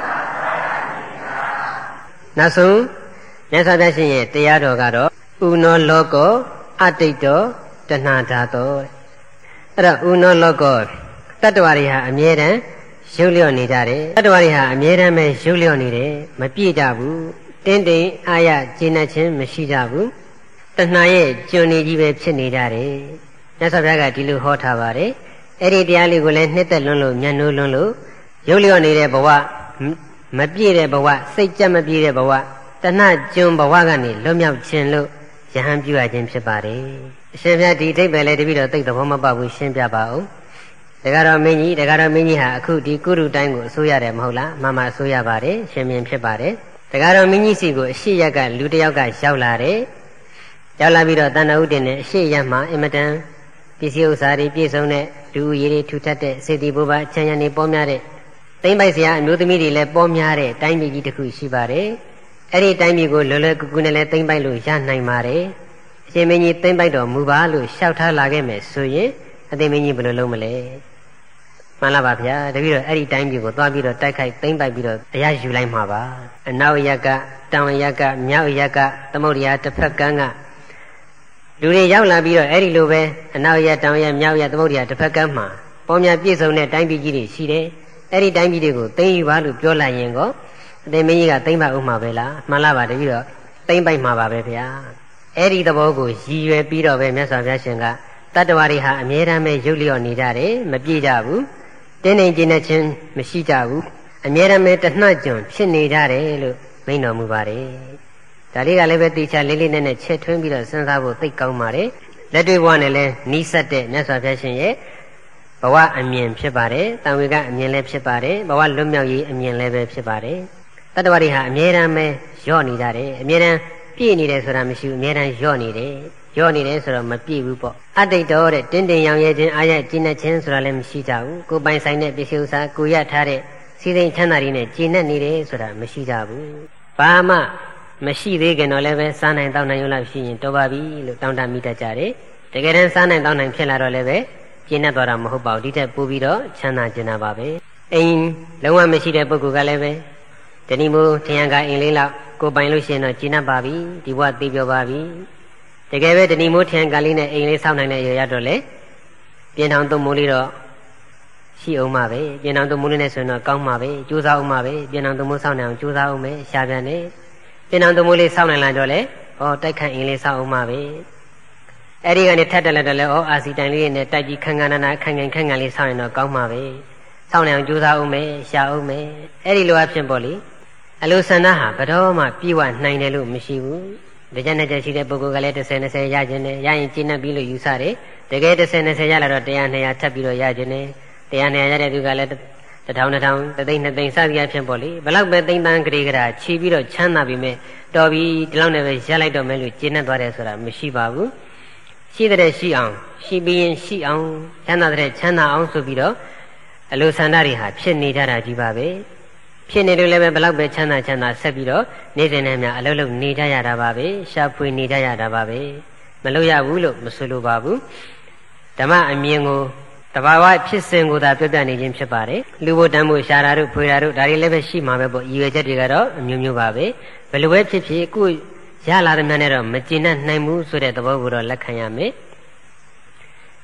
နောက်ဆုံးမြတ်စွာဘုရားရှင်ရဲ့တရားတော်ကတော့ဥနောလောကောအတိတ်တောတဏှာဓာတောအဲ့တော့ဥနောလောကောတတ္တဝါတွေဟာအမြဲတမ်းရုပ်လျော့နေကြတယ်တတ္တဝါတွေဟာအမြဲတမ်းပဲရုပ်လျော့နေတယ်မပြည့်ကြဘူးတင်းတိမ်အာရကျေနပ်ခြင်းမရှိကြဘူးတဏှာရဲ့ကျွန်းနေကြီးပဲဖြစ်နေကြတယ်မြတ်စွာဘုရားကဒီလိုဟောထားပါတယ်အဲ့ဒီတရားလေးကိုလည်းနှစ်သက်လွန်းလို့မျက်နှိုးလွန်းလို့ရုပ်လျော့နေတဲ့ဘဝမပြည့်တဲ့ဘဝစိတ်ကြက်မပြည့်တဲ့ဘဝတဏှာကျွန်းဘဝကနေလွတ်မြောက်ခြင်းလို့ယဟန်ပြုရခြင်းဖြစ်ပါတယ်အရှင်ဘုရားဒီအဓိပ္ပာယ်လည်းတပည့်တော်သိသဘောမပေါက်ဘူးရှင်းပြပါဦးတက္ကရာမင်းကြီးဟာအခုဒီကုရုတိုင်းကိုအစိုးရတယ်မဟုတ်လားမှန်မှအစိုးရပါတယ်ရှင်မြင်ဖြစ်ပါတယ်တက္ကရာမင်းကြီးစီကိုအရှိရက်ကလူတစ်ယောက်ကရောက်လာတယ်ရောက်လာပြီးတော့တဏှာဥတည်နဲ့အရှိရက်မှာအင်မတန်ပစ္စည်းဥစ္စာတွေပြည့်စုံတဲ့လူဦးရေတွေထူထပ်တဲ့စေတီဘုရားချမ်းရံတွေပေါ်များတဲ့သိမ့်ပိုက်စရာအမျိုးသမီးတွေလည်းပေါ်များတဲ့တိုင်းပြည်ကြီးတစ်ခုရှိပါတယ်အဲ့ဒီတိုင်းပြည်ကိုလွယ်လွယ်ကူကူနဲ့လည်းသိမ့်ပိုက်လို့ရနိုင်ပါတယ်အရှင်မင်းကြီးသိမ့်ပိုက်တော်မူပါလို့လျှောက်ထားလာခဲ့မယ်ဆိုရင်အသိမင်းကြီးဘယ်လိုလုပ်မလဲမှန်လားပါဗျာတပည့်တော်အဲ့ဒီတိုင်းပြည်ကိုသွားပြီးတော့တိုက်ခိုက်သိမ့်ပိုက်ပြီးတော့တရားယူလိုက်မှာပါအနောက်ရက်ကတောင်ရက်ကမြောက်ရက်ကသမုဒ္ဒရာတစ်ဖက်ကမ်းကလူတွေရောက်လာပြီးတော့အဲ့ဒီလိုပဲအနောက်ရက်တောင်ရက်မြောက်ရက်သမုဒ္ဒရာတစ်ဖက်ကမ်းမှာပေါ်များပြည့်စုံတဲ့တိုင်းပြည်ကြီးတွေရှိတယ်အဲ့ဒီတိုင်းပြည်တွေကိုသိမ်းယူပါလို့ပြောလိုက်ရင်ကောအသိမင်းကြီးကသိမ့်ပိုက်ဦးမှာပဲလားမှန်လားပါတပည့်တော်သိမ့်ပိုက်မှာပါပဲဗျာအဲ့ဒီသဘောကိုရည်ရွယ်ပြီးတော့ပဲမြတ်စွာဘုရားရှင်ကတတ္တဝါတွေဟာအမြဲတမ်းပဲရုပ်လျော့နေကြတယ်မပြည့်ကြဘူးတင်းနေကျင်းနေခြင်းမရှိကြဘူးအမြဲတမ်းပဲတနှှကျွံဖြစ်နေကြတယ်လို့မိန့်တော်မူပါတယ်ဒါလေးကလည်းပဲတေချာလေးလေးနဲ့ချက်ထွင်းပြီးတော့စဉ်းစားဖို့သိကောင်းပါတယ်လက်တွေ့ဘဝနဲ့လည်းနီးစပ်တဲ့မြတ်စွာဘုရားရှင်ရဲ့ဘဝအမြင်ဖြစ်ပါတယ်တန်ဝေကအမြင်လည်းဖြစ်ပါတယ်ဘဝလွတ်မြောက်ရေးအမြင်လည်းပဲဖြစ်ပါတယ်တတ္တဝါတွေဟာအမြဲတမ်းပဲလျော့နေကြတယ်အမြဲတမ်းပြည့်နေတယ်ဆိုတာမရှိဘူးအမြဲတမ်းလျော့နေတယ်ရောနေတယ်ဆိုတော့မပြည့်ဘူးပေါ့အတိတ်တော်တဲ့တင်းတင်ရောင်ရဲခြင်းအာရကျဉ်းနဲ့ခြင်းဆိုတာလည်းမရှိကြဘူးကိုပိုင်ဆိုင်တဲ့ပစ္စည်းဥစ္စာကိုရထားတဲ့စီစိမ်ချမ်းသာတွေနဲ့ကျဉ်းနဲ့နေတယ်ဆိုတာမရှိကြဘူးဘာမှမရှိသေးခင်တော့လည်းပဲစားနိုင်တောင်းနိုင်ရုံလောက်ရှိရင်တော်ပါပြီလို့တောင်းတမိတတ်ကြတယ်တကယ်တမ်းစားနိုင်တောင်းနိုင်ဖြစ်လာတော့လည်းပဲကျဉ်းနဲ့သွားတာမဟုတ်ပါဘူးဒီထက်ပိုပြီးတော့ချမ်းသာကျင်တာပါပဲအိမ်လုံးဝမရှိတဲ့ပုဂ္ဂိုလ်ကလည်းပဲတဏီမိုးထရံကအိမ်လေးလောက်ကိုပိုင်လို့ရှိရင်တော့ကျဉ်းနဲ့ပါပြီဒီဘဝသိပြောပါပြီတကယ်ပဲတဏီမိုးထရံကလေးနဲ့အိမ်လေးဆောက်နိုင်တဲ့ရရတော့လေပြင်ထောင်သုံးမိုးလေးတော့ရှိအောင်ပါပဲပြင်ထောင်သုံးမိုးလေးနဲ့ဆိုရင်တော့ကောင်းပါပဲကြိုးစားအောင်ပါပဲပြင်ထောင်သုံးမိုးဆောက်နိုင်အောင်ကြိုးစားအောင်ပဲရှားပြန်နေပြင်ထောင်သုံးမိုးလေးဆောက်နိုင်လာတော့လေဩတိုက်ခန့်အိမ်လေးဆောက်အောင်ပါပဲအဲ့ဒီကနေထပ်တက်လာတော့လေဩအာစီတိုင်လေးနဲ့တိုက်ကြီးခန်းခန်းနာနာခန်းခန်းလေးဆောက်ရင်တော့ကောင်းပါပဲဆောက်နိုင်အောင်ကြိုးစားအောင်ပဲရှားအောင်ပဲအဲ့ဒီလိုအဖြစ်ပေါ့လေအလိုဆန္ဒဟာဘယ်တော့မှပြေဝနိုင်တယ်လို့မရှိဘူးတကြနဲ့ကြရှိတဲ့ပုဂ္ဂိုလ်ကလည်း10-20ရခြင်းနဲ့ရရင်ကျင့်တ်ပြီးလို့ယူဆတယ်တကယ်10-20ရလာတော့100-200ထပ်ပြီးတော့ရခြင်းနဲ့100-200ရတဲ့သူကလည်း1000-2000 3,000-2,000စသည်အဖြစ်ပေါ့လေဘလောက်ပဲသိမ့်ပန်းကြရေကြတာခြေပြီးတော့ချမ်းသာပြီမဲ့တော်ပြီဒီလောက်နဲ့ပဲရလိုက်တော့မယ်လို့ကျင့်တ်သွားတယ်ဆိုတာမရှိပါဘူးရှိတဲ့ရှိအောင်ရှိပြီးရင်ရှိအောင်ချမ်းသာတဲ့ချမ်းသာအောင်ဆိုပြီးတော့အလိုဆန္ဒတွေဟာဖြစ်နေကြတာကြီးပါပဲဖြစ်နေလို့လည်းပဲဘလောက်ပဲချမ်းသာဆက်ပြီးတော့နေ့စဉ်နဲ့များအလုပ်လုပ်နေကြရတာပါပဲရှာဖွေနေကြရတာပါပဲမလုပ်ရဘူးလို့မဆိုလိုပါဘူးဓမ္မအမြင်ကိုတဘာဝဖြစ်စဉ်ကိုသာပြောပြနေခြင်းဖြစ်ပါတယ်လူဖို့တန်းဖို့ရှာတာတို့ဖွေတာတို့ဒါတွေလည်းပဲရှိမှာပဲပေါ့ရည်ရွယ်ချက်တွေကတော့အမျိုးမျိုးပါပဲဘယ်လိုပဲဖြစ်ဖြစ်ကိုရလာတဲ့များနဲ့တော့မကျေနပ်နိုင်ဘူးဆိုတဲ့သဘောကိုတော့လက်ခံရမယ်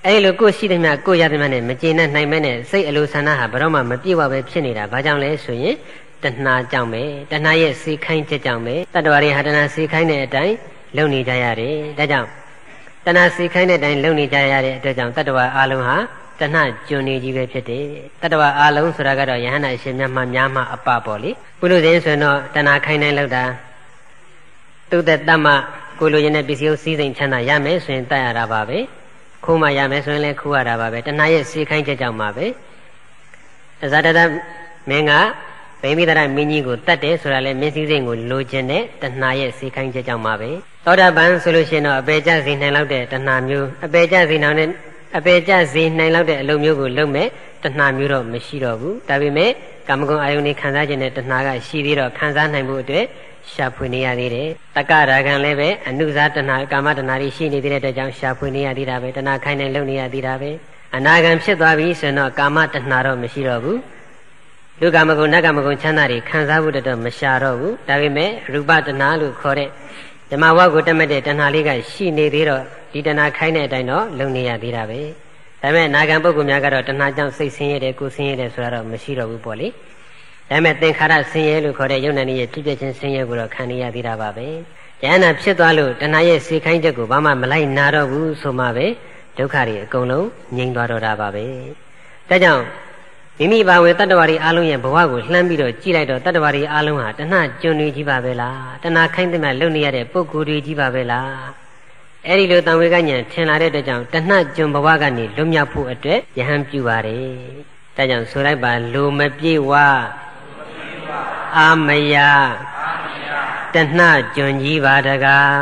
အဲ့လိုကိုယ်ရှိတဲ့မြတ်ကိုယ်ရတဲ့မြတ်နဲ့မကျေနပ်နိုင်မဲနဲ့စိတ်အလိုဆန္ဒဟာဘယ်တော့မှမပြည့်ဝပဲဖြစ်နေတာဘာကြောင့်လဲဆိုရင်တဏှာကြောင့်ပဲတဏှာရဲ့စေခိုင်းချက်ကြောင့်ပဲတတ္တဝါတွေဟာတဏှာစေခိုင်းတဲ့အတိုင်းလုပ်နေကြရတယ်ဒါကြောင့်တဏှာစေခိုင်းတဲ့အတိုင်းလုပ်နေကြရတဲ့အတွက်ကြောင့်တတ္တဝါအလုံးဟာတဏှာကျွန်းနေကြီးပဲဖြစ်တယ်တတ္တဝါအလုံးဆိုတာကတော့ယဟန္တာအရှင်မြတ်မှများမှအပပေါ့လေပုလို့စဉ်ဆိုရင်တော့တဏှာခိုင်းတိုင်းလောက်တာသူ့သက်တမကိုလိုရင်းတဲ့ပစ္စည်းကိုစည်းစိမ်ချမ်းသာရမယ်ဆိုရင်တတ်ရတာပါပဲခိုးမှရမယ်ဆိုရင်လည်းခိုးရတာပါပဲတဏှာရဲ့စေခိုင်းချက်ကြောင့်ပါပဲအဇာတတမင်းကဗိမိတရမင်းကြီးကိုတတ်တယ်ဆိုတာလဲမင်းစည်းစိမ်ကိုလိုချင်တဲ့တဏှာရဲ့စေခိုင်းချက်ကြောင့်ပါပဲသောတာပန်ဆိုလို့ရှိရင်တော့အပေကျစေနိုင်လောက်တဲ့တဏှာမျိုးအပေကျစေနိုင်လောက်တဲ့အလုပ်မျိုးကိုလုပ်မဲ့တဏှာမျိုးတော့မရှိတော့ဘူးဒါပေမဲ့ကာမဂုဏ်အာယုန်နဲ့ခံစားခြင်းနဲ့တဏှာကရှိသေးတော့ခံစားနိုင်မှုအတွက်ရှာဖွေနေရသေးတယ်တက္ကရာဂံလည်းပဲအနုဇာတဏှာကာမတဏှာတွေရှိနေသေးတဲ့အတွက်ကြောင့်ရှာဖွေနေရသေးတာပဲတဏှာခိုင်းနေလုပ်နေရသေးတာပဲအနာဂံဖြစ်သွားပြီဆိုရင်တော့ကာမတဏှာတော့မရှိတော့ဘူးလူကာမဂုဏ်နတ်ကာမဂုဏ်ချမ်းသာတွေခံစားဖို့တော့မရှာတော့ဘူးဒါပေမဲ့ရူပတဏှာလို့ခေါ်တဲ့ဓမ္မဝါကိုတက်မဲ့တဲ့တဏှာလေးကရှိနေသေးတော့ဒီတဏှာခိုင်းတဲ့အတိုင်းတော့လုပ်နေရသေးတာပဲဒါပေမဲ့နာဂံပုဂ္ဂိုလ်များကတော့တဏှာကြောင့်စိတ်ဆင်းရဲတယ်ကိုယ်ဆင်းရဲတယ်ဆိုတာတော့မရှိတော့ဘူးပေါ့လေဒါပေမဲ့သင်္ခါရဆင်းရဲလို့ခေါ်တဲ့ယုံနာနည်းရဲ့ဖြစ်ဖြစ်ချင်းဆင်းရဲကိုတော့ခံနေရသေးတာပါပဲယန္နာဖြစ်သွားလို့တဏှာရဲ့စေခိုင်းချက်ကိုဘာမှမလိုက်နာတော့ဘူးဆိုမှပဲဒုက္ခတွေအကုန်လုံးငြိမ်းသွားတော့တာပါပဲဒါကြောင့်မိမိဘာဝေတတ္တဝါတွေအားလုံးရဲ့ဘဝကိုလှမ်းပြီးတော့ကြည့်လိုက်တော့တတ္တဝါတွေအားလုံးဟာတဏှာကျွန်းတွေကြီးပါပဲလားတဏှာခိုင်းတဲ့မှာလုံနေရတဲ့ပုဂ္ဂိုလ်တွေကြီးပါပဲလားအဲ့ဒီလိုတန်ဝေကဉာဏ်ထင်လာတဲ့အတွက်ကြောင့်တဏှာကျွန်းဘဝကနေလွတ်မြောက်ဖို့အတွက်ယဟန်ပြုပါတယ်ဒါကြောင့်ဆိုလိုက်ပါလူမပြေဝအာမယတဏှာကျွန်းကြီးပါတကား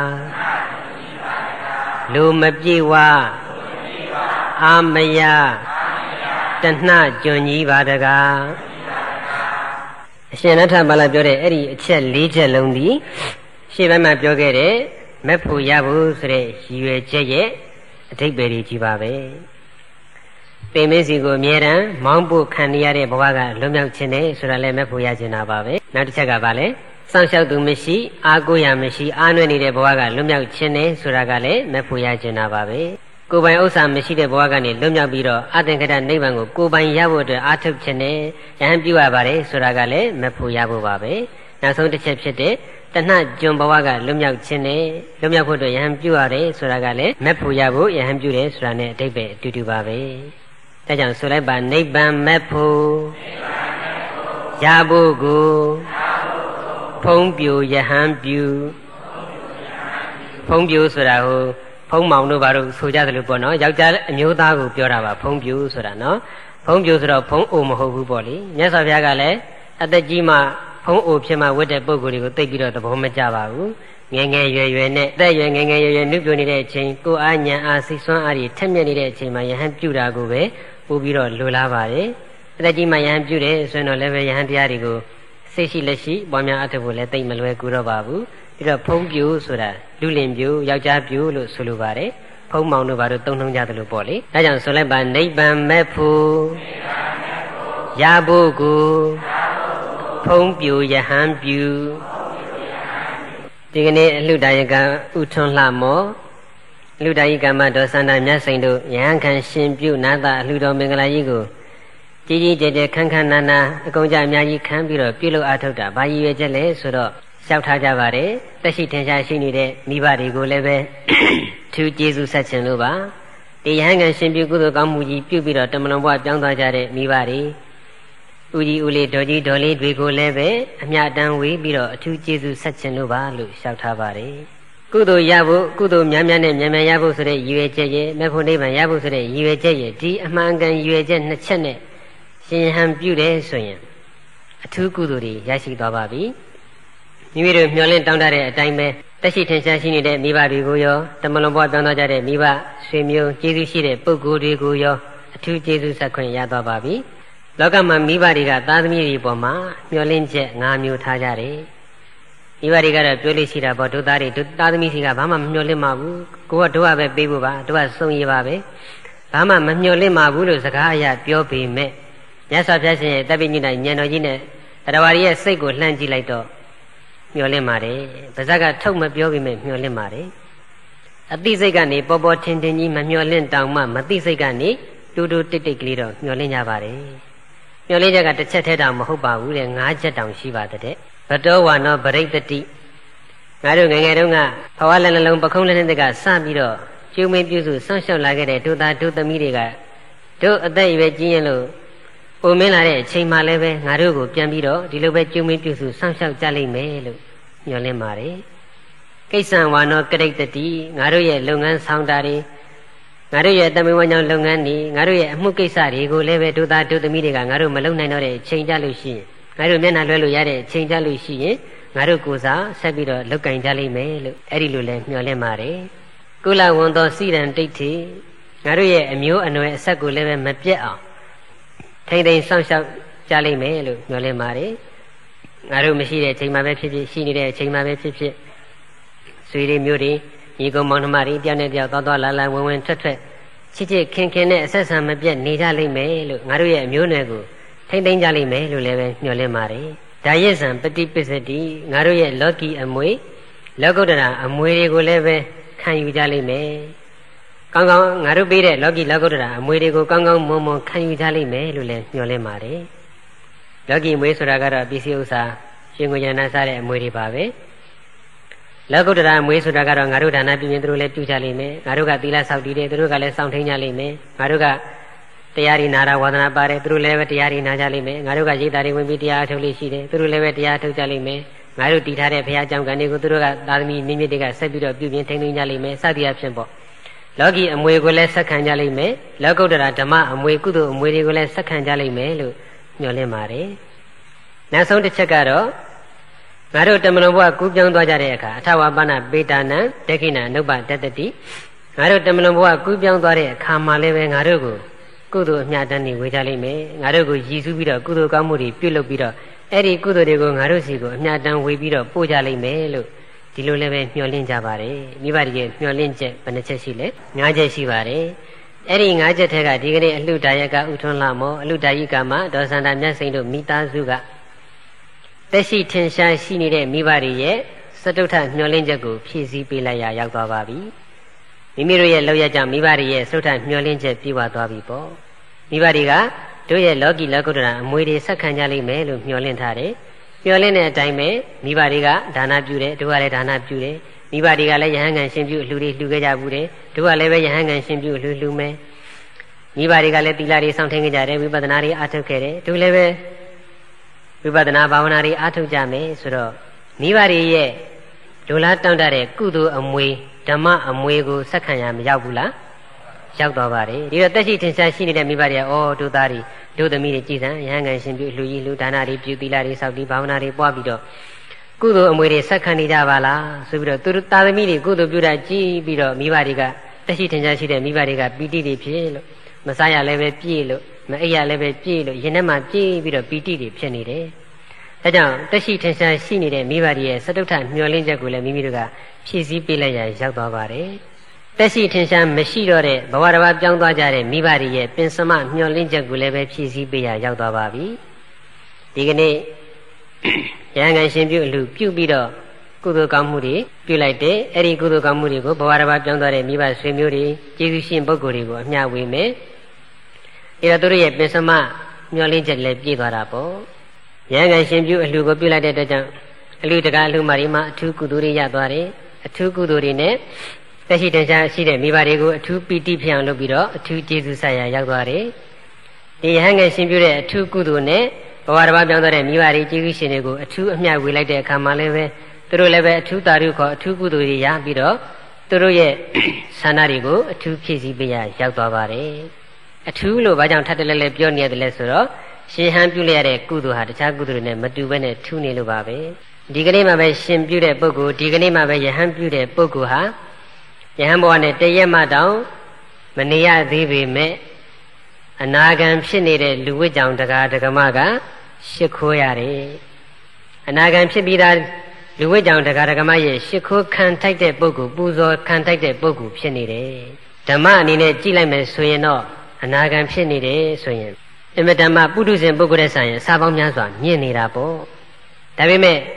လူမပြေဝအာမယတဏှာကျွန်းကြီးပါတကားအရှင်နထပါဠိပြောတဲ့အဲ့ဒီအချက်၄ချက်လုံးဒီရှေ့ပိုင်းမှာပြောခဲ့တဲ့မက်ဖို့ရဖို့ဆိုတဲ့ရည်ရွယ်ချက်ရဲ့အဓိပ္ပာယ်ကြီးပါပဲပင်မင်းစီကိုအမြဲတမ်းမောင်းဖို့ခံရတဲ့ဘဝကလွတ်မြောက်ခြင်းနဲ့ဆိုတာလည်းမက်ဖို့ရခြင်းတာပါပဲနောက်တစ်ချက်ကပါလဲစောင့်ရှောက်သူမရှိအားကိုးရမရှိအားနွယ်နေတဲ့ဘဝကလွတ်မြောက်ခြင်းနဲ့ဆိုတာကလည်းမက်ဖို့ရခြင်းတာပါပဲကိုယ်ပိုင်ဥစ္စာမရှိတဲ့ဘဝကနေလွတ်မြောက်ပြီးတော့အသင်္ခတနိဗ္ဗာန်ကိုကိုယ်ပိုင်ရဖို့အတွက်အားထုတ်ခြင်းနဲ့ယဟန်ပြုရပါတယ်ဆိုတာကလည်းမက်ဖို့ရဖို့ပါပဲနောက်ဆုံးတစ်ချက်ဖြစ်တဲ့တဏှာကျွန်းဘဝကလွတ်မြောက်ခြင်းနဲ့လွတ်မြောက်ဖို့အတွက်ယဟန်ပြုရတယ်ဆိုတာကလည်းမက်ဖို့ရဖို့ယဟန်ပြုတယ်ဆိုတာနဲ့အဓိပ္ပာယ်အတူတူပါပဲဒါကြောင့်ဆိုလိုက်ပါနိဗ္ဗာန်မက်ဖို့ရဖို့ကိုဖုံးပြိုယဟန်ပြုဖုံးပြိုဆိုတာဟိုဖုံးမောင်တို့ဘာလို့ဆိုကြတယ်လို့ပေါ့နော်ယောက်ျားအမျိုးသားကိုပြောတာပါဖုံးပြိုဆိုတာနော်ဖုံးပြိုဆိုတော့ဖုံးအိုမဟုတ်ဘူးပေါ့လေမြတ်စွာဘုရားကလည်းအသက်ကြီးမှဖုံးအိုဖြစ်မှဝတ်တဲ့ပုဂ္ဂိုလ်တွေကိုသိပြီးတော့သဘောမကျပါဘူးငယ်ငယ်ရွယ်ရွယ်နဲ့တက်ရွယ်ငယ်ငယ်ရွယ်ရွယ်နှုတ်ပြနေတဲ့အချိန်ကိုအားဉာဏ်အားစိတ်ဆွမ်းအားတွေထက်မြက်နေတဲ့အချိန်မှာယဟန်ပြုတာကိုပဲပို့ပြီးတော့လိုလားပါတယ်အသက်ကြီးမှယဟန်ပြုတယ်ဆိုရင်တော့လည်းပဲယဟန်တရားတွေကိုစိတ်ရှိလက်ရှိပွားများအထောက်ဖို့လည်းသိမလွယ်ကူတော့ပါဘူးပြီးတော့ဖုံးပြိုဆိုတာလူလင်ပြိုယောက်ျားပြိုလို့ဆိုလိုပါတယ်ဖုံးမောင်တို့ဘာလို့သုံးနှုံးကြတယ်လို့ပေါ့လေဒါကြောင့်ဆိုလိုက်ပါနိဗ္ဗာန်မဲ့ဖို့ရဖို့ကိုဖုံးပြိုယဟန်ပြုဒီကနေ့အလှူဒါယကဥထွန်းလှမောအလှူဒါယကမတော်စန္ဒမြတ်စိန်တို့ယဟန်ခံရှင်ပြုနာတာအလှူတော်မင်္ဂလာကြီးကိုကြီးကြီးကျယ်ကျယ်ခန်းခန်းနာနာအကုန်ကြအများကြီးခံပြီးတော့ပြုလုပ်အားထုတ်တာဘာရည်ရွယ်ချက်လဲဆိုတော့လျှောက်ထားကြပါတယ်တက်ရှိထင်ရှားရှိနေတဲ့မိဘတွေကိုလည်းပဲထူးကျေးဇူးဆက်ခြင်းလို့ပါဒီယဟန်ခံရှင်ပြုကုသိုလ်ကောင်းမှုကြီးပြုပြီးတော့တမလွန်ဘဝပြောင်းသွားကြတဲ့မိဘတွေဦးကြီးဦးလေးဒေါ်ကြီးဒေါ်လေးတွေကိုလည်းပဲအမြတ်တမ်းဝေးပြီးတော့အထူးကျေးဇူးဆက်ခြင်းလို့ပါလို့လျှောက်ထားပါတယ်ကုသိုလ်ရဖို့ကုသိုလ်များများနဲ့မြန်မြန်ရဖို့ဆိုတဲ့ရည်ရွယ်ချက်ရဲ့မေဖို့နိဗ္ဗာန်ရဖို့ဆိုတဲ့ရည်ရွယ်ချက်ရဲ့ဒီအမှန်ကန်ရည်ရွယ်ချက်နှစ်ချက်နဲ့ရှင်ဟန်ပြုတယ်ဆိုရင်အထူးကုသိုလ်တွေရရှိသွားပါပြီမိမိတို့မျှော်လင့်တောင်းတတဲ့အတိုင်းပဲတက်ရှိထင်ရှားရှိနေတဲ့မိဘတွေကိုရောတမလွန်ဘဝပြောင်းသွားကြတဲ့မိဘဆွေမျိုးကျေးဇူးရှိတဲ့ပုဂ္ဂိုလ်တွေကိုရောအထူးကျေးဇူးဆက်ခွင့်ရသွားပါပြီလောကမှာမိဘတွေကသားသမီးတွေပေါ်မှာမျှော်လင့်ချက်၅မျိုးထားကြတယ်မိဘတွေကတော့ပြောလို့ရှိတာပေါ့တို့သားတွေတို့သားသမီးစီကဘာမှမမျှော်လင့်ပါဘူးကိုကတို့ကပဲပေးဖို့ပါတို့ကစုံရပါပဲဘာမှမမျှော်လင့်ပါဘူးလို့စကားအရပြောပေမဲ့မြတ်စွာဘုရားရှင်ရဲ့တပိဋိညဉာဏ်တော်ကြီးနဲ့တရားဝရရဲ့စိတ်ကိုလှမ်းကြည့်လိုက်တော့မျှော်လင့်ပါတယ်ပါဇက်ကထုတ်မပြောပေမဲ့မျှော်လင့်ပါတယ်အသိစိတ်ကနေပေါ်ပေါ်ထင်ထင်ကြီးမမျှော်လင့်တောင်မှမသိစိတ်ကနေတူတူတိတ်တိတ်ကလေးတော့မျှော်လင့်ကြပါတယ်မျှော်လင့်ချက်ကတစ်ချက်ထဲတောင်မဟုတ်ပါဘူးတဲ့၅ချက်တောင်ရှိပါတဲ့ဘတောဝါနောပရိတ္တိငါတို့ငယ်ငယ်တုန်းကဘဝလက်နှလုံးပခုံးလက်နှက်ကစပြီးတော့ကျုံမင်းပြုစုဆောင်းလျှောက်လာခဲ့တဲ့ဒုသားဒုသမီးတွေကတို့အသက်အရွယ်ကြီးရင်လို့ပုံမင်းလာတဲ့အချိန်မှလည်းပဲငါတို့ကိုပြန်ပြီးတော့ဒီလိုပဲကျုံမင်းပြုစုဆောင်းလျှောက်ကြလိမ့်မယ်လို့မျှော်လင့်ပါတယ်ကိစ္စံဝါနောကရိတ္တိငါတို့ရဲ့လုပ်ငန်းဆောင်တာတွေငါတို့ရဲ့တမန်ဝန်ကြောင့်လုပ်ငန်းတွေငါတို့ရဲ့အမှုကိစ္စတွေကိုလည်းပဲဒုသားဒုသမီးတွေကငါတို့မလုပ်နိုင်တော့တဲ့အချိန်ကြလို့ရှိရင်ငါတို့မျက်နှာလွှဲလို့ရတဲ့အချိန်ကြလို့ရှိရင်ငါတို့ကိုယ်စားဆက်ပြီးတော့လုပ်ကင်ကြလိမ့်မယ်လို့အဲ့ဒီလိုလဲမျှော်လင့်ပါတယ်ကုလဝန္တောစိရန်တိဋ္ဌိငါတို့ရဲ့အမျိုးအနွယ်အဆက်ကိုလည်းပဲမပြတ်အောင်ထိမ့်သိမ်းစောင့်ရှောက်ကြလိမ့်မယ်လို့မျှော်လင့်ပါတယ်ငါတို့မရှိတဲ့အချိန်မှာပဲဖြစ်ဖြစ်ရှိနေတဲ့အချိန်မှာပဲဖြစ်ဖြစ်ဆွေတွေမျိုးတွေညီကောင်မောင်နှမတွေတယောက်နဲ့တယောက်သွားသွားလာလာဝင်ဝင်ထွက်ထွက်ချစ်ချစ်ခင်ခင်နဲ့အဆက်ဆံမပြတ်နေကြလိမ့်မယ်လို့ငါတို့ရဲ့အမျိုးနွယ်ကိုထိမ့်သိမ်းကြလိမ့်မယ်လို့လည်းပဲမျှော်လင့်ပါတယ်ဒါရစ်ဆံပฏิပစ္စတိငါတို့ရဲ့လောကီအမွေလောကုတ္တရာအမွေတွေကိုလည်းပဲခံယူကြလိမ့်မယ်ကောင်းကောင်းငါတို့ပေးတဲ့လောကီလောကုတ္တရာအမွေတွေကိုကောင်းကောင်းမွန်မွန်ခံယူကြလိမ့်မယ်လို့လည်းမျှော်လင့်ပါတယ်လောကီအမွေဆိုတာကတော့ပစ္စည်းဥစ္စာရှင်ကိုရဏစားတဲ့အမွေတွေပါပဲလောကုတ္တရာအမွေဆိုတာကတော့ငါတို့ဒါနပြုရင်သူတို့လည်းပြုကြလိမ့်မယ်ငါတို့ကသီလဆောက်တည်တယ်သူတို့ကလည်းစောင့်ထိန်ကြလိမ့်မယ်ငါတို့ကတရားရည်နာတာဝါဒနာပါတယ်သူတို့လည်းပဲတရားရည်နာကြလိမ့်မယ်ငါတို့ကရိတ်တာတွေဝင်ပြီးတရားအထုတ်လို့ရှိတယ်သူတို့လည်းပဲတရားထုတ်ကြလိမ့်မယ်ငါတို့တည်ထားတဲ့ဘုရားကျောင်းကန်တွေကိုသူတို့ကသာသမီမိမိတွေကဆက်ပြီးတော့ပြုပြင်ထိန်းသိမ်းကြလိမ့်မယ်စသည်အဖြစ်ပေါ့လောကီအမွေကိုလည်းဆက်ခံကြလိမ့်မယ်လောကုတ္တရာဓမ္မအမွေကုသိုလ်အမွေတွေကိုလည်းဆက်ခံကြလိမ့်မယ်လို့ညွှန်လင့်ပါတယ်နောက်ဆုံးတစ်ချက်ကတော့ငါတို့တမလွန်ဘဝကူးပြောင်းသွားကြတဲ့အခါအထဝပါဏပေတာနံဒက္ခိဏနုပ္ပတတ္တိငါတို့တမလွန်ဘဝကူးပြောင်းသွားတဲ့အခါမှာလည်းပဲငါတို့ကိုကုသိုလ်အမြတ်တမ်းတွေဝေကြလိမ့်မယ်ငါတို့ကိုရည်စူးပြီးတော့ကုသိုလ်ကောင်းမှုတွေပြုလုပ်ပြီးတော့အဲ့ဒီကုသိုလ်တွေကိုငါတို့စီကိုအမြတ်တမ်းဝေပြီးတော့ပို့ကြလိမ့်မယ်လို့ဒီလိုလည်းပဲမျှော်လင့်ကြပါတယ်မိဘတွေရဲ့မျှော်လင့်ချက်ဘယ်နှချက်ရှိလဲ၅ချက်ရှိပါတယ်အဲ့ဒီ၅ချက်ထဲကဒီကနေ့အလှဒါယကဥထွန်းလာမောအလှဒါယိကမှာဒေါ်စန္ဒာမြတ်စိန်တို့မိသားစုကသက်ရှိထင်ရှားရှိနေတဲ့မိဘတွေရဲ့စတုထမျှော်လင့်ချက်ကိုဖြည့်ဆည်းပေးလိုက်ရရောက်သွားပါပြီမိမိတို့ရဲ့လောက်ရကြောင့်မိဘတွေရဲ့စတုထမျှော်လင့်ချက်ပြည့်ဝသွားပြီပေါ့မိဘတွေကတို့ရဲ့လောကီလောကုတ္တရာအမွေတွေဆက်ခံကြလိမ့်မယ်လို့မျှော်လင့်ထားတယ်မျှော်လင့်တဲ့အတိုင်းပဲမိဘတွေကဒါနပြုတယ်တို့ကလည်းဒါနပြုတယ်မိဘတွေကလည်းယဟန်ခံရှင်ပြုအလှူတွေလှူခဲ့ကြဘူးတယ်တို့ကလည်းပဲယဟန်ခံရှင်ပြုအလှူမယ်မိဘတွေကလည်းသီလတွေစောင့်ထိန်ခဲ့ကြတယ်ဝိပဿနာတွေအားထုတ်ခဲ့တယ်တို့လည်းပဲဝိပဿနာဘာဝနာတွေအားထုတ်ကြမယ်ဆိုတော့မိဘတွေရဲ့လူလားတောင့်တတဲ့ကုသိုလ်အမွေဓမ္မအမွေကိုဆက်ခံရမရောက်ဘူးလားရောက်သွားပါတယ်ဒီတော့တက်ရှိထင်ရှားရှိနေတဲ့မိဘတွေကတို့သားတွေတို့သမီးတွေကြည်စံယဟန်ခံရှင်ပြုလူကြီးလူဒါနတွေပြုသီလတွေစောင့်တည်ဘာဝနာတွေပွားပြီးတော့ကုသိုလ်အမွေတွေဆက်ခံနေကြပါလားဆိုပြီးတော့သူတို့သားသမီးတွေကုသိုလ်ပြုတာကြည်ပြီးတော့မိဘတွေကတက်ရှိထင်ရှားရှိတဲ့မိဘတွေကပီတိတွေဖြစ်လို့မစားရလည်းပဲပြည့်လို့မအိပ်ရလည်းပဲပြည့်လို့ရင်ထဲမှာပြည့်ပြီးတော့ပီတိတွေဖြစ်နေတယ်ဒါကြောင့်တက်ရှိထင်ရှားရှိနေတဲ့မိဘတွေရဲ့စတုထမျှော်လင့်ချက်ကိုလည်းမိမိတို့ကဖြည့်ဆည်းပေးလိုက်ရရောက်သွားပါတယ်တက်ရှိထင်ရှားမရှိတော့တဲ့ဘဝတစ်ပါးပြောင်းသွားကြတဲ့မိဘတွေရဲ့ပင်စမမျှော်လင့်ချက်ကိုလည်းပဲဖြည့်ဆည်းပေးရရောက်သွားပါပြီဒီကနေ့ယဟန်ခံရှင်ပြုအလှပြုပြီးတော့ကုသိုလ်ကောင်းမှုတွေပြုလိုက်တဲ့အဲ့ဒီကုသိုလ်ကောင်းမှုတွေကိုဘဝတစ်ပါးပြောင်းသွားတဲ့မိဘဆွေမျိုးတွေကျေးဇူးရှင်ပုဂ္ဂိုလ်တွေကိုအမျှဝေမယ်အဲ့တော့သူတို့ရဲ့ပင်စမမျှော်လင့်ချက်လည်းပြည့်သွားတာပေါ့ယဟန်ခံရှင်ပြုအလှကိုပြုလိုက်တဲ့အတွက်ကြောင့်အလှတကားအလှမာတွေမှာအထူးကုသိုလ်တွေရသွားတယ်အထူးကုသိုလ်တွေနဲ့သက်ရှိတင်ရှားရှိတဲ့မိဘတွေကိုအထူးပီတိဖြစ်အောင်လုပ်ပြီးတော့အထူးကျေးဇူးဆက်ရရောက်သွားတယ်ဒီယဟန်ခံရှင်ပြုတဲ့အထူးကုသိုလ်နဲ့ဘဝတစ်ပါးပြောင်းသွားတဲ့မိဘတွေကျေးဇူးရှင်တွေကိုအထူးအမျှဝေလိုက်တဲ့အခါမှာလည်းပဲသူတို့လည်းပဲအထူးတာရုခေါ်အထူးကုသိုလ်တွေရပြီးတော့သူတို့ရဲ့ဆန္ဒတွေကိုအထူးဖြည့်ဆည်းပေးရရောက်သွားပါတယ်အထူးလို့ဘာကြောင့်ထပ်တလဲလဲပြောနေရတယ်လဲဆိုတော့ရှင်ဟန်ပြုလိုက်ရတဲ့ကုသိုလ်ဟာတခြားကုသိုလ်တွေနဲ့မတူဘဲနဲ့ထူးနေလို့ပါပဲဒီကနေ့မှပဲရှင်ပြုတဲ့ပုဂ္ဂိုလ်ဒီကနေ့မှပဲယဟန်ပြုတဲ့ပုဂ္ဂိုလ်ဟာယဟန်ဘဝနဲ့တရက်မှတောင်မနေရသေးပေမဲ့အနာဂံဖြစ်နေတဲ့လူဝိကြောင်တကားဒကမကရှ िख ိုးရတယ်အနာဂံဖြစ်ပြီးသားလူဝိကြောင်တကားဒကမရဲ့ရှ िख ိုးခံထိုက်တဲ့ပုဂ္ဂိုလ်ပူဇော်ခံထိုက်တဲ့ပုဂ္ဂိုလ်ဖြစ်နေတယ်ဓမ္မအနေနဲ့ကြည့်လိုက်မယ်ဆိုရင်တော့အနာဂံဖြစ်နေတယ်ဆိုရင်အမတ္တမပုထုဇဉ်ပုဂ္ဂိုလ်ရဲ့ဆိုင်ရင်စာပေါင်းများစွာမြင့်နေတာပေါ့ဒါပေမဲ့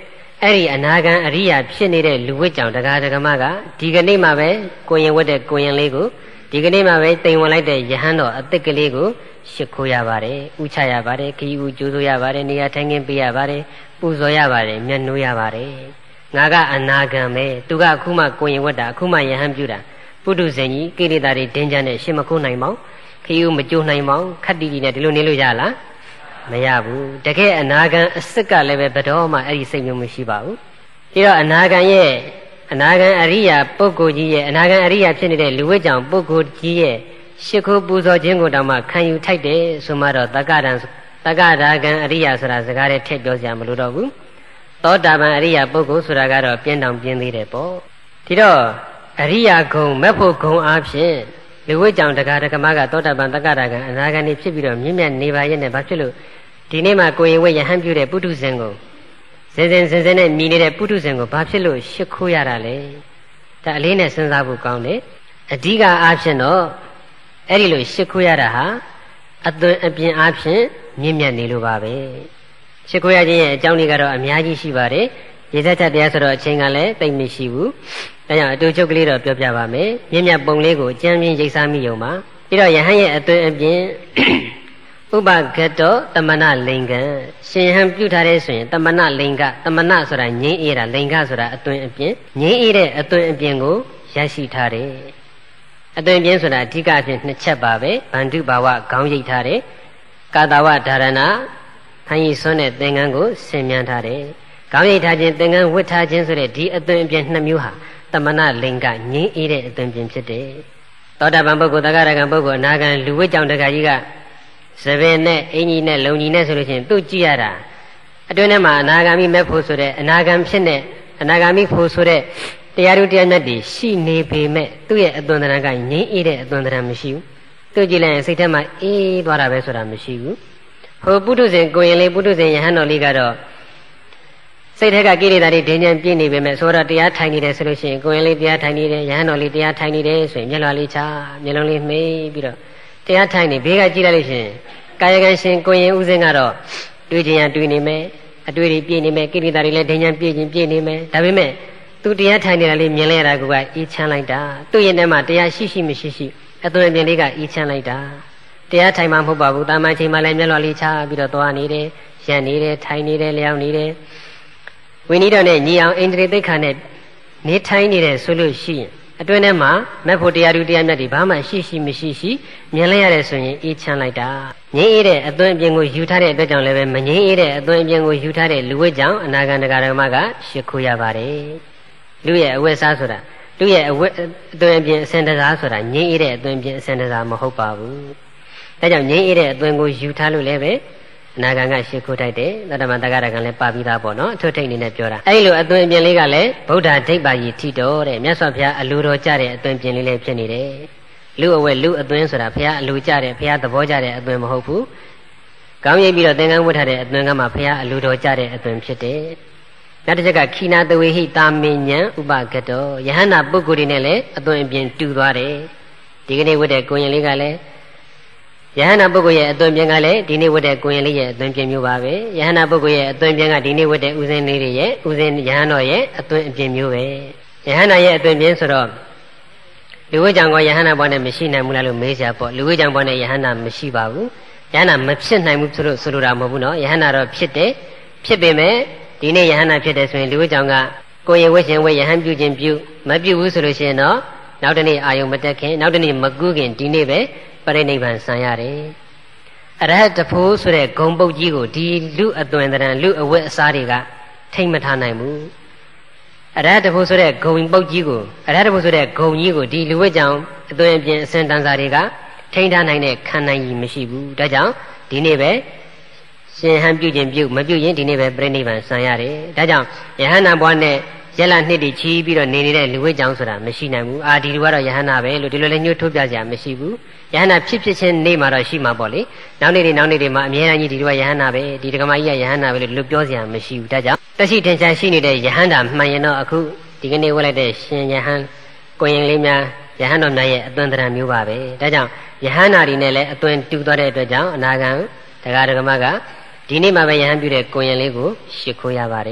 အဲ့ဒီအနာဂံအရိယာဖြစ်နေတဲ့လူဝိကြောင့်တရားဓမ္မကဒီကနေ့မှပဲကိုရင်ဝတ်တဲ့ကိုရင်လေးကိုဒီကနေ့မှပဲတိမ်ဝင်လိုက်တဲ့ယဟန်တော်အသစ်ကလေးကိုရှ िख ိုးရပါတယ်ဥချရပါတယ်ခီးဦးကျိုးဆိုရပါတယ်နေရာထိုင်ခင်းပေးရပါတယ်ပူဇော်ရပါတယ်မျက်နှိုးရပါတယ်ငါကအနာဂံပဲသူကအခုမှကိုရင်ဝတ်တာအခုမှယဟန်ပြုတာပုထုဇဉ်ကြီးကိလေသာတွေဒင်းကြနဲ့ရှင်းမခိုးနိုင်ပါဘူးခီးဦးမကျိုးနိုင်ပါဘူးခက်တီတီနဲ့ဒီလိုနေလို့ရလားမရဘူးတကယ်အနာဂံအစစ်ကလည်းပဲဘယ်တော့မှအဲ့ဒီစိတ်မျိုးမရှိပါဘူးပြီးတော့အနာဂံရဲ့အနာဂံအရိယာပုဂ္ဂိုလ်ကြီးရဲ့အနာဂံအရိယာဖြစ်နေတဲ့လူဝိကြောင့်ပုဂ္ဂိုလ်ကြီးရဲ့ရှ िख ိုးပူဇော်ခြင်းကိုတောင်မှခံယူထိုက်တယ်ဆိုမှတော့တက္ကရာဂံအရိယာဆိုတာစကားနဲ့ထည့်ပြောစရာမလိုတော့ဘူးသောတာပန်အရိယာပုဂ္ဂိုလ်ဆိုတာကတော့ပြင်းတောင်ပြင်းသေးတယ်ပေါ့ဒီတော့အရိယာဂုံမဲ့ဖို့ဂုံအားဖြင့်လူဝိကြောင့်တရားဓမ္မကသောတာပန်တက္ကရာဂံအနာဂံနေဖြစ်ပြီးတော့မြင့်မြတ်နေပါရဲ့နဲ့ဘာဖြစ်လို့ဒီနေ့မှကိုရင်ဝိယဟန်ပြုတဲ့ပုထုဇဉ်ကိုစင်နဲ့မြည်နေတဲ့ပုထုဇဉ်ကိုဘာဖြစ်လို့ရှ िख ိုးရတာလဲဒါအလေးနဲ့စဉ်းစားဖို့ကောင်းတယ်အဓိကအားဖြင့်တော့အဲ့ဒီလိုရှ िख ိုးရတာဟာအသွင်အပြင်အားဖြင့်မြင့်မြတ်နေလို့ပါပဲရှ िख ိုးရခြင်းရဲ့အကြောင်းတွေကတော့အများကြီးရှိပါတယ်ရေသက်ချက်တရားဆိုတော့အချိန်ကလည်းတိတ်မရှိဘူးဒါကြောင့်အတူချုပ်ကလေးတော့ပြောပြပါမယ်မြင့်မြတ်ပုံလေးကိုအကျဉ်းပြင်းရိပ်စားမိုံပါပြီးတော့ယဟန်ရဲ့အသွင်အပြင်ဥပဂတ္တောတမနလိင်္ဂံရှင်ဟန်ပြုထားတဲ့ဆိုရင်တမနလိင်္ဂတမနဆိုတာငြိမ်းအေးတာလိင်္ဂဆိုတာအသွင်အပြင်ငြိမ်းအေးတဲ့အသွင်အပြင်ကိုရရှိထားတယ်အသွင်အပြင်ဆိုတာအဓိကအဖြစ်နှစ်ချက်ပါပဲဗန္ဓုဘာဝခေါင်းရိပ်ထားတယ်ကာတဝဒါရဏဟန်ရီဆွန်းတဲ့သင်္ကန်းကိုဆင်မြန်းထားတယ်ခေါင်းရိပ်ထားခြင်းသင်္ကန်းဝတ်ထားခြင်းဆိုတဲ့ဒီအသွင်အပြင်နှစ်မျိုးဟာတမနလိင်္ဂငြိမ်းအေးတဲ့အသွင်ပြင်ဖြစ်တယ်သောတာပန်ပုဂ္ဂိုလ်တက္ကရာဂံပုဂ္ဂိုလ်အနာဂံလူဝိကြောင့်တက္ကကြီးကသဘင်နဲ့အင်ကြီးနဲ့လုံကြီးနဲ့ဆိုလို့ရှိရင်သူ့ကြည့်ရတာအတွင်းထဲမှာအနာဂါမိမဲ့ဖို့ဆိုတဲ့အနာဂံဖြစ်တဲ့အနာဂါမိဖို့ဆိုတဲ့တရားတို့တရားမြတ်တွေရှိနေပေမဲ့သူ့ရဲ့အသွင်သဏ္ဍာန်ကငြိမ်းအေးတဲ့အသွင်သဏ္ဍာန်မရှိဘူးသူ့ကြည့်လိုက်ရင်စိတ်ထဲမှာအေးသွားတာပဲဆိုတာမရှိဘူးဟိုပုထုဇဉ်ကိုရင်လေးပုထုဇဉ်ယဟန်တော်လေးကတော့စိတ်ထဲကကိလေသာတွေဒင်းကြံပြည့်နေပေမဲ့ဆိုတော့တရားထိုင်နေတယ်ဆိုလို့ရှိရင်ကိုရင်လေးတရားထိုင်နေတယ်ယဟန်တော်လေးတရားထိုင်နေတယ်ဆိုရင်မျက်လွှာလေးချမျက်လုံးလေးမှိတ်ပြီးတော့တရားထိုင်နေဘေးကကြည့်လိုက်လို့ရှိရင်ကာယကံရှင်ကိုရင်ဥစဉ်ကတော့တွေးခြင်းရတွေးနေမယ်အတွေ့တွေပြည့်နေမယ်ကိလေသာတွေလည်းဒိဉ္ဇံပြည့်ခြင်းပြည့်နေမယ်ဒါပေမဲ့သူတရားထိုင်နေတာလေးမြင်လဲရတာကအေးချမ်းလိုက်တာသူ့ရဲ့ထဲမှာတရားရှိမရှိအသွင်အပြင်လေးကအေးချမ်းလိုက်တာတရားထိုင်မှမဟုတ်ပါဘူးတာမန်ချိန်မှလည်းမျက်လွှာလေးချပြီးတော့သွားနေတယ်ရက်နေတယ်ထိုင်နေတယ်လျောင်းနေတယ်ဝိနည်းတော်နဲ့ညီအောင်အိန္ဒြေသိက္ခာနဲ့နေထိုင်နေတယ်ဆိုလို့ရှိရင်အတွင်းထဲမှာမက်ဖို့တရားဓုတရားမြတ်တွေဘာမှရှိမရှိမြင်လဲရတယ်ဆိုရင်အေးချမ်းလိုက်တာငြိမ်းအေးတဲ့အသွင်အပြင်ကိုယူထားတဲ့အတွက်ကြောင့်လည်းပဲမငြိမ်းအေးတဲ့အသွင်အပြင်ကိုယူထားတဲ့လူဝိကြောင့်အနာဂံတရားဓမ္မကရှ िख ိုးရပါတယ်လူရဲ့အဝတ်စားဆိုတာလူရဲ့အသွင်အပြင်အစင်တရားဆိုတာငြိမ်းအေးတဲ့အသွင်အပြင်အစင်တရားမဟုတ်ပါဘူးဒါကြောင့်ငြိမ်းအေးတဲ့အသွင်ကိုယူထားလို့လည်းပဲအနာဂံကရှ िख ိုးထိုက်တယ်သတ္တမတက္ကရာကလည်းပါပြီးသားပေါ့နော်အထွတ်ထိပ်အနေနဲ့ပြောတာအဲဒီလိုအသွင်အပြင်လေးကလည်းဗုဒ္ဓဒိဋ္ဌာယီထိတော်တဲ့မြတ်စွာဘုရားအလိုတော်ကြတဲ့အသွင်ပြင်လေးလည်းဖြစ်နေတယ်လူအဝဲလူအသွင်ဆိုတာဘုရားအလိုကြတဲ့ဘုရားသဘောကြတဲ့အသွင်မဟုတ်ဘူးကောင်းရိပ်ပြီးတော့သင်္ကန်းဝတ်ထားတဲ့အသွင်ကမှဘုရားအလိုတော်ကြတဲ့အသွင်ဖြစ်တယ်နောက်တစ်ချက်ကခိနာတဝေဟိတာမင်ညာဥပဂတောယဟန္တာပုဂ္ဂိုလ်တွေနဲ့လည်းအသွင်အပြင်တူသွားတယ်ဒီကနေ့ဝတ်တဲ့ကိုရင်လေးကလည်းယဟန္တာပုဂ္ဂိုလ်ရဲ့အသွင်ပြင်ကလည်းဒီနေ့ဝတ်တဲ့ကိုရင်လေးရဲ့အသွင်ပြင်မျိုးပါပဲယဟန္တာပုဂ္ဂိုလ်ရဲ့အသွင်ပြင်ကဒီနေ့ဝတ်တဲ့ဥစဉ်လေးတွေရဲ့ဥစဉ်ယဟန်တော်ရဲ့အသွင်အပြင်မျိုးပဲယဟန္တာရဲ့အသွင်ပြင်ဆိုတော့လူဝိကြောင့်ကယဟန္တာဘောနဲ့မရှိနိုင်ဘူးလားလို့မေးကြပေါ့လူဝိကြောင့်ဘောနဲ့ယဟန္တာမရှိပါဘူးယဟန္တာမဖြစ်နိုင်ဘူးဆိုလိုတာမဟုတ်ဘူးနော်ယဟန္တာတော့ဖြစ်တယ်ဖြစ်ပေမဲ့ဒီနေ့ယဟန္တာဖြစ်တယ်ဆိုရင်လူဝိကြောင့်ကကိုရင်ဝတ်ရှင်ဝတ်ယဟန်ပြုခြင်းပြုမပြုဘူးဆိုလို့ရှိရင်တော့နောက်တနေ့အာယုံမတက်ခင်နောက်တနေ့မကူးခင်ဒီနေ့ပဲပရိနိဗ္ဗာန်ဆံရတယ်အရဟတဖို့ဆိုတဲ့ဂုံပုတ်ကြီးကိုဒီလူအသွင်တရံလူအဝတ်အစားတွေကထိမ့်မထားနိုင်ဘူးအရဟတဖို့ဆိုတဲ့ဂုံပုတ်ကြီးကိုအရဟတဖို့ဆိုတဲ့ဂုံကြီးကိုဒီလူဝတ်ကြောင့်အသွင်အပြင်အစင်တန်စာတွေကထိမ့်ထားနိုင်တဲ့ခံနိုင်ကြီးမရှိဘူးဒါကြောင့်ဒီနေ့ပဲရှင်ဟန်ပြုခြင်းပြုမပြုရင်ဒီနေ့ပဲပြိဋိဘံဆံရတယ်ဒါကြောင့်ယဟန္တာဘွားနဲ့ရက်လာနှစ်တည်ချီးပြီးတော့နေနေတဲ့လူဝိကြောင့်ဆိုတာမရှိနိုင်ဘူးဒီလူကတော့ယဟန္တာပဲလို့ဒီလိုလည်းညှို့ထုတ်ပြကြမရှိဘူးယဟန္တာဖြစ်ချင်းနေမှာတော့ရှိမှာပေါ့လေနောက်နေ့တွေမှာအမြဲတမ်းကြီးဒီလူကယဟန္တာပဲဒီဒကမာကြီးကယဟန္တာပဲလို့ပြောစရာမရှိဘူးဒါကြောင့်တရှိထင်ရှားရှိနေတဲ့ယဟန္တာမှန်ရင်တော့အခုဒီကနေ့ဝတ်လိုက်တဲ့ရှင်ယဟန်ကိုရင်လေးများယဟန်တော်များရဲ့အသွင်သဏ္ဍာန်မျိုးပါပဲဒါကြောင့်ယဟန္တာတွေနဲ့လည်းအသွင်တူသွားတဲ့အတွက်ကြောင့်အနာဂံဒကာဒကမကဒီနေ့မှာပဲယဟန်ပြုတဲ့ကိုရင်လေးကိုရှ िख ိုးရပါတယ်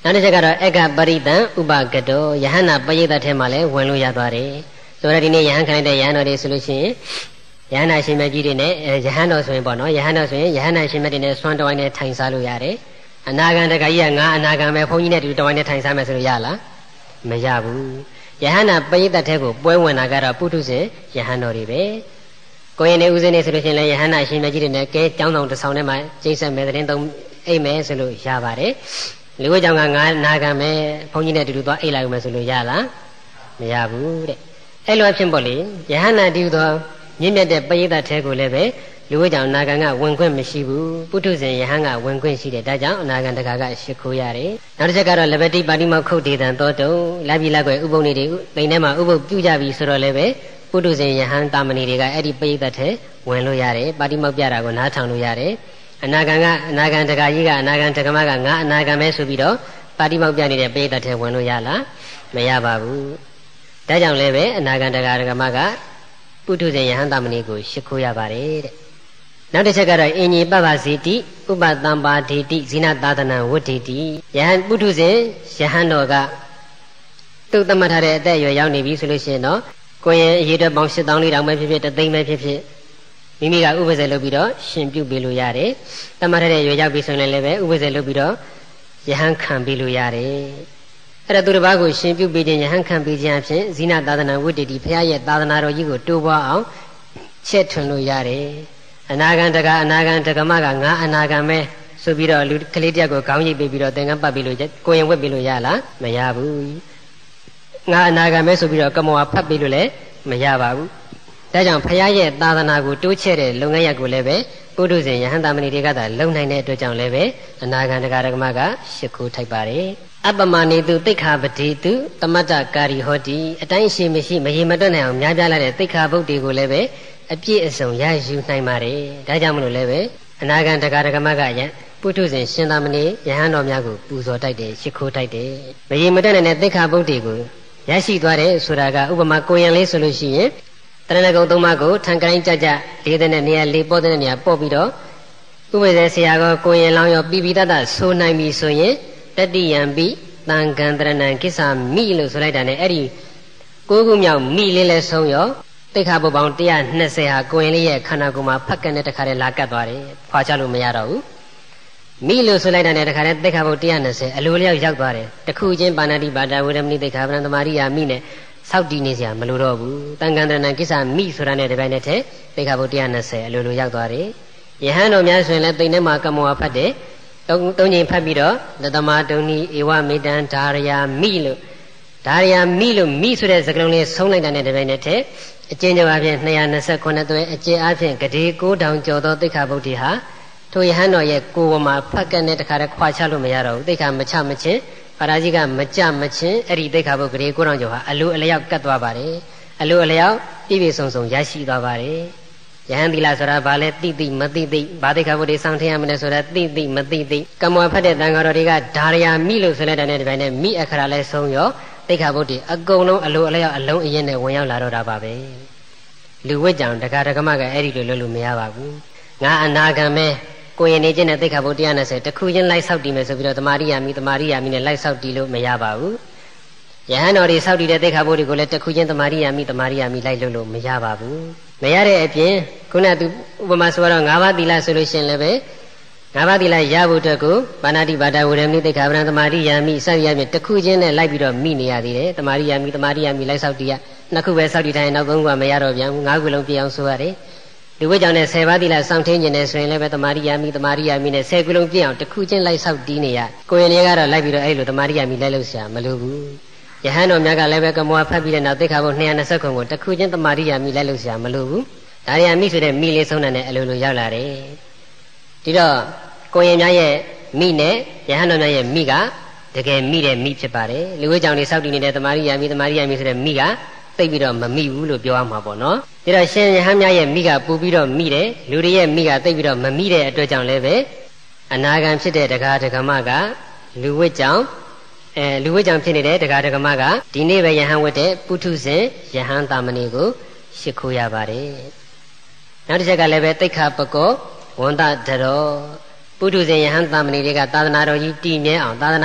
နောက်တစ်ချက်ကတော့အက္ခပရိသံဥပကတောယဟန္တာပရိသတ်ထဲမှာလည်းဝင်လို့ရသွားတယ်ဆိုတော့ဒီနေ့ယဟန်ခံတဲ့ယဟန်တော်တွေဆိုလို့ရှိရင်ယဟန္တာရှင်မြတ်ကြီးတွေနဲ့ယဟန်တော်ဆိုရင်ပေါ့နော်ယဟန်တော်ဆိုရင်ယဟန္တာရှင်မြတ်တွေနဲ့ဆွမ်းတဝိုင်းနဲ့ထိုင်စားလို့ရတယ်အနာဂံတခါကြီးကငါအနာဂံပဲဘုန်းကြီးနဲ့တူတဝိုင်းနဲ့ထိုင်စားမယ်ဆိုလို့ရလားမရဘူးယဟန္တာပရိသတ်ထဲကိုပွဲဝင်တာကတော့ပုထုဇဉ်ယဟန်တော်တွေပဲကိုရင်နေဦးစင်းနေဆိုလို့ရှိရင်လည်းယဟန္တာရှင်မြတ်ကြီးတွေနဲ့ကဲကျောင်းဆောင်တစ်ဆောင်ထဲမှာကျိတ်ဆက်မယ်တဲ့သုံးအိမ်မယ်ဆိုလို့ရပါတယ်လူဝဲကြောင့်ကငါနာခံမယ်ဘုန်းကြီးနဲ့တူတူသွားအိတ်လိုက်မယ်ဆိုလို့ရလားမရဘူးတဲ့အဲ့လိုအဖြစ်ပေါ့လေယဟန္တာတူသောမြင့်မြတ်တဲ့ပရိသတ်ထဲကိုလည်းပဲလူဝဲကြောင့်နာခံကဝင်ခွင့်မရှိဘူးပုထုဇဉ်ယဟန်ကဝင်ခွင့်ရှိတယ်ဒါကြောင့်အနာခံတကာကရှ िख ိုးရတယ်နောက်တစ်ချက်ကတော့လဘတိပါတိမောခုတ်ဒေတံသောတုံလက်ပြီးလက်ွယ်ဥပုံနေတွေတိမ်ထဲမှာဥပုပ်ပြုကြပြီဆိုတော့လည်းပဲပုထုဇဉ်ယဟန်တာမဏိတွေကအဲ့ဒီပရိသတ်ထဲဝင်လို့ရတယ်ပါတိမောပြတာကိုနားထောင်လို့ရတယ်အနာခံတကာကြီးကအနာခံတက္ကမကငါအနာခံပဲဆိုပြီးတော့ပါတိမောက်ပြနေတဲ့ပရိသတ်ထဲဝင်လို့ရလားမရပါဘူးဒါကြောင့်လည်းပဲအနာခံတကာကမကပုထုဇဉ်ယဟန်တာမဏိကိုရှ िख ိုးရပါတယ်တဲ့နောက်တစ်ချက်ကတော့အင်ကြီးပပဇီတိဥပတံပါဒေတိဇိနသာသနံဝဋ္ဌိတိယဟန်ပုထုဇဉ်ယဟန်တော်ကသူ့သတ်မှတ်ထားတဲ့အသက်အရွယ်ရောက်နေပြီဆိုလို့ရှိရင်တော့ကိုယ်ရဲ့အရေးအတွက်ပေါင်း8000တောင်ပဲဖြစ်ဖြစ်တသိန်းပဲဖြစ်ဖြစ်မိမိကဥပ္ပဇေလုပ်ပြီးတော့ရှင်ပြုပေးလို့ရတယ်။တမထတဲ့ရွယ်ရောက်ပြီဆိုရင်လည်းပဲဥပ္ပဇေလုပ်ပြီးတော့ယဟန်ခံပေးလို့ရတယ်။အဲ့ဒါသူတစ်ပါးကိုရှင်ပြုပေးခြင်းယဟန်ခံပေးခြင်းအဖြစ်ဇိနသာသနာဝိတ္တိဘုရားရဲ့သာသနာတော်ကြီးကိုတိုးပွားအောင်ချက်ထွင်လို့ရတယ်။အနာဂံတကအနာဂံတက္ကမကငါအနာဂံပဲဆိုပြီးတော့လူကလေးတယောက်ကိုခေါင်းရိပ်ပေးပြီးတော့သင်္ကန်းပတ်ပေးလို့ကိုရင်ဝက်ပေးလို့ရလားမရဘူး။ငါအနာဂံပဲဆိုပြီးတော့ကမောဖတ်ပေးလို့လည်းမရပါဘူး။ဒါကြောင့်ဘုရားရဲ့သာသနာကိုတိုးချဲ့တဲ့လုပ်ငန်းရပ်ကိုလည်းပဲပုထုဇဉ်ယဟန်တာမဏိတွေကသာလုံနိုင်တဲ့အတွက်ကြောင့်လည်းပဲအနာဂံတရားဓမ္မကရှ िख ိုးထိုက်ပါတယ်အပ္ပမနေတုသိက္ခာပတိတုတမတ္တကာရီဟောတိအတိုင်းရှိမရှိမရေမတွက်နိုင်အောင်များပြားလာတဲ့သိက္ခာပုဒ်တွေကိုလည်းပဲအပြည့်အစုံရယူနိုင်ပါတယ်ဒါကြောင့်မလို့လည်းပဲအနာဂံတရားဓမ္မကပုထုဇဉ်ရှင်သာမဏေယဟန်တော်များကိုပူဇော်တိုက်တယ်ရှ िख ိုးတိုက်တယ်မရေမတွက်နိုင်တဲ့သိက္ခာပုဒ်တွေကိုရရှိသွားတယ်ဆိုတာကဥပမာကိုရင်လေးဆိုလို့ရှိရင်တရဏဂုံသုံးပါးကိုထံကိုင်းကြကြလေးတဲ့နေရာလေးပေါ်တဲ့နေရာပေါ့ပြီးတော့ဥပ္ပဇေဆရာကကိုရင်လောင်းရောပိပိတတဆိုနိုင်ပြီဆိုရင်တတိယံပိတံကံတရဏံကိစ္ဆာမိလို့ဆိုလိုက်တာ ਨੇ အဲ့ဒီကိုးခုမြောက်မိလေးလဲဆုံးရောတိခါပုတ်ပေါင်း120ဟာကိုရင်လေးရဲ့ခန္ဓာကိုယ်မှာဖက်ကနဲ့တခါတည်းလာကတ်သွားတယ်ဖွာချလို့မရတော့ဘူးမိလို့ဆိုလိုက်တာ ਨੇ တခါတည်းတိခါပုတ်120အလိုလျောက်ရောက်သွားတယ်တခုချင်းပါဏာတိပါဒဝေရမဏိတိခါပရံသမာရိယာမိနဲ့ဆောက်တည်နေစရာမလိုတော့ဘူးတန်ခန္ဓရဏကိစ္စမိဆိုတာနဲ့ဒီပိုင်းနဲ့ထဲသိက္ခာပုဒ်120အလိုလိုရောက်သွားတယ်ယဟန်တော်များဆိုရင်လည်းသိနေမှာကမောဖတ်တယ်သုံးချိန်ဖတ်ပြီးတော့တသမတုံနီဧဝမေတ္တံဓာရယာမိလို့မိဆိုတဲ့စကားလုံးလေးဆုံးလိုက်တာနဲ့ဒီပိုင်းနဲ့ထဲအကျဉ်းချုပ်အပြင်229သွဲအကျဉ်းအပြင်ဂဒေ9000ကျော်သောသိက္ခာပုဒ်တွေဟာထိုယဟန်တော်ရဲ့ကိုယ်ပေါ်မှာဖတ်ကနဲ့တခါတည်းခွာချလို့မရတော့ဘူးသိက္ခာမချမချင်းပါရာဇိကမကြမချင်းအဲ့ဒီသိက္ခာပုဒ်ကလေး9000ကျော်ဟာအလိုအလျောက်ကတ်သွားပါတယ်အလိုအလျောက်ပြည့်ပြည့်စုံစုံရရှိသွားပါတယ်ယဟန်သီလဆိုတာဘာလဲသိသိမသိသိဘာသိက္ခာပုဒ်တွေစောင့်ထင်းရမလဲဆိုတာသိသိမသိသိကမောဖတ်တဲ့တန်ဃာတော်တွေကဓာရယာမိလို့ဆိုလိုက်တဲ့ဒီပိုင်းနဲ့မိအခရာလဲဆုံးရောသိက္ခာပုဒ်တွေအကုန်လုံးအလိုအလျောက်အလုံးအရင်နဲ့ဝင်ရောက်လာတော့တာပါပဲလူဝိကြောင့်တက္ကရာကမကအဲ့ဒီလိုလုပ်လို့မရပါဘူးငါအနာဂံမဲကိုရင်နေခြင်းနဲ့သိက္ခာပုဒ်120တခုချင်းလိုက်ဆောက်တည်မယ်ဆိုပြီးတော့တမာရိယာမိနဲ့လိုက်ဆောက်တည်လို့မရပါဘူးယဟန်တော်တွေဆောက်တည်တဲ့သိက္ခာပုဒ်တွေကိုလည်းတခုချင်းတမာရိယာမိလိုက်လို့မရပါဘူးမရတဲ့အပြင်ခုနကသူဥပမာဆိုတော့၅ပါးသီလဆိုလို့ရှင်လည်းပဲ၅ပါးသီလရဖို့အတွက်ကိုပါဏာတိပါဒဝေရမဏိသိက္ခာပရံတမာရိယာမိစသည်အပြင်တခုချင်းနဲ့လိုက်ပြီးတော့မိနေရသေးတယ်တမာရိယာမိလိုက်ဆောက်တည်ရနှစ်ခုပဲဆောက်တည်တိုင်းနောက်သုံးခုကမရတော့ပြန်ဘူး၅ခုလုံးပြည့်အောင်ဆိုရတယ်လူဝိကြောင့်နဲ့10ပါးသီလစောင့်ထင်းခြင်းနဲ့ဆိုရင်လည်းပဲတမာရိယာမိနဲ့10ခုလုံးပြည့်အောင်တစ်ခုချင်းလိုက်ဆောက်တီးနေရကိုရင်လေးကတော့လိုက်ပြီးတော့အဲ့လိုတမာရိယာမိလိုက်လို့ဆရာမလိုဘူးယဟန်တော်များကလည်းပဲကမောဖတ်ပြီးတဲ့နောက်သိက္ခာပုဒ်220ခုကိုတစ်ခုချင်းတမာရိယာမိလိုက်လို့ဆရာမလိုဘူးဒါရီယာမိဆိုတဲ့မိလေးဆုံးတဲ့အလိုလိုရောက်လာတယ်ဒီတော့ကိုရင်များရဲ့မိနဲ့ယဟန်တော်များရဲ့မိကတကယ်မိတဲ့မိဖြစ်ပါတယ်လူဝိကြောင့်နေဆောက်တီးနေတဲ့တမာရိယာမိဆိုတဲ့မိကသိပြီးတော့မမိဘူးလို့ပြောရမှာပေါ့နော်ဒါတော့ရှင်ယဟန်များရဲ့မိကပူပြီးတော့မိတယ်လူတွေရဲ့မိကသိပြီးတော့မမိတဲ့အတွက်ကြောင့်လည်းပဲအနာဂံဖြစ်တဲ့တရားဓမ္မကလူဝိကြောင့်ဖြစ်နေတဲ့တရားဓမ္မကဒီနေ့ပဲယဟန်ဝတ်တဲ့ပုထုဇဉ်ယဟန်တာမဏေကိုရှ िख ိုးရပါတယ်နောက်တစ်ချက်ကလည်းပဲသိက္ခာပကောဝန္တဒရောပုထုဇဉ်ယဟန်တာမဏေတွေကသာသနာတော်ကြီးတည်မြဲအောင်သာသနာ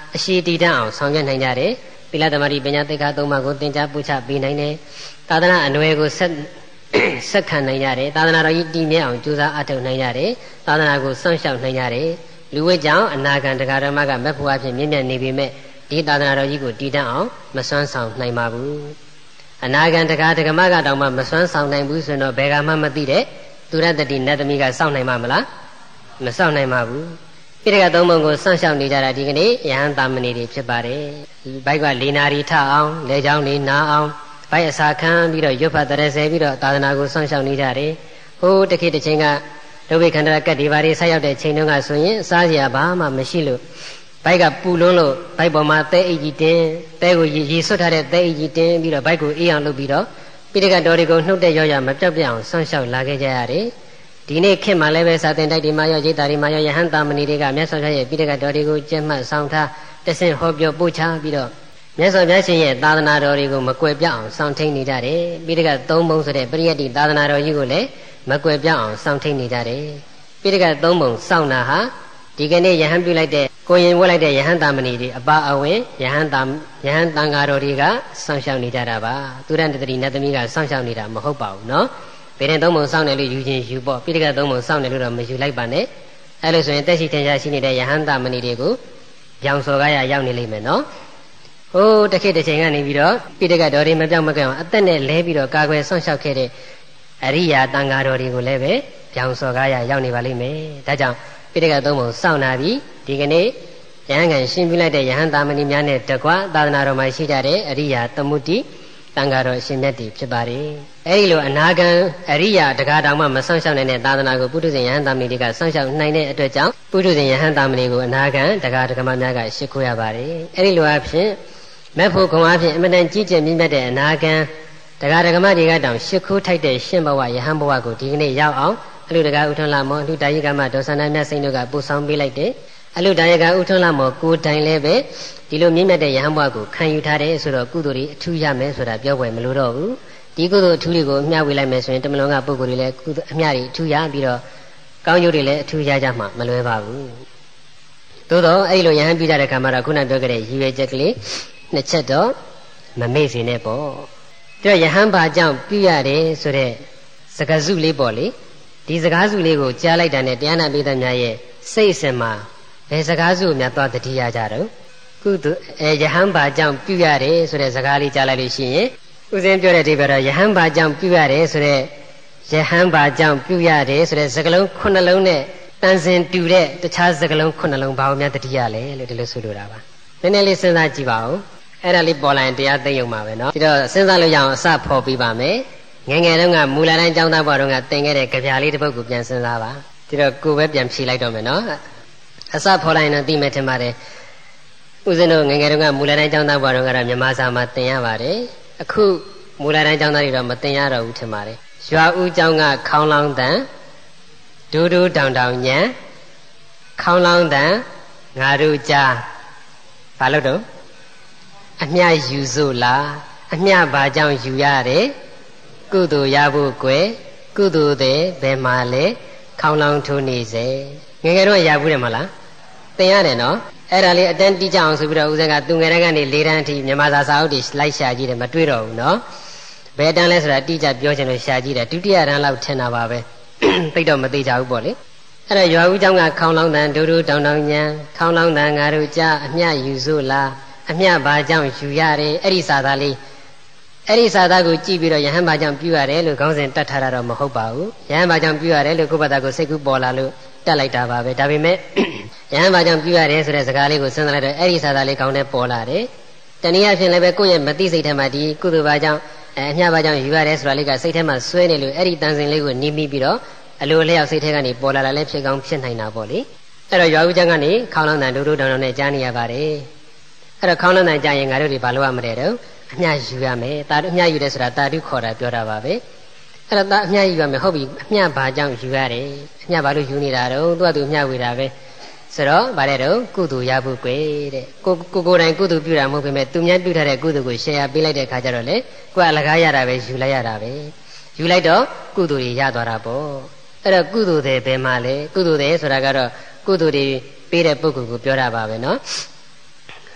အရှိတည်တတ်အောင်ဆောင်ရွက်နိုင်ကြတယ်သီလသမารိပညာသိက္ခာ၃ပါးကိုသင်ကြားပူချပေးနိုင်တယ်သာသနာအနွယ်ကိုဆက်ခံနိုင်ရတယ်သာသနာတော်ကြီးတည်မြဲအောင်ကြိုးစားအားထုတ်နိုင်ရတယ်သာသနာကိုစောင့်ရှောက်နိုင်ရတယ်လူဝိကြောင့်အနာဂံတရားဓမ္မကမက်ဖို့အဖြစ်မြင့်မြတ်နေပေမဲ့ဒီသာသနာတော်ကြီးကိုတည်တတ်အောင်မစွမ်းဆောင်နိုင်ပါဘူးအနာဂံတရားဓမ္မကတောင်မှမစွမ်းဆောင်နိုင်ဘူးဆိုတော့ဘယ်ကမှမသိတဲ့သူရတ္တိနတ်သမီးကစောင့်နိုင်မှာမလားမစောင့်နိုင်ပါဘူးပိဋကသုံးပုံကိုစောင့်ရှောက်နေကြတာဒီကနေ့ယဟန်တာမဏေတွေဖြစ်ပါတယ်ဘိုက်ကလေးနာရီထအောင်လေချောင်းလေးနာအောင်ဘိုက်အစာခံပြီးတော့ရွတ်ဖတ်တရဆဲပြီးတော့သာသနာကိုစောင့်ရှောက်နေကြတယ်ဟိုးတစ်ခေတ်တစ်ချိန်ကဒုဗေခန္ဓာကတ်ဒီပါတွေဆက်ရောက်တဲ့ချိန်တုန်းကဆိုရင်စားစရာဘာမှမရှိလို့ဘိုက်ကပူလွန်းလို့ဘိုက်ပေါ်မှာသဲအိတ်ကြီးတင်းသဲကိုရေဆွတ်ထားတဲ့သဲအိတ်ကြီးတင်းပြီးတော့ဘိုက်ကိုအေးအောင်လုပ်ပြီးတော့ပိဋကတော်တွေကိုနှုတ်တဲ့ရောရမပြောက်ပြအောင်စောင့်ရှောက်လာခဲ့ကြရတယ်ဒီနေ့ခေတ်မှာလည်းပဲစာသင်တိုက်ဒီမှာရောရိတ်တာဒီမှာရောယဟန်တာမဏေတွေကမြတ်စွာဘုရားရဲ့ပိဋကတော်တွေကိုကျင့်မှတ်ဆောင်ထားတဆင့်ဟောပြောပို့ချပြီးတော့မြတ်စွာဘုရားရှင်ရဲ့သာသနာတော်တွေကိုမကွယ်ပြောက်အောင်စောင့်ထိန်နေကြတယ်ပိဋကသုံးပုံဆိုတဲ့ပရိယတ္တိသာသနာတော်ကြီးကိုလည်းမကွယ်ပြောက်အောင်စောင့်ထိန်နေကြတယ်ပိဋကသုံးပုံစောင့်တာဟာဒီကနေ့ယဟန်ပြုလိုက်တဲ့ကိုရင်ဝတ်လိုက်တဲ့ယဟန်တာမဏေတွေအပါအဝင်ယဟန်တန်ဃာတော်တွေကစောင့်ရှောက်နေကြတာပါသူရတ္တိနတ်သမီးကစောင့်ရှောက်နေတာမဟုတ်ပါဘူးနော်ဘယ်နဲ့သုံးပုံစောင့်တယ်လို့ယူခြင်းယူပေါ့ပိဋကသုံးပုံစောင့်တယ်လို့တော့မယူလိုက်ပါနဲ့အဲ့လိုဆိုရင်တက်ရှိထင်ရှားရှိနေတဲ့ယဟန်တာမဏေတွေကိုရောင်စော်ကားရရောက်နေလိမ့်မယ်နော်ဟိုးတစ်ခေတ်တစ်ချိန်ကနေပြီးတော့ပိဋကတော်တွေမပြောင်းမကွယ်အောင်အသက်နဲ့လဲပြီးတော့ကာကွယ်စောင့်ရှောက်ခဲ့တဲ့အရိယာတန်ဃာတော်တွေကိုလည်းပဲရောင်စော်ကားရရောက်နေပါလိမ့်မယ်ဒါကြောင့်ပိဋကသုံးပုံစောင့်နာပြီးဒီကနေ့ယဟန်ကန်ရှင်းပြလိုက်တဲ့ယဟန်တာမဏေများနဲ့တကွသာသနာတော်မှာရှိကြတဲ့အရိယာသမုဒ္ဒိတန်ဃာတော်အရှင်မြတ်တွေဖြစ်ပါတယ်အဲဒီလိုအနာဂံအရိယာတကားတောင်မှမဆောင်းရှောက်နိုင်တဲ့သာသနာကိုပုထုဇဉ်ယဟန်တာမဏေတွေကဆောင်းရှောက်နိုင်တဲ့အတွက်ကြောင့်ပုထုဇဉ်ယဟန်တာမဏေကိုအနာဂံတကားဒကမများကရှ िख ိုးရပါတယ်အဲဒီလိုအဖြစ်မက်ဖို့ခွန်အားဖြင့်အမတန်ကြီးကျယ်မြင့်မြတ်တဲ့အနာဂံတကားဒကမတွေကတောင်ရှ िख ိုးထိုက်တဲ့ရှင်ဘဝယဟန်ဘဝကိုဒီကနေ့ရောက်အောင်အလူတကားဥထွန်းလာမောအလူတာယိကမဒေါသနာမြတ်စိန်တို့ကပို့ဆောင်ပေးလိုက်တယ်အလူတာယကဥထွန်းလာမောကိုတိုင်လည်းပဲဒီလိုမြင့်မြတ်တဲ့ယဟန်ဘဝကိုခံယူထားတယ်ဆိုတော့ကုသိုလ်တွေအထူးရမယ်ဆိုတာပြောပွဲမလို့တော့ဘူးဒီကုသိုလ်အထူးတွေကိုအမျှဝေလိုက်မယ်ဆိုရင်တမလွန်ကပုဂ္ဂိုလ်တွေလည်းကုသိုလ်အမျှတွေအထူးရပြီးတော့ကောင်းကျိုးတွေလည်းအထူးရကြမှာမလွယ်ပါဘူးသို့တော့အဲ့လိုယဟန်ပြုကြတဲ့ခါမှာတော့ခုနပြောခဲ့တဲ့ရည်ရွယ်ချက်ကလေးနှစ်ချက်တော့မမေ့စေနဲ့ပေါ့ဒါယဟန်ဘာကြောင့်ပြုရတယ်ဆိုတဲ့စကားစုလေးပေါ့လေဒီစကားစုလေးကိုကြားလိုက်တာနဲ့တရားနာပိဋကများရဲ့စိတ်အစဉ်မှာဘယ်စကားစုများသွားတတိယကြတော့ကုသိုလ်ယဟန်ဘာကြောင့်ပြုရတယ်ဆိုတဲ့စကားလေးကြားလိုက်လို့ရှိရင်ဥစဉ်ပြောတဲ့ဒီကတော့ယဟန်ဘာကြောင့်ပြုရတယ်ဆိုတဲ့ယဟန်ဘာကြောင့်ပြုရတယ်ဆိုတဲ့စကားလုံးခုနှလုံးနဲ့တန်စင်တူတဲ့တခြားစကားလုံးခုနှလုံးဘာလို့များတတိယလဲလို့ဒီလိုဆိုလိုတာပါနည်းနည်းလေးစဉ်းစားကြည့်ပါဦးအဲ့ဒါလေးပေါ်လာရင်တရားသိရုံပါပဲเนาะဒီတော့စဉ်းစားလို့ရအောင်အစဖော်ပြပါမယ်ငယ်ငယ်တုန်းကမူလတိုင်းကျောင်းသားဘဝတုန်းကသင်ခဲ့တဲ့ကြပြလေးတစ်ပုဒ်ကိုပြန်စဉ်းစားပါဒီတော့ကိုယ်ပဲပြန်ဖြေလိုက်တော့မယ်เนาะအစဖော်လိုက်ရင်တော့သိမယ်ထင်ပါတယ်ဦးဇင်းတို့ငယ်ငယ်တုန်းကမူလတိုင်းကျောင်းသားဘဝတုန်းကတော့မြန်မာစာမှာသင်ရပါတယ်အခုမူလတိုင်းကျောင်းသားတွေတော့မသင်ရတော့ဘူးထင်ပါတယ်ရွာဦးကျောင်းကခေါင်းလောင်းတန်ဒူးဒူးတောင်တောင်ညံခေါင်းလောင်းတန်ငါတို့ကြားဘာလို့တော့အမျှယူစို့လားအမျှဘာကြောင့်ယူရတယ်ကုသိုလ်ရဖို့ကွယ်ကုသိုလ်တဲ့ဘယ်မှာလဲခေါင်းလောင်းထိုးနေစေငယ်ငယ်တော့ရဘူးတယ်မလားသင်ရတယ်နော်အဲ့ဒါလေးအတန်းတိကျအောင်ဆိုပြီးတော့ဦးဇင်းကသူငယ်တန်းကနေ၄တန်းအထိမြန်မာစာစာအုပ်တွေလိုက်ရှာကြည့်တယ်မတွေ့တော့ဘူးနော်ဘယ်တန်းလဲဆိုတာတိကျပြောချင်လို့ရှာကြည့်တယ်ဒုတိယတန်းလောက်ထင်တာပါပဲသိတော့မသိကြဘူးပေါ့လေအဲ့တော့ရွာဦးကျောင်းကခေါင်းလောင်းတန်ဒူးဒူးတောင်တောင်ညံခေါင်းလောင်းတန်ငါတို့ကြားအမျှယူစို့လားအမျှဘာကြောင့်ယူရတယ်အဲ့ဒီစာသားလေးအဲ့ဒီစာသားကိုကြည့်ပြီးတော့ယဟန်ဘာကြောင့်ပြုရတယ်လို့ခေါင်းစဉ်တတ်ထားတာတော့မဟုတ်ပါဘူးယဟန်ဘာကြောင့်ပြုရတယ်လို့ကိုယ့်ဘာသာကိုစိတ်ကူးပေါ်လာလို့တက်လိုက်တာပါပဲဒါပေမဲ့ယဟန်ဘာကြောင့်ပြုရတယ်ဆိုတဲ့စကားလေးကိုစဉ်းစားလိုက်တော့အဲ့ဒီစာသားလေးခေါင်းထဲပေါ်လာတယ်တနည်းအားဖြင့်လည်းပဲကိုယ့်ရဲ့မသိစိတ်ထဲမှာဒီကုသိုလ်ဘာကြောင့်အမျှဘာကြောင့်ယူရတယ်ဆိုတာလေးကစိတ်ထဲမှာဆွဲနေလို့အဲ့ဒီတန်စင်လေးကိုနီးမိပြီးတော့အလိုလျောက်စိတ်ထဲကနေပေါ်လာတာလည်းဖြစ်ကောင်းဖြစ်နိုင်တာပေါ့လေအဲ့တော့ရွာဦးကျောင်းကနေခေါင်းလောင်းတန်ဒူးဒူးတောင်တောင်နဲ့ကြားနေရပါတယ်အဲ့တော့ခေါင်းလောင်းတန်ကြားရင်ငါတို့တွေဘာလို့ရမလဲတော့အမျှယူရမယ်တာအမျှယူတယ်ဆိုတာတာတုခေါ်တာပြောတာပါပဲအဲ့တော့တာအမျှယူရမယ်ဟုတ်ပြီအမျှဘာကြောင့်ယူရတယ်အမျှဘာလို့ယူနေတာတော့သူကသူအမျှဝေတာပဲဆိုတော့ဗါတဲ့တော့ကုသိုလ်ရဖို့ကွယ်တဲ့ကိုယ်တိုင်ကုသိုလ်ပြုတာမဟုတ်ပေမဲ့သူများပြုထားတဲ့ကုသိုလ်ကို share ပေးလိုက်တဲ့ခါကျတော့လေကိုယ်အလကားရတာပဲယူလိုက်ရတာပဲယူလိုက်တော့ကုသိုလ်တွေရသွားတာပေါ့အဲ့တော့ကုသိုလ်တွေဘယ်မှာလဲကုသိုလ်တွေဆိုတာကတော့ကုသိုလ်တွေပေးတဲ့ပုဂ္ဂိုလ်ကိုပြောတာပါပဲเนาะ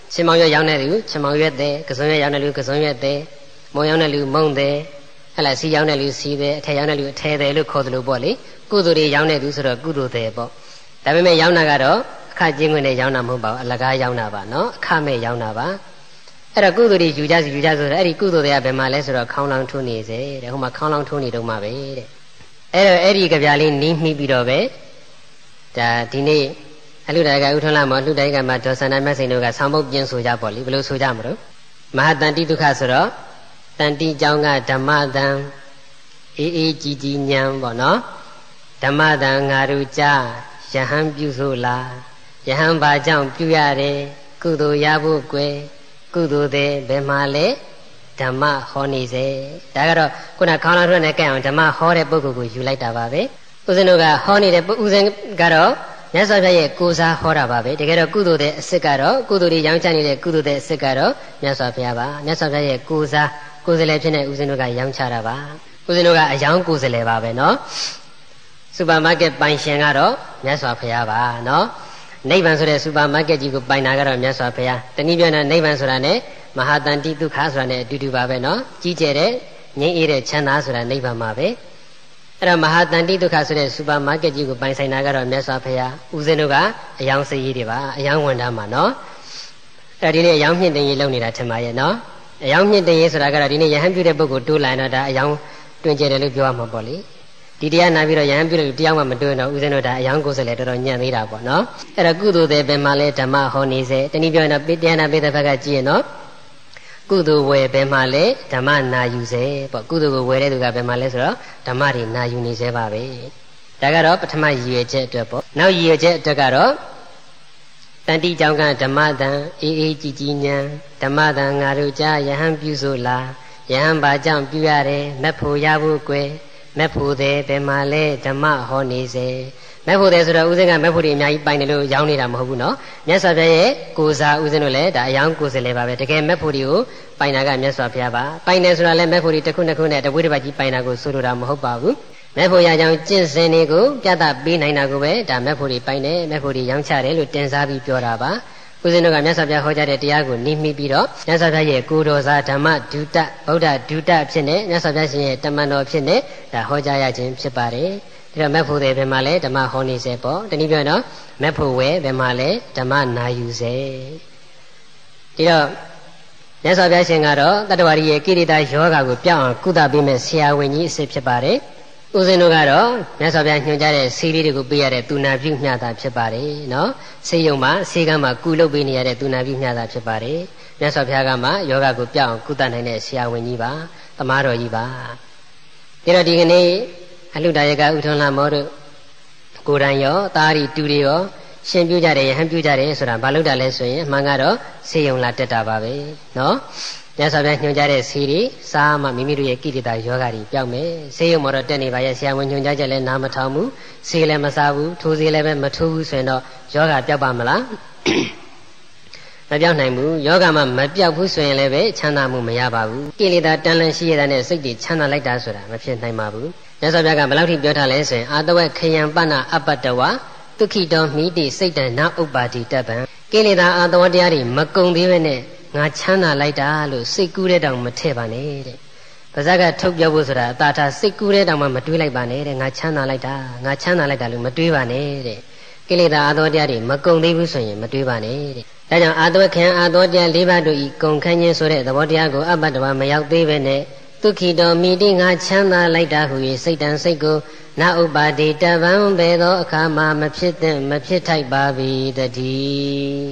ချင်းမောင်ရွက်ရောင်းတဲ့လူချင်းမောင်ရွက်တဲ့ကစုံရွက်ရောင်းတဲ့လူကစုံရွက်တဲ့မုံရောင်းတဲ့လူမုံတဲ့ဟဲ့လားစီရောင်းတဲ့လူစီတဲ့အထက်ရောင်းတဲ့လူအထက်တဲ့လို့ခေါ်သလိုပေါ့လေကုသိုလ်တွေရောင်းတဲ့လူဆိုတော့ကုသိုလ်တဲ့ပေါ့ဒါပေမဲ့ရောင်းတာကတော့အခကျင်းခွင့်နဲ့ရောင်းတာမဟုတ်ပါဘူးအလကားရောင်းတာပါနော်အခမဲ့ရောင်းတာပါအဲ့တော့ကုသိုလ်တွေယူကြဆိုတော့အဲ့ဒီကုသိုလ်တွေကဘယ်မှာလဲဆိုတော့ခေါင်းလောင်းထိုးနေစေတဲ့ဟိုမှာခေါင်းလောင်းထိုးနေတော့မှပဲတဲ့အဲ့တော့အဲ့ဒီကြပြလေးနီးမိပြီးတော့ပဲဒါဒီနေ့အလှတိုင်ကဥထွန်းလာမောလှတိုင်ကမှာဒေါ်စန္ဒမတ်စိန်တို့ကဆောင်းပုတ်ပြင်းဆိုကြပေါ့လေဘယ်လိုဆိုကြမလို့မဟာတန်တိဒုက္ခဆိုတော့တန်တိကြောင့်ကဓမ္မတန်အေးအေးကြည်ကြည်ညံပေါ့နော်ဓမ္မတန်ငါတို့ကြားယဟန်ပြုဆိုလားယဟန်ဘာကြောင့်ပြုရတယ်ကုသိုလ်ရဖို့ကွယ်ကုသိုလ်တဲ့ဘယ်မှာလဲဓမ္မဟောနေစေဒါကတော့ခုနခေါင်းလောင်းထွက်နဲ့ကြက်အောင်ဓမ္မဟောတဲ့ပုဂ္ဂိုလ်ကိုယူလိုက်တာပါပဲဦးဇင်းတို့ကဟောနေတဲ့ဦးဇင်းကတော့မြတ်စွာဘုရားရဲ့ကိုးစားဟောတာပါပဲတကယ်တော့ကုသိုလ်တဲ့အစစ်ကတော့ကုသိုလ်တွေရောင်းချနေတဲ့ကုသိုလ်တဲ့အစစ်ကတော့မြတ်စွာဘုရားပါမြတ်စွာဘုရားရဲ့ကိုးစားကိုယ်စလဲဖြစ်နေဦးဇင်းတို့ကရောင်းချတာပါဦးဇင်းတို့ကအယောင်ကိုယ်စလဲပါပဲနော်စူပါမားကတ်ပိုင်ရှင်ကတော့မြတ်စွာဘုရားပါနော်နိဗ္ဗာန်ဆိုတဲ့စူပါမားကတ်ကြီးကိုပိုင်တာကတော့မြတ်စွာဘုရားတနည်းပြောရင်နိဗ္ဗာန်ဆိုတာ ਨੇ မဟာတန်တိဒုက္ခဆိုတာ ਨੇ အတူတူပါပဲနော်ကြီးကျယ်တဲ့ငြိမ်းအေးတဲ့ချမ်းသာဆိုတာနိဗ္ဗာန်ပါပဲအဲ့တော့မဟာတန်တိဒုက္ခဆိုတဲ့စူပါမားကတ်ကြီးကိုပိုင်ဆိုင်တာကတော့မြတ်စွာဘုရားဦးဇင်းတို့ကအယောင်စည်တွေပါအယောင်ဝန်တာမှာနော်အဲ့ဒီနေ့အယောင်မြင့်တင်ရေးလုပ်နေတာထင်ပါရဲ့နော်အယောင်မြင့်တင်ရေးဆိုတာကတော့ဒီနေ့ယဟန်ပြုတဲ့ပုဂ္ဂိုလ်တိုးလာရင်တော့ဒါအယောင်တွင်ကျယ်တယ်လို့ပြောရမှာပေါ့လေဒီတရားနာပြီးတော့ယဟန်ပြုလို့တရားမှမတွင်တော့ဦးဇင်းတို့ဒါအယောင်ကိုယ်စလဲတော်တော်ညံ့သေးတာပေါ့နော်အဲ့တော့ကုသိုလ်တဲ့ဘယ်မှာလဲဓမ္မဟောနေစေတနည်းပြောရင်တော့တရားနာပိတဲ့ဘက်ကကြည့်ရင်တော့ကုသိုလ်ဝယ်ဘယ်မှာလဲဓမ္မနာယူစေပေါ့ကုသိုလ်ကိုဝယ်တဲ့သူကဘယ်မှာလဲဆိုတော့ဓမ္မတွေနာယူနေစေပါပဲဒါကတော့ပထမရည်ရွယ်ချက်အတွက်ပေါ့နောက်ရည်ရွယ်ချက်အတွက်ကတော့တန်တိကြောင့်ကဓမ္မတန်အေးအေးကြည်ကြည်ညံဓမ္မတန်ငါတို့ကြားယဟန်ပြုဆိုလားယဟန်ဘာကြောင့်ပြုရတယ်မက်ဖို့ရဖို့ကွယ်မက်ဖို့တဲ့ဘယ်မှာလဲဓမ္မဟောနေစေမက်ဖို့တဲ့ဆိုတော့ဦးဇင်းကမက်ဖို့တွေအများကြီးပိုင်တယ်လို့ရောင်းနေတာမဟုတ်ဘူးနော်မြတ်စွာဘုရားရဲ့ကိုးစားဦးဇင်းတို့လည်းဒါအယောင်ကိုးစလဲပါပဲတကယ်မက်ဖို့တွေကိုပိုင်တာကမြတ်စွာဘုရားပါပိုင်တယ်ဆိုတာလည်းမက်ဖို့တွေတစ်ခုနှစ်ခုနဲ့တပွေးတစ်ပတ်ကြီးပိုင်တာကိုဆိုလိုတာမဟုတ်ပါဘူးမက်ဖို့ရကြောင်းကျင့်စဉ်တွေကိုပြသပေးနိုင်တာကိုပဲဒါမက်ဖို့တွေပိုင်တယ်မက်ဖို့တွေရောင်းချတယ်လို့တင်စားပြီးပြောတာပါဦးဇင်းတို့ကမြတ်စွာဘုရားဟောကြားတဲ့တရားကိုနိမိပြီးတော့မြတ်စွာဘုရားရဲ့ကိုယ်တော်စားဓမ္မဒုတဗုဒ္ဓဒုတဖြစ်နေမြတ်စွာဘုရားရှင်ရဲ့တမန်တော်ဖြစ်နေဒါဟောကြားရခြင်းဖြစ်ပါတယ်ဒီတော့မက်ဖို့တွေဘယ်မှာလဲဓမ္မဟောနေစေပေါ့တနည်းပြောရင်တော့မက်ဖို့ဝဲဘယ်မှာလဲဓမ္မနာယူစေဒီတော့မြတ်စွာဘုရားရှင်ကတော့တတ္တဝါရဲ့ကိရိတာယောဂါကိုပြောင်းအောင်ကုသပေးမဲ့ဆရာဝန်ကြီးအစ်ဖြစ်ပါတယ်ဦးဇင်းတို့ကတော့မြတ်စွာဘုရားညွှန်ကြားတဲ့ဆေးလေးတွေကိုပေးရတဲ့သူနာပြုမျှတာဖြစ်ပါတယ်နော်ဆေးရုံမှာဆေးကမ်းမှာကုလုပ်ပေးနေရတဲ့သူနာပြုမျှတာဖြစ်ပါတယ်မြတ်စွာဘုရားကမှယောဂကိုပြောင်းအောင်ကုသနိုင်တဲ့ဆရာဝန်ကြီးပါသမားတော်ကြီးပါဒါတော့ဒီကနေ့အလှူဒါယကဥထွန်းလာမောတို့ကိုယ်တိုင်ရောသားရီတူတွေရောရှင်ပြုကြတယ်ယဟန်ပြုကြတယ်ဆိုတာဘာလို့တာလဲဆိုရင်အမှန်ကတော့ဆေးရုံလာတက်တာပါပဲနော်မြတ်စွာဘုရားညွှန်ကြားတဲ့ဆေးတွေစားမှမိမိတို့ရဲ့ကိလေသာယောဂါတွေပျောက်မယ်ဆေးရုံမှာတော့တက်နေပါရဲ့ဆရာဝန်ညွှန်ကြားချက်လည်းနားမထောင်ဘူးဆေးလည်းမစားဘူးထိုးဆေးလည်းပဲမထိုးဘူးဆိုရင်တော့ယောဂါပျောက်ပါမလားမပြောင်းနိုင်ဘူးယောဂမှာမပြောက်ဘူးဆိုရင်လည်းပဲချမ်းသာမှုမရပါဘူးကိလေသာတန်လန့်ရှိရတဲ့နဲ့စိတ်တွေချမ်းသာလိုက်တာဆိုတာမဖြစ်နိုင်ပါဘူးမြတ်စွာဘုရားကဘယ်လောက်ထိပြောထားလဲဆိုရင်အာတဝက်ခယံပဏအပတ္တဝဒုက္ခိတောမိတိစိတ်တံနာဥပ္ပါတိတပံကိလေသာအာတဝက်တရားတွေမကုံသေးပဲနဲ့ငါချမ်းသာလိုက်တာလို့စိတ်ကူးတဲ့တောင်မထည့်ပါနဲ့တဲ့ပါဇက်ကထုတ်ပြောဖို့ဆိုတာအတာထားစိတ်ကူးတဲ့တောင်မှမတွေးလိုက်ပါနဲ့တဲ့ငါချမ်းသာလိုက်တာလို့မတွေးပါနဲ့တဲ့ကိလေသာအာတဝက်တရားတွေမကုံသေးဘူးဆိုရင်မတွေးပါနဲ့တဲ့ဒါကြောင့်အာတဝက်ခယံအာတဝက်တရား၄ပါးတို့ဤကုံခန်းခြင်းဆိုတဲ့သဘောတရားကိုအပ္ပတ္တဝမရောက်သေးပဲနဲ့ဒုက္ခိတောမိတိငါချမ်းသာလိုက်တာဟူ၍စိတ်တံစိတ်ကိုနာဥပ္ပါတိတဗံဘယ်သောအခါမှမဖြစ်သင့်မဖြစ်ထိုက်ပါပြီတည်း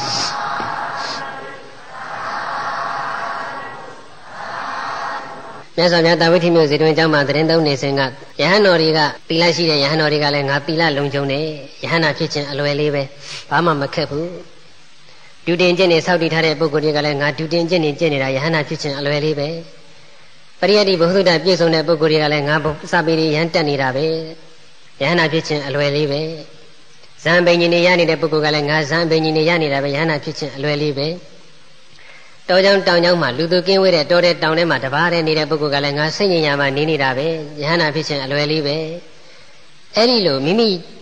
မြတ်စွာဘုရားတာဝိထိမြို့ဇေတဝန်ကျောင်းမှာသတင်းသုံးနေစဉ်ကယဟန်တော်တွေကသီလရှိတဲ့ယဟန်တော်တွေကလည်းငါသီလလုံခြုံတယ်ယဟန်နာဖြစ်ခြင်းအလွယ်လေးပဲဘာမှမခက်ဘူးဒုတင်ကျင့်နေစောင့်တည်ထားတဲ့ပုဂ္ဂိုလ်တွေကလည်းငါဒုတင်ကျင့်နေကျင့်နေတာယဟန်နာဖြစ်ခြင်းအလွယ်လေးပဲပရိယတ္တိဘုဟုတ္တပြည့်စုံတဲ့ပုဂ္ဂိုလ်တွေကလည်းငါစာပေတွေရမ်းတက်နေတာပဲယဟန်နာဖြစ်ခြင်းအလွယ်လေးပဲဇံပင်ကြီးနေရနေတဲ့ပုဂ္ဂိုလ်ကလည်းငါဇံပင်ကြီးနေရနေတာပဲယဟန်နာဖြစ်ခြင်းအလွယ်လေးပဲတောကြောင်တောင်ကြောင်မှာလူသူကင်းဝေးတဲ့တောတဲ့တောင်ထဲမှာတပါးတည်းနေတဲ့ပုဂ္ဂိုလ်ကလည်းငါစိတ်ညင်ညာမှာနေနေတာပဲယဟန်နာဖြစ်ခြင်းအလွယ်လေးပဲအဲ့ဒီလိုမိမိ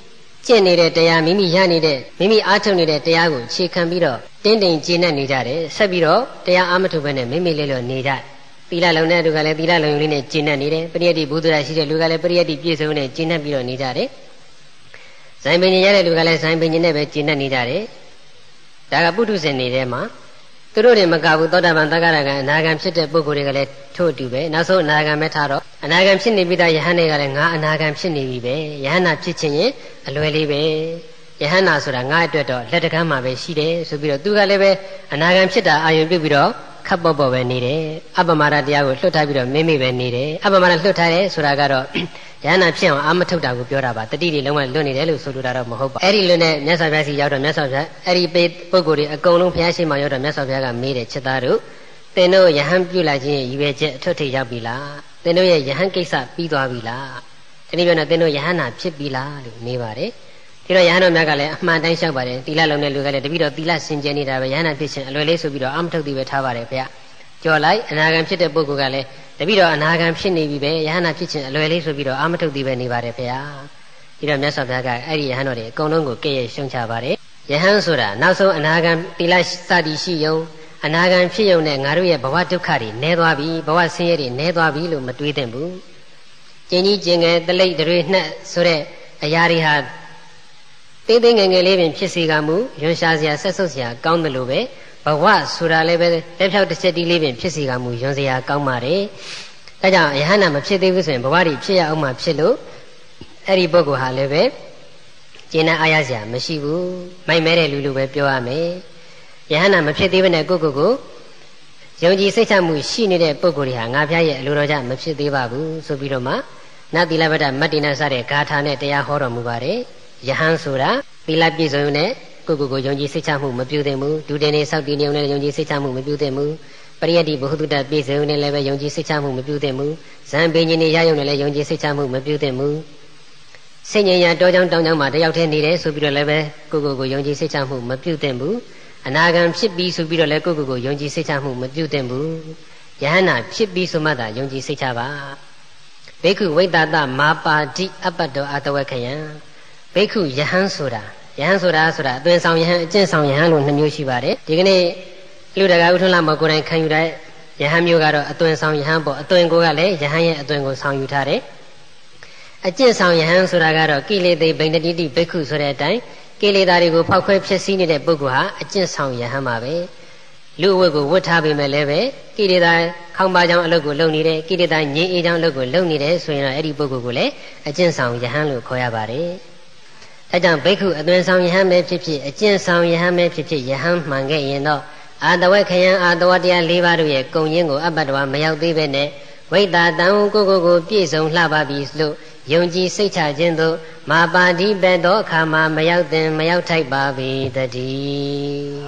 ကျင့်နေတဲ့တရားမိမိရနေတဲ့မိမိအားထုတ်နေတဲ့တရားကိုအခြေခံပြီးတော့တင်းတင်းကျေနပ်နေကြတယ်ဆက်ပြီးတော့တရားအားမထုတ်ဘဲနဲ့မိမိလေးလို့နေကြသီလလုံးတဲ့လူကလည်းသီလလုံးလေးနဲ့ကျေနပ်နေတယ်ပရိယတ္တိဘုဒ္ဓရာရှိတဲ့လူကလည်းပရိယတ္တိပြည့်စုံနဲ့ကျေနပ်ပြီးတော့နေကြတယ်ဇိုင်ပင်ညင်ရတဲ့လူကလည်းဇိုင်ပင်ညင်နဲ့ပဲကျေနပ်နေကြတယ်ဒါကပုထုဇဉ်နေတဲ့မှာသူတို့တွေမကဘူးသောတာပန်သက္ကရာကံအနာဂံဖြစ်တဲ့ပုဂ္ဂိုလ်တွေကလည်းထို့အတူပဲနောက်ဆုံးအနာဂံပဲထားတော့အနာဂံဖြစ်နေပြီးသားယဟန်တွေကလည်းငါအနာဂံဖြစ်နေပြီပဲယဟန်နာဖြစ်ခြင်းရင်အလွယ်လေးပဲယဟန်နာဆိုတာငါအတွက်တော့လက်တကမ်းမှာပဲရှိတယ်ဆိုပြီးတော့သူကလည်းပဲအနာဂံဖြစ်တာအာရုံပြုပြီးတော့ခပ်ပေါ့ပေါ့ပဲနေတယ်အပ္ပမာဒတရားကိုလွတ်ထားပြီးတော့မိမိပဲနေတယ်အပ္ပမာဒလွတ်ထားတယ်ဆိုတာကတော့ယဟန်နာဖြစ်အောင်အာမထုတ်တာကိုပြောတာပါတတိတွေလုံးဝလွတ်နေတယ်လို့ဆိုလိုတာတော့မဟုတ်ပါအဲ့ဒီလွတ်နဲ့မြတ်စွာဘုရားစီရောက်တော့မြတ်စွာဘုရားအဲ့ဒီပုဂ္ဂိုလ်တွေအကုန်လုံးဘုရားရှိခိုးရောက်တော့မြတ်စွာဘုရားကမေးတယ်ချက်သားတို့သင်တို့ယဟန်ပြုလာခြင်းရဲ့ရည်ရွယ်ချက်အထွတ်ထိပ်ရောက်ပြီလားသင်တို့ရဲ့ယဟန်ကိစ္စပြီးသွားပြီလားတနည်းပြောရင်သင်တို့ယဟန်နာဖြစ်ပြီလားလို့မေးပါတယ်ဒီတော့ယဟန်တော်များကလည်းအမှန်တိုင်းလျှောက်ပါတယ်သီလလုံးတဲ့လူကလည်းတပိတော့သီလစင်ကြယ်နေတာပဲယဟန်နာဖြစ်ခြင်းအလွယ်လေးဆိုပြီးတော့အာမထုတ်သည်ပဲထားပါတယ်ဗျကြော်လိုက်အနာဂံဖြစ်တဲ့ပုဂ္ဂိုလ်ကလည်းတပိတော့အနာဂံဖြစ်နေပြီပဲယဟန်နာဖြစ်ခြင်းအလွယ်လေးဆိုပြီးတော့အာမထုတ်သည်ပဲနေပါတယ်ဗျဒီတော့မြတ်စွာဘုရားကအဲ့ဒီယဟန်တော်တွေအကုန်လုံးကိုကဲ့ရဲ့ရှုံချပါတယ်ယဟန်ဆိုတာနောက်ဆုံးအနာဂံသီလစသည်ရှိယုံအနာဂံဖြစ်ယုံနဲ့ငါတို့ရဲ့ဘဝဒုက္ခတွေနည်းသွားပြီဘဝဆင်းရဲတွေနည်းသွားပြီလို့မတွေးသင့်ဘူးကျင်ကြီးကျင်ငယ်တလိပ်တွေနှက်ဆိုတဲ့အရာတွေဟာသေးသေးငယ်ငယ်လေးပင်ဖြစ်စေကမူရွံရှာစရာဆက်ဆုပ်စရာကောင်းတယ်လို့ပဲဘဝဆိုတာလည်းပဲလက်ဖြောက်တစ်ချက်တီးလေးပင်ဖြစ်စေကမူရွံစရာကောင်းပါတယ်ဒါကြောင့်ယဟန္တာမဖြစ်သေးဘူးဆိုရင်ဘဝတွေဖြစ်ရအောင်မှဖြစ်လို့အဲ့ဒီပုဂ္ဂိုလ်ဟာလည်းပဲကျင့်တဲ့အားရစရာမရှိဘူးမိုက်မဲတဲ့လူလိုပဲပြောရမယ်ယဟန္တာမဖြစ်သေးဘဲနဲ့ကိုယုံကြည်စိတ်ချမှုရှိနေတဲ့ပုဂ္ဂိုလ်တွေဟာငါဖျားရဲ့အလိုတော်ကြမဖြစ်သေးပါဘူးဆိုပြီးတော့မှနသီလဗတ္တမတ္တိနာစတဲ့ဂါထာနဲ့တရားဟောတော်မူပါတယ်ယဟန်ဆိုတာသီလပြည့်စုံနဲ့ကိုယုံကြည်စိတ်ချမှုမပြုသင့်ဘူးဒုတင်နေစောက်တည်နေုံနဲ့ယုံကြည်စိတ်ချမှုမပြုသင့်ဘူးပရိယတ္တိဘုဟုတ္တပြည့်စုံနဲ့လည်းပဲယုံကြည်စိတ်ချမှုမပြုသင့်ဘူးဇံပင်ကြီးနေရယုံနဲ့လည်းယုံကြည်စိတ်ချမှုမပြုသင့်ဘူးစိတ်ဉာဏ်ရတောကြောင်းတောင်းကြောင်းမှာတယောက်တည်းနေတယ်ဆိုပြီးတော့လည်းပဲကိုယုံကြည်စိတ်ချမှုမပြုသင့်ဘူးအနာဂံဖြစ်ပြီးဆိုပြီးတော့လည်းကိုယုံကြည်စိတ်ချမှုမပြုသင့်ဘူးယဟန္တာဖြစ်ပြီးဆိုမှသာယုံကြည်စိတ်ချပါဘိက္ခုဝိတ္တတမာပါတိအပ္ပတောအတဝက္ခယံဘိက္ခုယဟန်ဆိုတာအသွင်ဆောင်ယဟန်အကျင့်ဆောင်ယဟန်လို့နှမျိုးရှိပါတယ်ဒီကနေ့လူတကာဥထုံးလာမကိုယ်တိုင်ခံယူတဲ့ယဟန်မျိုးကတော့အသွင်ဆောင်ယဟန်ပေါ့အသွင်ကိုကလည်းယဟန်ရဲ့အသွင်ကိုဆောင်ယူထားတယ်အကျင့်ဆောင်ယဟန်ဆိုတာကတော့ကိလေသေဗိန္ဒတိတိဘိက္ခုဆိုတဲ့အတိုင်းကိလေသာတွေကိုဖောက်ခွဲဖျက်ဆီးနေတဲ့ပုဂ္ဂိုလ်ဟာအကျင့်ဆောင်ယဟန်ပါပဲလူအဝတ်ကိုဝတ်ထားပေမဲ့လည်းပဲကိလေသာခေါင်းပါကြောင်အလုပ်ကိုလုပ်နေတယ်ကိလေသာငြိမ်းအေးကြောင်အလုပ်ကိုလုပ်နေတယ်ဆိုရင်တော့အဲ့ဒီပုဂ္ဂိုလ်ကိုလည်းအကျင့်ဆောင်ယဟန်လို့ခေါ်ရပါတယ်အဲကြောင့်ဘိက္ခုအသွင်ဆောင်ယဟန်ပဲဖြစ်ဖြစ်အကျင့်ဆောင်ယဟန်ပဲဖြစ်ဖြစ်ယဟန်မှန်ခဲ့ရင်တော့အာတဝက်ခယံအာတဝတရား၄ပါးတို့ရဲ့ကုံရင်းကိုအပ္ပတ္တဝါမရောက်သေးပဲနဲ့ဝိတ္တာတံကိုပြည့်စုံလှပါပြီလို့ယုံကြည်စိတ်ချခြင်းသို့မာပါတိဘက်သောအခါမှာမရောက်ထိုက်ပါပေတည်း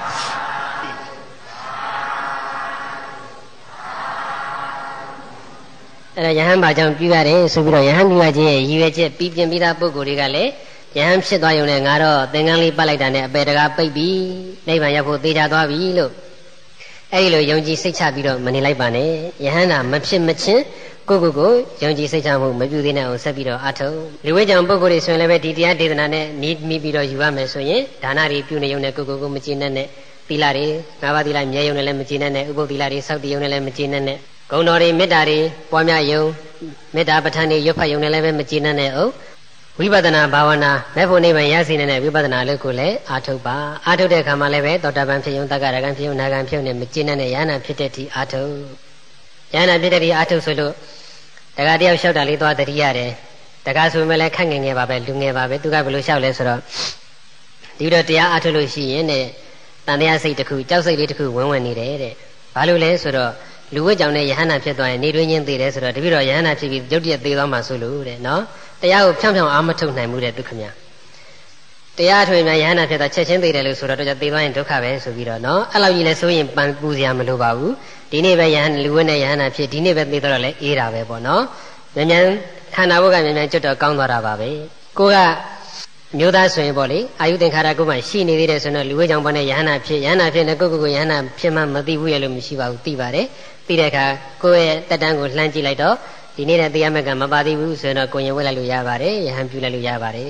အဲ့ဒါယဟန်ဘာကြောင့်ပြုရတယ်ဆိုပြီးတော့ယဟန်ပြုရခြင်းရဲ့ရည်ရွယ်ချက်ပြီးပြင်ပြီးသားပုဂ္ဂိုလ်တွေကလည်းယဟန်ဖြစ်သွားရုံနဲ့ငါတော့သင်္ကန်းလေးပတ်လိုက်တာနဲ့အပေတကားပိတ်ပြီးနိဗ္ဗာန်ရောက်ဖို့သေချာသွားပြီလို့အဲ့ဒီလိုယုံကြည်စိတ်ချပြီးတော့မနေလိုက်ပါနဲ့ယဟန်တာမဖြစ်မချင်းကိုယုံကြည်စိတ်ချမှုမပြုသေးတဲ့အောင်ဆက်ပြီးတော့အထုံလူဝိကြောင့်ပုဂ္ဂိုလ်တွေဆိုရင်လည်းပဲဒီတရားဒေသနာနဲ့နီးမိပြီးတော့ယူရမယ်ဆိုရင်ဒါနတွေပြုနေုံနဲ့ကိုမကျေနပ်နဲ့သီလတွေ၅ပါးသီလမြဲယုံနဲ့လည်းမကျေနပ်နဲ့ဥပုသ္သီလတွေစောင့်တည်ယုံနဲ့လည်းမကျေနပ်နဲ့ဂုဏ်တော်တွေမေတ္တာတွေပွားများယုံမေတ္တာပဋ္ဌာန်းတွေရွတ်ဖတ်ယုံနဲ့လည်းပဲမကျေနပ်နဲ့ဟုတ်ဝိပဿနာဘာဝနာမဲ့ဖို့နိဗ္ဗာန်ရစေတဲ့ဝိပဿနာလို့ကိုလည်းအာထုတ်ပါအာထုတ်တဲ့အခါမှာလည်းပဲသောတာပန်ဖြစ်ယုံတက္ကရာဂံဖြစ်ယုံနာဂံဖြစ်ယုံနဲ့မကျေနပ်နဲ့ယန္နာဖြစ်တဲ့ဒီအာထုတ်ယန္နာဖြစ်တဲ့ဒီအာထုတ်ဆိုလို့တခါတယောက်လျှောက်တာလေးသွားတတိရတယ်တခါဆိုရင်လည်းခက်ငယ်ငယ်ပါပဲလူငယ်ပါပဲသူကဘယ်လိုလျှောက်လဲဆိုတော့ဒီတော့တရားအာထုတ်လို့ရှိရင်တဲ့တန်တရားစိတ်တစ်ခုကြောက်စိတ်လေးတစ်ခုဝင်နေတယ်တဲ့ဘာလို့လဲဆိုတော့လူဝတ်ကြောင့်နဲ့ယဟန္တာဖြစ်သွားရင်နေတွင်းချင်းသိတယ်ဆိုတော့တပိတော့ယဟန္တာဖြစ်ပြီးရုပ်တရက်သိသွားမှဆိုလို့တဲ့နော်တရားကိုဖြောင်းအားမထုတ်နိုင်ဘူးတဲ့ဒုက္ခများတရားထွေများယဟန္တာဖြစ်သွားချက်ချင်းသိတယ်လို့ဆိုတော့တော့သိသွားရင်ဒုက္ခပဲဆိုပြီးတော့နော်အဲ့လောက်ကြီးလဲဆိုရင်ပန်ပူစရာမလိုပါဘူးဒီနေ့ပဲယဟန်လူဝတ်နဲ့ယဟန္တာဖြစ်ဒီနေ့ပဲသိတော့လဲအေးတာပဲပေါ့နော်မြန်မြန်ခန္ဓာဘုတ်ကမြန်မြန်ကျွတ်တော့ကောင်းသွားတာပါပဲကိုကမျိုးသားဆိုရင်ပေါ့လေအာယုသင်္ခါရကိုမှရှိနေသေးတယ်ဆိုတော့လူဝဲကြောင့်ပေါ့နဲ့ယဟန္တာဖြစ်နဲ့ကိုယဟန္တာဖြစ်မှမသိဘူးရဲ့လို့မရှိပါဘူးသိပါတယ်သိတဲ့အခါကိုယ့်ရဲ့တက်တန်းကိုလှမ်းကြည့်လိုက်တော့ဒီနေ့နဲ့တရားမဲ့ကမပါသေးဘူးဆိုရင်တော့ကိုရင်ဝဲလိုက်လို့ရပါတယ်ယဟန်ပြုလိုက်လို့ရပါတယ်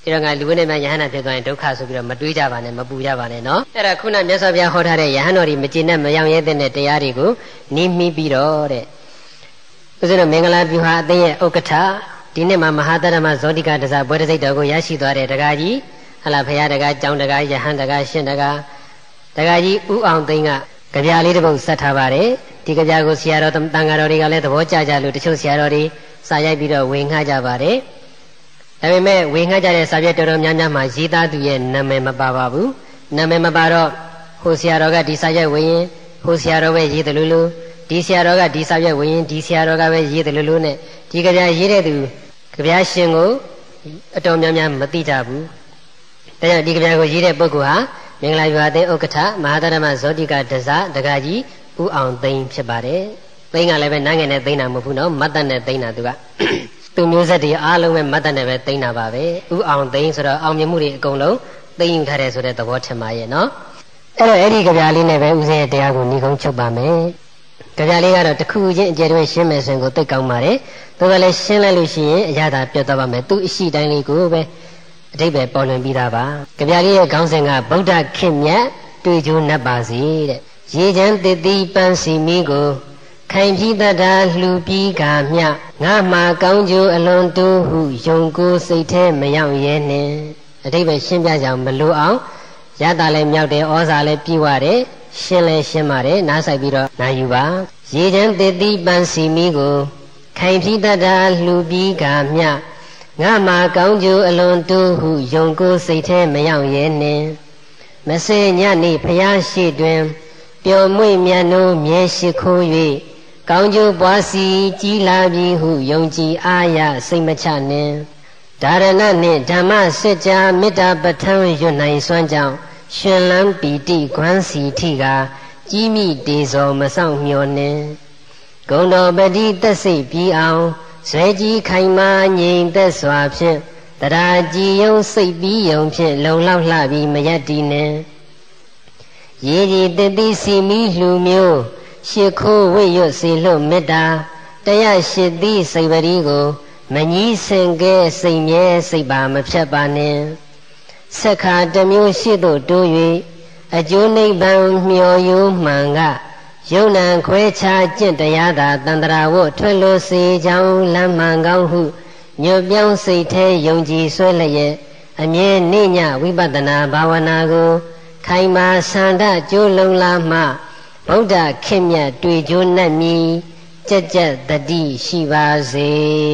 ဒီတော့ငါလူနဲ့မှယဟန္တာဖြစ်သွားရင်ဒုက္ခဆိုပြီးတော့မတွေးကြပါနဲ့မပူကြပါနဲ့နော်အဲ့ဒါခုနမြတ်စွာဘုရားဟောထားတဲ့ယဟန်တော်ဒီမကျေနပ်မရောရဲတဲ့တရားတွေကိုနီးမိပြီးတော့တဲ့ဦးဇင်းတို့မင်္ဂလာပြုဟာအသိရဲ့ဥက္ကဋ္ဌဒီနေ့မှာမဟာတရမဇောတိကတစားဘွဲတစိတ်တော်ကိုရရှိသွားတဲ့တကားကြီးဟလာဘုရားတကားကျောင်းတကားယဟန်တကားရှင်တကားကြီးဥအောင်သိန်းကကြပြလေးတစ်ပုဒ်ဆက်ထားပါတယ်ဒီကြပြကိုဆရာတော်တန်ဃာတော်တွေကလည်းသဘောကျကြလို့တချို့ဆရာတော်တွေစာရိုက်ပြီးတော့ဝေငှကြပါတယ်ဒါပေမဲ့ဝေငှကြတဲ့စာပြတော်တော်များများမှာရေးသားသူရဲ့နာမည်မပါပါဘူးနာမည်မပါတော့ဟိုဆရာတော်ကဒီစာရိုက်ဝင်ရင်ဟိုဆရာတော်ပဲရေးတယ်လို့ဒီဆရာတော်ကဒီစာရိုက်ဝင်ရင်ဒီဆရာတော်ကပဲရေးတယ်လို့နဲ့ဒီကြပြရေးတဲ့သူကြပြရှင်ကိုအတော်များများမသိကြဘူးဒါကြောင့်ဒီကြပြကိုရေးတဲ့ပုဂ္ဂိုလ်ဟာမင်္ဂလာရွာသိန်းဥက္ကဋ္ဌမဟာတရမဇောတိကတစားတကားကြီးဥအောင်သိန်းဖြစ်ပါတယ်သိန်းကလည်းပဲနန်းငယ်နဲ့သိန်းတာမဟုတ်ဘူးနော်မတ်တက်နဲ့သိန်းတာသူကသူမျိုးဆက်တွေအားလုံးပဲမတ်တက်နဲ့ပဲသိန်းတာပါပဲဥအောင်သိန်းဆိုတော့အောင်မြင်မှုတွေအကုန်လုံးသိန်းယူထားတယ်ဆိုတဲ့သဘောထင်ပါရဲ့နော်အဲ့တော့အဲ့ဒီကြပြလေးနဲ့ပဲဦးဇင်းရဲ့တရားကိုညီကုန်းချုပ်ပါမယ်ကြပြလေးကတော့တစ်ခုချင်းအကျယ်တွင်ရှင်းမယ်ဆိုရင်ကိုသိကောင်းပါတယ်သူကလည်းရှင်းလိုက်လို့ရှိရင်အရသာပြတ်သွားပါမယ်သူအရှိတိုင်းလေးကိုပဲအတိတ်ပဲပေါ်လွင်ပြီးသားပါကြပြလေးရဲ့ခေါင်းစဉ်ကဗုဒ္ဓခေတ်မြတ်တွေ့ကြိုးနှပ်ပါစေတဲ့ရေချမ်းတည်တည်ပန်းစီမီကိုခိုင်ပြီးတတ်တာလှူပြီးကမြငါမှာကောင်းကျိုးအလွန်တူဟုယုံကိုစိတ်ထဲမရောက်ရဲနှင့်အတိတ်ပဲရှင်းပြကြအောင်မလို့အောင်ရတာလည်းမြောက်တယ်ဩဇာလည်းပြည့်ဝတယ်ရှင်းလည်းရှင်းပါတယ်နားဆိုင်ပြီးတော့နာယူပါရေချမ်းတည်တည်ပန်းစီမီကိုခိုင်ပြီးတတ်တာလှူပြီးကမြငါမှာကောင်းကျိုးအလွန်တူဟုယုံကိုစိတ်ထဲမရောက်ရဲနှင့်မစေညနေ့ဖျားရှိတွင်ပျော်မွေ့မြတ်နိုးမြဲရှိခိုး၍ကောင်းကျိုးပွားစီကြီးလာပြီဟုယုံကြည်အားရစိတ်မချနှင့်ဒါရဏနှင့်ဓမ္မစစ်ကြာမေတ္တာပဋ္ဌာန်းရွတ်နိုင်စွမ်းကြောင့်ရှင်လန်းပီတိခွမ်းစီထိကကြီးမိတေဇော်မဆောင်မျောနှင့်ဂုဏ်တော်ပတိသက်စိတ်ပြီးအောင်ဇွဲကြီးခိုင်မာငြိမ်သက်စွာဖြင့်တရားကြည်ယုံစိတ်ပြီးယုံဖြင့်လုံလောက်လှပြီးမရက်တည်နှင့်ရေကြီးတတိစီမီလှူမျိုးရှ िख ိုးဝိရွတ်စီလွတ်မေတ္တာတရားရှိသည်စိတ်ပရိကိုမကြီးစင်ကဲစိတ်မြဲစိတ်ပါမဖြတ်ပါနှင့်ဆက်ခါတစ်မျိုးရှိသို့တိုး၍အကျိုးနိဗ္ဗာန်မျှော်ယိုးမှန်ကယုံနံခွဲခြားကျင့်တရားသာတန္တရာဝတ်ထွက်လို့စေကြောင်းလမ်းမှန်ကောင်းဟုညွတ်ပြောင်းစိတ်ထဲယုံကြည်ဆွဲလျက်အမြဲနိညဝိပဿနာဘာဝနာကိုခိုင်မာဆန္ဒကြိုးလုံးလာမှဗုဒ္ဓခေတ်မြတ်တွေ့ကြိုးနှက်မီကြက်ကြက်တတိရှိပါစေ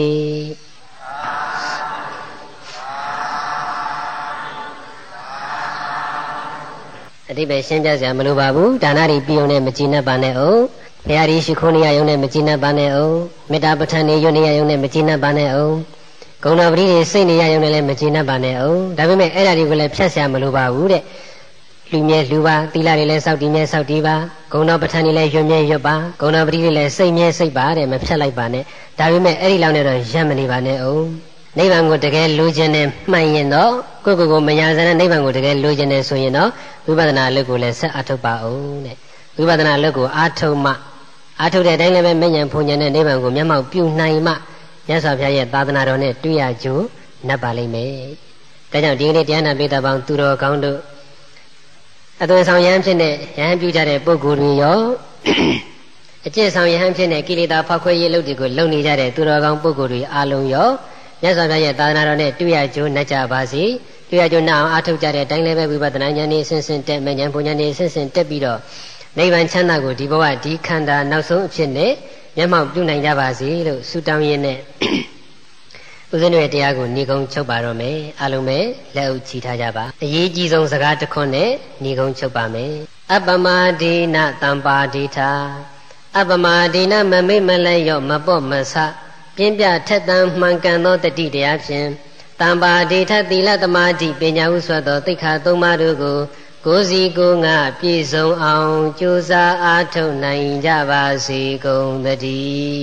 အတိပ္ပယ်ရှင်းပြစရာမလိုပါဘူးဒါနတွေပြုံးနဲ့မကြည်နပ်ပါနဲ့အောင်ဘုရားကြီးရှိခိုးနေရယုံနဲ့မကြည်နပ်ပါနဲ့အောင်မေတ္တာပဋ္ဌာန်းနေရွတ်နေရယုံနဲ့မကြည်နပ်ပါနဲ့အောင်ဂုဏပတိတွေစိတ်နေရယုံနဲ့လည်းမကြည်နပ်ပါနဲ့အောင်ဒါပေမဲ့အဲ့ဒါတွေကိုလည်းဖြတ်စရာမလိုပါဘူးတဲ့လူမြဲလူပါသီလတွေလည်းစောင့်တည်မြဲစောင့်တည်ပါဂုဏပဋ္ဌာန်းတွေလည်းရွတ်မြဲရွတ်ပါဂုဏပတိတွေလည်းစိတ်မြဲစိတ်ပါတဲ့မဖြတ်လိုက်ပါနဲ့ဒါပေမဲ့အဲ့ဒီလောက်နဲ့တော့ရပ်မနေပါနဲ့အောင်နိဗ္ဗာန်ကိုတကယ်လိုချင်တယ်မှန်ရင်တော့ကိုယ့်ကိုယ်မညာစတဲ့နိဗ္ဗာန်ကိုတကယ်လိုချင်တယ်ဆိုရင်တော့ဝိပဿနာအလုပ်ကိုလည်းဆက်အထုတ်ပါအောင်တဲ့ဝိပဿနာအလုပ်ကိုအားထုတ်မှအားထုတ်တဲ့အတိုင်းလည်းပဲမဉ္ဇဉ်ဖုန်ဉဏ်နဲ့နိဗ္ဗာန်ကိုမျက်မှောက်ပြုနိုင်မှမြတ်စွာဘုရားရဲ့သာသနာတော်နဲ့တွေ့ရကြိုးနှပ်ပါလိမ့်မယ်။ဒါကြောင့်ဒီကနေ့တရားနာပိဋကပေါင်းသူတော်ကောင်းတို့အသွင်ဆောင်ယဟန်ဖြစ်တဲ့ယဟန်ပြုကြတဲ့ပုဂ္ဂိုလ်တွေရောအကျင့်ဆောင်ယဟန်ဖြစ်တဲ့ကိလေသာဖောက်ခွဲရေးလုပ်တွေကိုလုပ်နေကြတဲ့သူတော်ကောင်းပုဂ္ဂိုလ်တွေအားလုံးရောမြတ်စွာဘုရားရဲ့သာသနာတော်နဲ့တွေ့ရကြိုးနှပ်ကြပါစေ။တွေ့ရကြိုးနှပ်အောင်အားထုတ်ကြတဲ့အတိုင်းလည်းပဲဝိပဿနာဉာဏ်နဲ့ဆင့်ဆင့်တက်မဉဏ်ဘုံဉာဏ်နဲ့ဆင့်ဆင့်တက်ပြီးတော့နိဗ္ဗာန်ချမ်းသာကိုဒီဘဝဒီခန္ဓာနောက်ဆုံးအဖြစ်နဲ့မျက်မှောက်ပြုနိုင်ကြပါစေလို့ဆုတောင်းရင်းနဲ့ဦးဇင်းတို့ရဲ့တရားကိုညီကုန်းချုပ်ပါတော့မယ်အားလုံးပဲလက်အုပ်ချီထားကြပါအရေးကြီးဆုံးစကားတစ်ခွန်းနဲ့ညီကုန်းချုပ်ပါမယ်အပ္ပမဒိနတံပါဒိထာအပ္ပမဒိနမမိတ်မလဲရော့မပေါ့မဆပြင်းပြထက်သန်မှန်ကန်သောတတိတရားဖြင့်တံပါဒိထသီလသမာဓိပညာဥစွတ်သောသိက္ခာသုံးပါးတို့ကိုကိုယ်စီကိုယ်ငါပြည့်စုံအောင်ကြိုးစားအားထုတ်နိုင်ကြပါစေကုန်သတ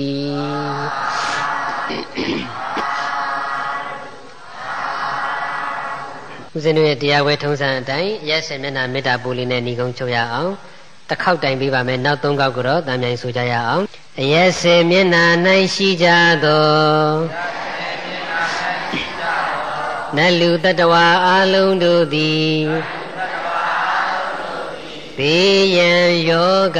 ည်းဦးဇင်းတို့ရဲ့တရားဝဲထုံးစံအတိုင်းရက်စင်မျက်နှာမေတ္တာပို့လေးနဲ့ညီကုန်းချုပ်ရအောင်တစ်ခေါက်တိုင်ပေးပါမယ်နောက်သုံးခေါက်ကိုတော့တန်မြိုင်ဆိုကြရအောင်အရက်စင်မျက်နှာ၌ရှိကြသောနတ်လူတတ္တဝါအလုံးတို့သည်ဘေးရန်ယောဂ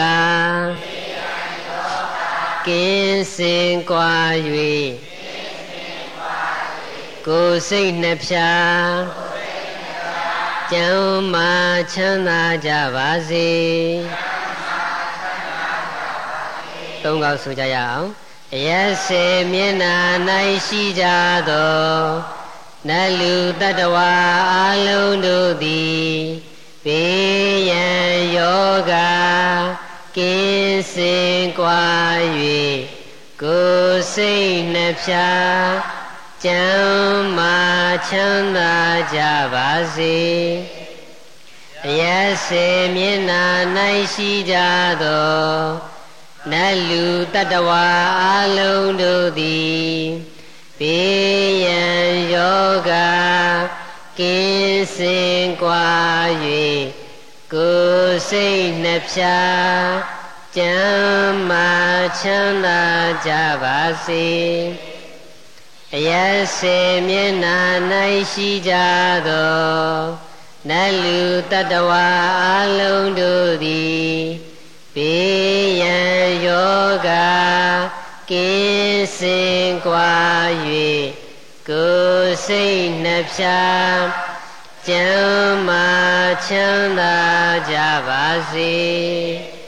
ကင်းစင်ကွာ၍ကိုယ်စိတ်နှဖျားကျမ်းမာချမ်းသာကြပါစေသုံးခေါက်ဆိုကြရအောင်အရက်စေမျက်နာ၌ရှိကြသောနတ်လူတတ္တဝါအလုံးတို့သည်ဘေးရန်ယောဂကင်းစင်ကွာ၍ကိုယ်စိတ်နှဖျားကျမ်းမာချမ်းသာကြပါစေအရက်စေမျက်နာ၌ရှိကြသောနတ်လူတတ္တဝါအလုံးတို့သည်ဘေးရန်ယောဂကင်းစင်ကွာ၍ကိုယ်စိတ်နှဖျားကျမ်းမာချမ်းသာကြပါစေအရက်စေမျက်နာ၌ရှိကြသောနတ်လူတတ္တဝါအလုံးတို့သည်ဘေးရန်ယောဂကင်းစင်ကွာ၍ကိုယ်စိတ်နှဖျားကျမ်းမာချမ်းသာကြပါစေ